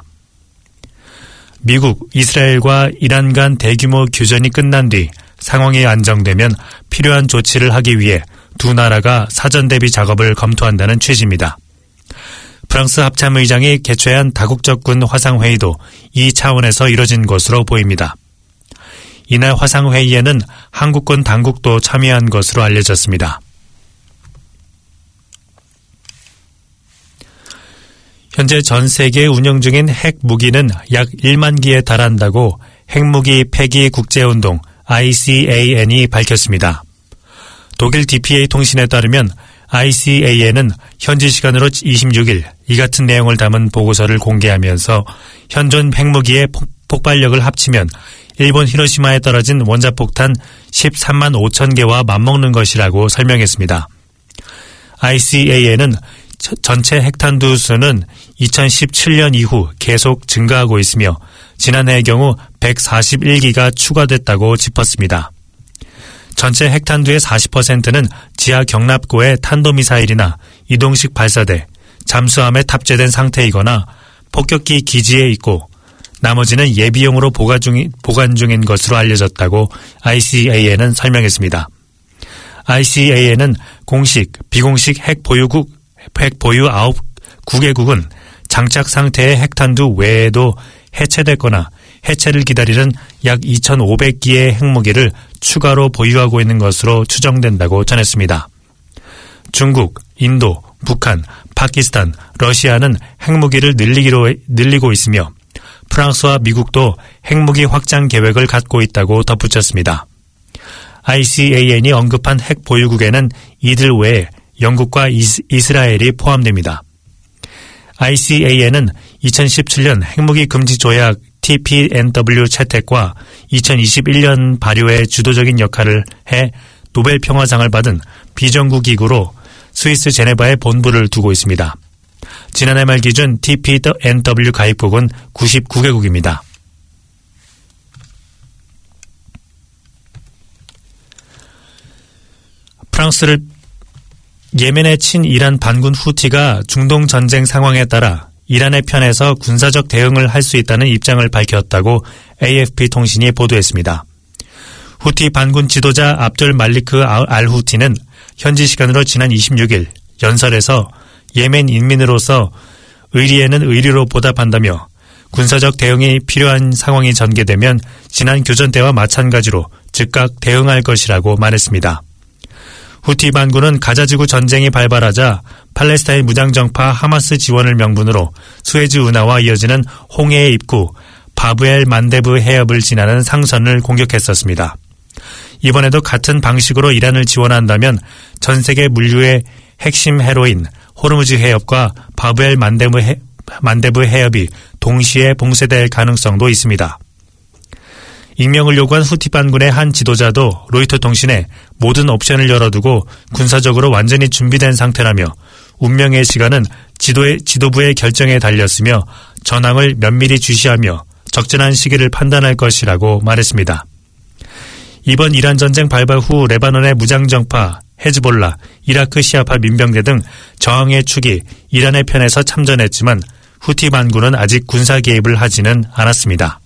미국, 이스라엘과 이란 간 대규모 교전이 끝난 뒤 상황이 안정되면 필요한 조치를 하기 위해 두 나라가 사전 대비 작업을 검토한다는 취지입니다. 프랑스 합참의장이 개최한 다국적군 화상회의도 이 차원에서 이뤄진 것으로 보입니다. 이날 화상회의에는 한국군 당국도 참여한 것으로 알려졌습니다. 현재 전 세계에 운영 중인 핵무기는 약 일만 기에 달한다고 핵무기 폐기 국제운동 아이씨에이엔이 밝혔습니다. 독일 디피에이 통신에 따르면 아이씨에이엔은 현지 시간으로 이십육일 이 같은 내용을 담은 보고서를 공개하면서 현존 핵무기의 폭발력을 합치면 일본 히로시마에 떨어진 원자폭탄 십삼만 오천 개와 맞먹는 것이라고 설명했습니다. 아이씨에이엔은 전체 핵탄두 수는 이천십칠 년 이후 계속 증가하고 있으며 지난해의 경우 백사십일 기가 추가됐다고 짚었습니다. 전체 핵탄두의 사십 퍼센트는 지하 경납고의 탄도미사일이나 이동식 발사대, 잠수함에 탑재된 상태이거나 폭격기 기지에 있고 나머지는 예비용으로 보관 중인, 보관 중인 것으로 알려졌다고 아이씨에이엔은 설명했습니다. 아이씨에이엔은 공식, 비공식 핵 보유국 핵 보유 아홉 개국은 장착 상태의 핵탄두 외에도 해체됐거나 해체를 기다리는 약 이천오백 기의 핵무기를 추가로 보유하고 있는 것으로 추정된다고 전했습니다. 중국, 인도, 북한, 파키스탄, 러시아는 핵무기를 늘리기로, 늘리고 있으며 프랑스와 미국도 핵무기 확장 계획을 갖고 있다고 덧붙였습니다. 아이씨에이엔이 언급한 핵 보유국에는 이들 외에 영국과 이스, 이스라엘이 포함됩니다. 아이씨에이엔은 이천십칠 년 핵무기 금지 조약 티피엔더블유 채택과 이천이십일 년 발효에 주도적인 역할을 해 노벨 평화상을 받은 비정부 기구로 스위스 제네바에 본부를 두고 있습니다. 지난해 말 기준 티피엔더블유 가입국은 구십구 개국입니다. 프랑스를 예멘의 친이란 반군 후티가 중동 전쟁 상황에 따라 이란의 편에서 군사적 대응을 할 수 있다는 입장을 밝혔다고 에이에프피 통신이 보도했습니다. 후티 반군 지도자 압돌 말리크 알 후티는 현지 시간으로 지난 이십육일 연설에서 예멘 인민으로서 의리에는 의리로 보답한다며 군사적 대응이 필요한 상황이 전개되면 지난 교전 때와 마찬가지로 즉각 대응할 것이라고 말했습니다. 후티 반군은 가자지구 전쟁이 발발하자 팔레스타인 무장정파 하마스 지원을 명분으로 수에즈 운하와 이어지는 홍해의 입구 바브엘 만데브 해협을 지나는 상선을 공격했었습니다. 이번에도 같은 방식으로 이란을 지원한다면 전 세계 물류의 핵심 해로인 호르무즈 해협과 바브엘 만데브, 해, 만데브 해협이 동시에 봉쇄될 가능성도 있습니다. 익명을 요구한 후티 반군의 한 지도자도 로이터 통신에 모든 옵션을 열어두고 군사적으로 완전히 준비된 상태라며 운명의 시간은 지도의, 지도부의 결정에 달렸으며 전황을 면밀히 주시하며 적절한 시기를 판단할 것이라고 말했습니다. 이번 이란 전쟁 발발 후 레바논의 무장정파, 헤즈볼라, 이라크 시아파 민병대 등 저항의 축이 이란의 편에서 참전했지만 후티 반군은 아직 군사 개입을 하지는 않았습니다.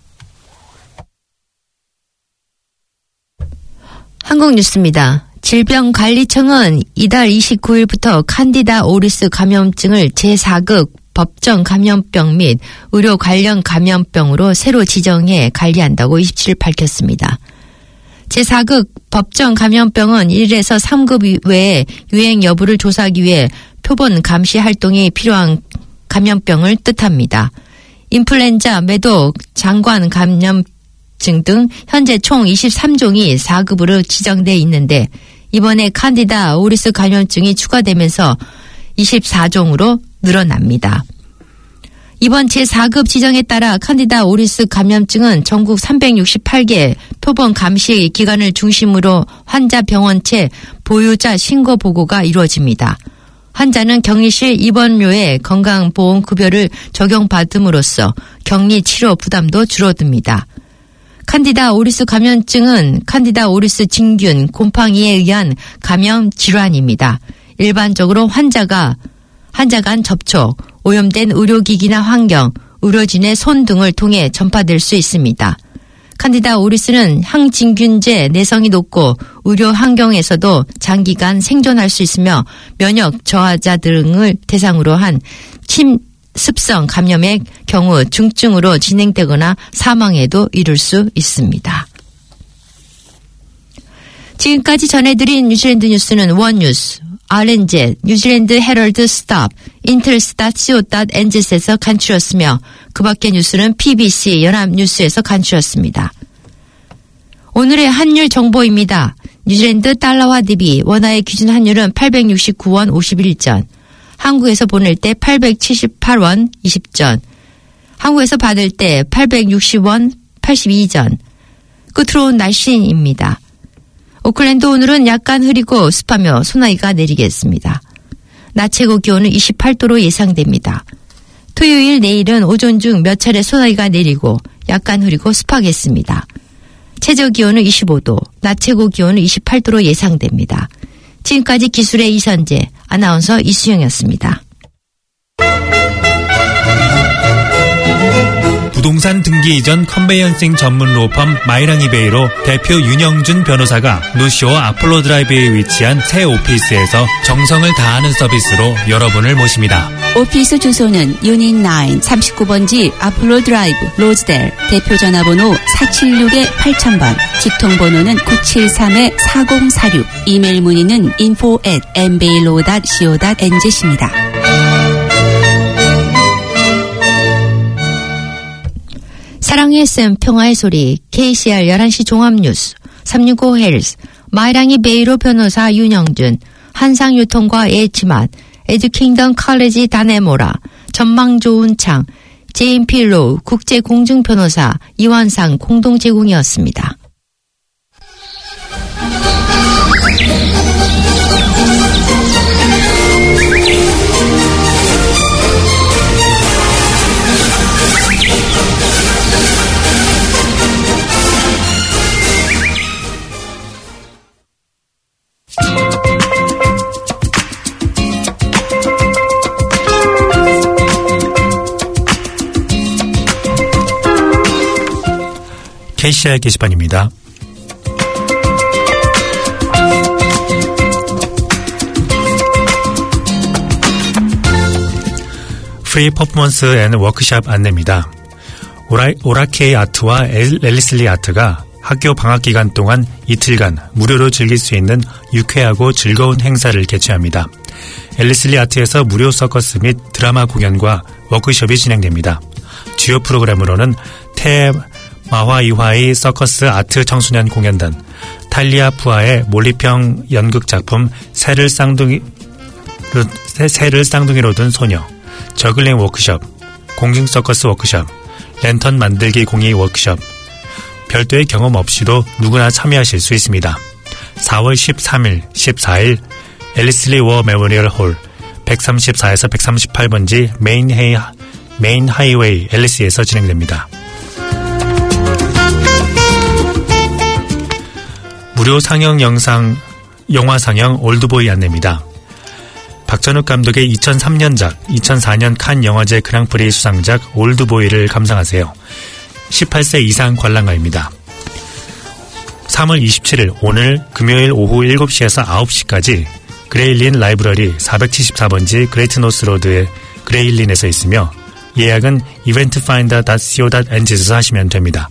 한국 뉴스입니다. 질병관리청은 이달 이십구일부터 칸디다 오리스 감염증을 제사급 법정 감염병 및 의료 관련 감염병으로 새로 지정해 관리한다고 이십칠일 밝혔습니다. 제사급 법정 감염병은 일에서 삼급 외에 유행 여부를 조사하기 위해 표본 감시 활동이 필요한 감염병을 뜻합니다. 인플루엔자, 매독, 장관 감염증 등 현재 총 이십삼 종이 사급으로 지정돼 있는데 이번에 칸디다 오리스 감염증이 추가되면서 이십사 종으로 늘어납니다. 이번 제사급 지정에 따라 칸디다 오리스 감염증은 전국 삼백육십팔 개 표본 감시 기관을 중심으로 환자 병원체 보유자 신고 보고가 이루어집니다. 환자는 격리실 입원료에 건강보험급여를 적용받음으로써 격리 치료 부담도 줄어듭니다. 칸디다 오리스 감염증은 칸디다 오리스 진균, 곰팡이에 의한 감염 질환입니다. 일반적으로 환자가 환자 간 접촉, 오염된 의료기기나 환경, 의료진의 손 등을 통해 전파될 수 있습니다. 칸디다 오리스는 항진균제 내성이 높고 의료 환경에서도 장기간 생존할 수 있으며 면역 저하자 등을 대상으로 한 침습성 감염의 경우 중증으로 진행되거나 사망에도 이를 수 있습니다. 지금까지 전해드린 뉴질랜드 뉴스는 원뉴스, 알엔젯, 뉴질랜드 헤럴드 스탑, 인텔스타 씨오 엔젯에서 간추렸으며 그 밖의 뉴스는 피비씨 연합뉴스에서 간추렸습니다. 오늘의 환율 정보입니다. 뉴질랜드 달러화 대비 원화의 기준 환율은 팔백육십구 원 오십일 전, 한국에서 보낼 때 팔백칠십팔 원 이십 전, 한국에서 받을 때 팔백육십 원 팔십이 전. 끝으로 온 날씨입니다. 오클랜드 오늘은 약간 흐리고 습하며 소나기가 내리겠습니다. 낮 최고 기온은 이십팔 도로 예상됩니다. 토요일 내일은 오전 중 몇 차례 소나기가 내리고 약간 흐리고 습하겠습니다. 최저 기온은 이십오 도, 낮 최고 기온은 이십팔 도로 예상됩니다. 지금까지 기술의 이선재, 아나운서 이수영이었습니다. 부동산 등기 이전 컨베이언싱 전문 로펌 마이랑이베이로 대표 윤영준 변호사가 노시오 아폴로 드라이브에 위치한 새 오피스에서 정성을 다하는 서비스로 여러분을 모십니다. 오피스 주소는 유닛 나인 삼십구 번지 아폴로 드라이브 로즈델, 대표 전화번호 사칠육 팔천 번, 직통번호는 구칠삼 사공사육, 이메일 문의는 info at 엠베일로 닷 씨오 닷 엔zet입니다. 사랑의 에스엠 평화의 소리 케이씨알 열한 시 종합뉴스 삼육오 헬스 마이랑이 베이로 변호사 윤영준 한상유통과 H맛 에듀킹덤 칼리지 다네모라 전망 좋은 창 제임필로우 국제공중변호사 이완상 공동 제공이었습니다. 케이씨알 게시판입니다. 프리 퍼포먼스 앤 워크샵 안내입니다. 오라, 오라케이 아트와 앨리슬리 아트가 학교 방학 기간 동안 이틀간 무료로 즐길 수 있는 유쾌하고 즐거운 행사를 개최합니다. 앨리슬리 아트에서 무료 서커스 및 드라마 공연과 워크숍이 진행됩니다. 주요 프로그램으로는 테마화이화의 서커스 아트 청소년 공연단, 탈리아 푸아의 몰리평 연극 작품 새를 쌍둥이, 새를 쌍둥이로 둔 소녀, 저글링 워크숍, 공중 서커스 워크숍, 랜턴 만들기 공예 워크숍, 별도의 경험 없이도 누구나 참여하실 수 있습니다. 사월 십삼일, 십사일 앨리슬리 워 메모리얼 홀 백삼십사에서 백삼십팔 번지 메인, 헤이, 메인 하이웨이 앨리스에서 진행됩니다. 무료 상영 영상, 영화 상영 올드보이 안내입니다. 박찬욱 감독의 이천삼년작, 이천사년 칸 영화제 그랑프리 수상작 올드보이를 감상하세요. 십팔 세 이상 관람가입니다. 삼월 이십칠일 오늘 금요일 오후 일곱 시에서 아홉 시까지 그레일린 라이브러리 사백칠십사 번지 그레이트 노스 로드의 그레일린에서 있으며 예약은 이벤트파인더 닷 씨오 닷 엔지에서 하시면 됩니다.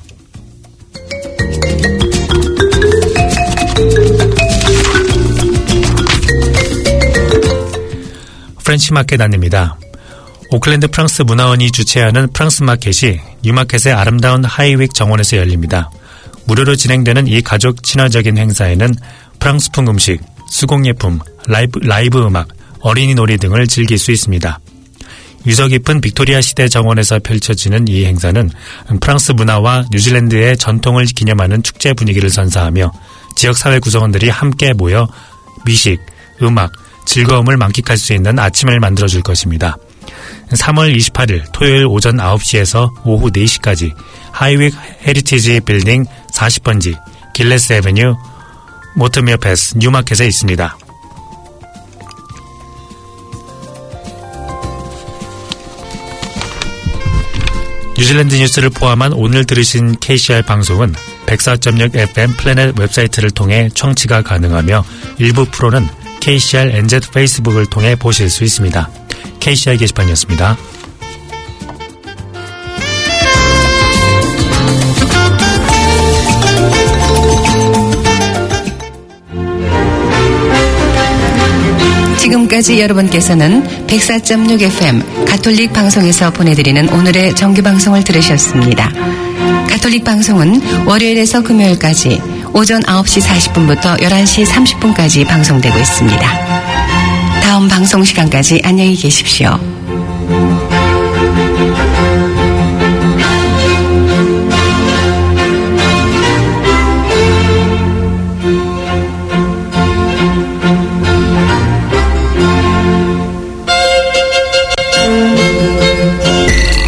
프렌치 마켓 안내입니다. 오클랜드 프랑스 문화원이 주최하는 프랑스 마켓이 뉴마켓의 아름다운 하이윅 정원에서 열립니다. 무료로 진행되는 이 가족 친화적인 행사에는 프랑스풍 음식, 수공예품, 라이브, 라이브 음악, 어린이 놀이 등을 즐길 수 있습니다. 유서 깊은 빅토리아 시대 정원에서 펼쳐지는 이 행사는 프랑스 문화와 뉴질랜드의 전통을 기념하는 축제 분위기를 선사하며 지역사회 구성원들이 함께 모여 미식, 음악, 즐거움을 만끽할 수 있는 아침을 만들어줄 것입니다. 삼월 이십팔일 토요일 오전 아홉 시에서 오후 네 시까지 하이윅 헤리티지 빌딩 사십 번지 길레스 애베뉴 모터미어 패스 뉴마켓에 있습니다. 뉴질랜드 뉴스를 포함한 오늘 들으신 케이씨알 방송은 백사 점 육 에프엠 플래닛 웹사이트를 통해 청취가 가능하며 일부 프로는 케이씨알 엔제드 페이스북을 통해 보실 수 있습니다. 케이씨알 게시판이었습니다. 지금까지 여러분께서는 백사 점 육 에프엠 가톨릭 방송에서 보내드리는 오늘의 정규방송을 들으셨습니다. 가톨릭 방송은 월요일에서 금요일까지 오전 아홉 시 사십 분부터 열한 시 삼십 분까지 방송되고 있습니다. 다음 방송 시간까지 안녕히 계십시오.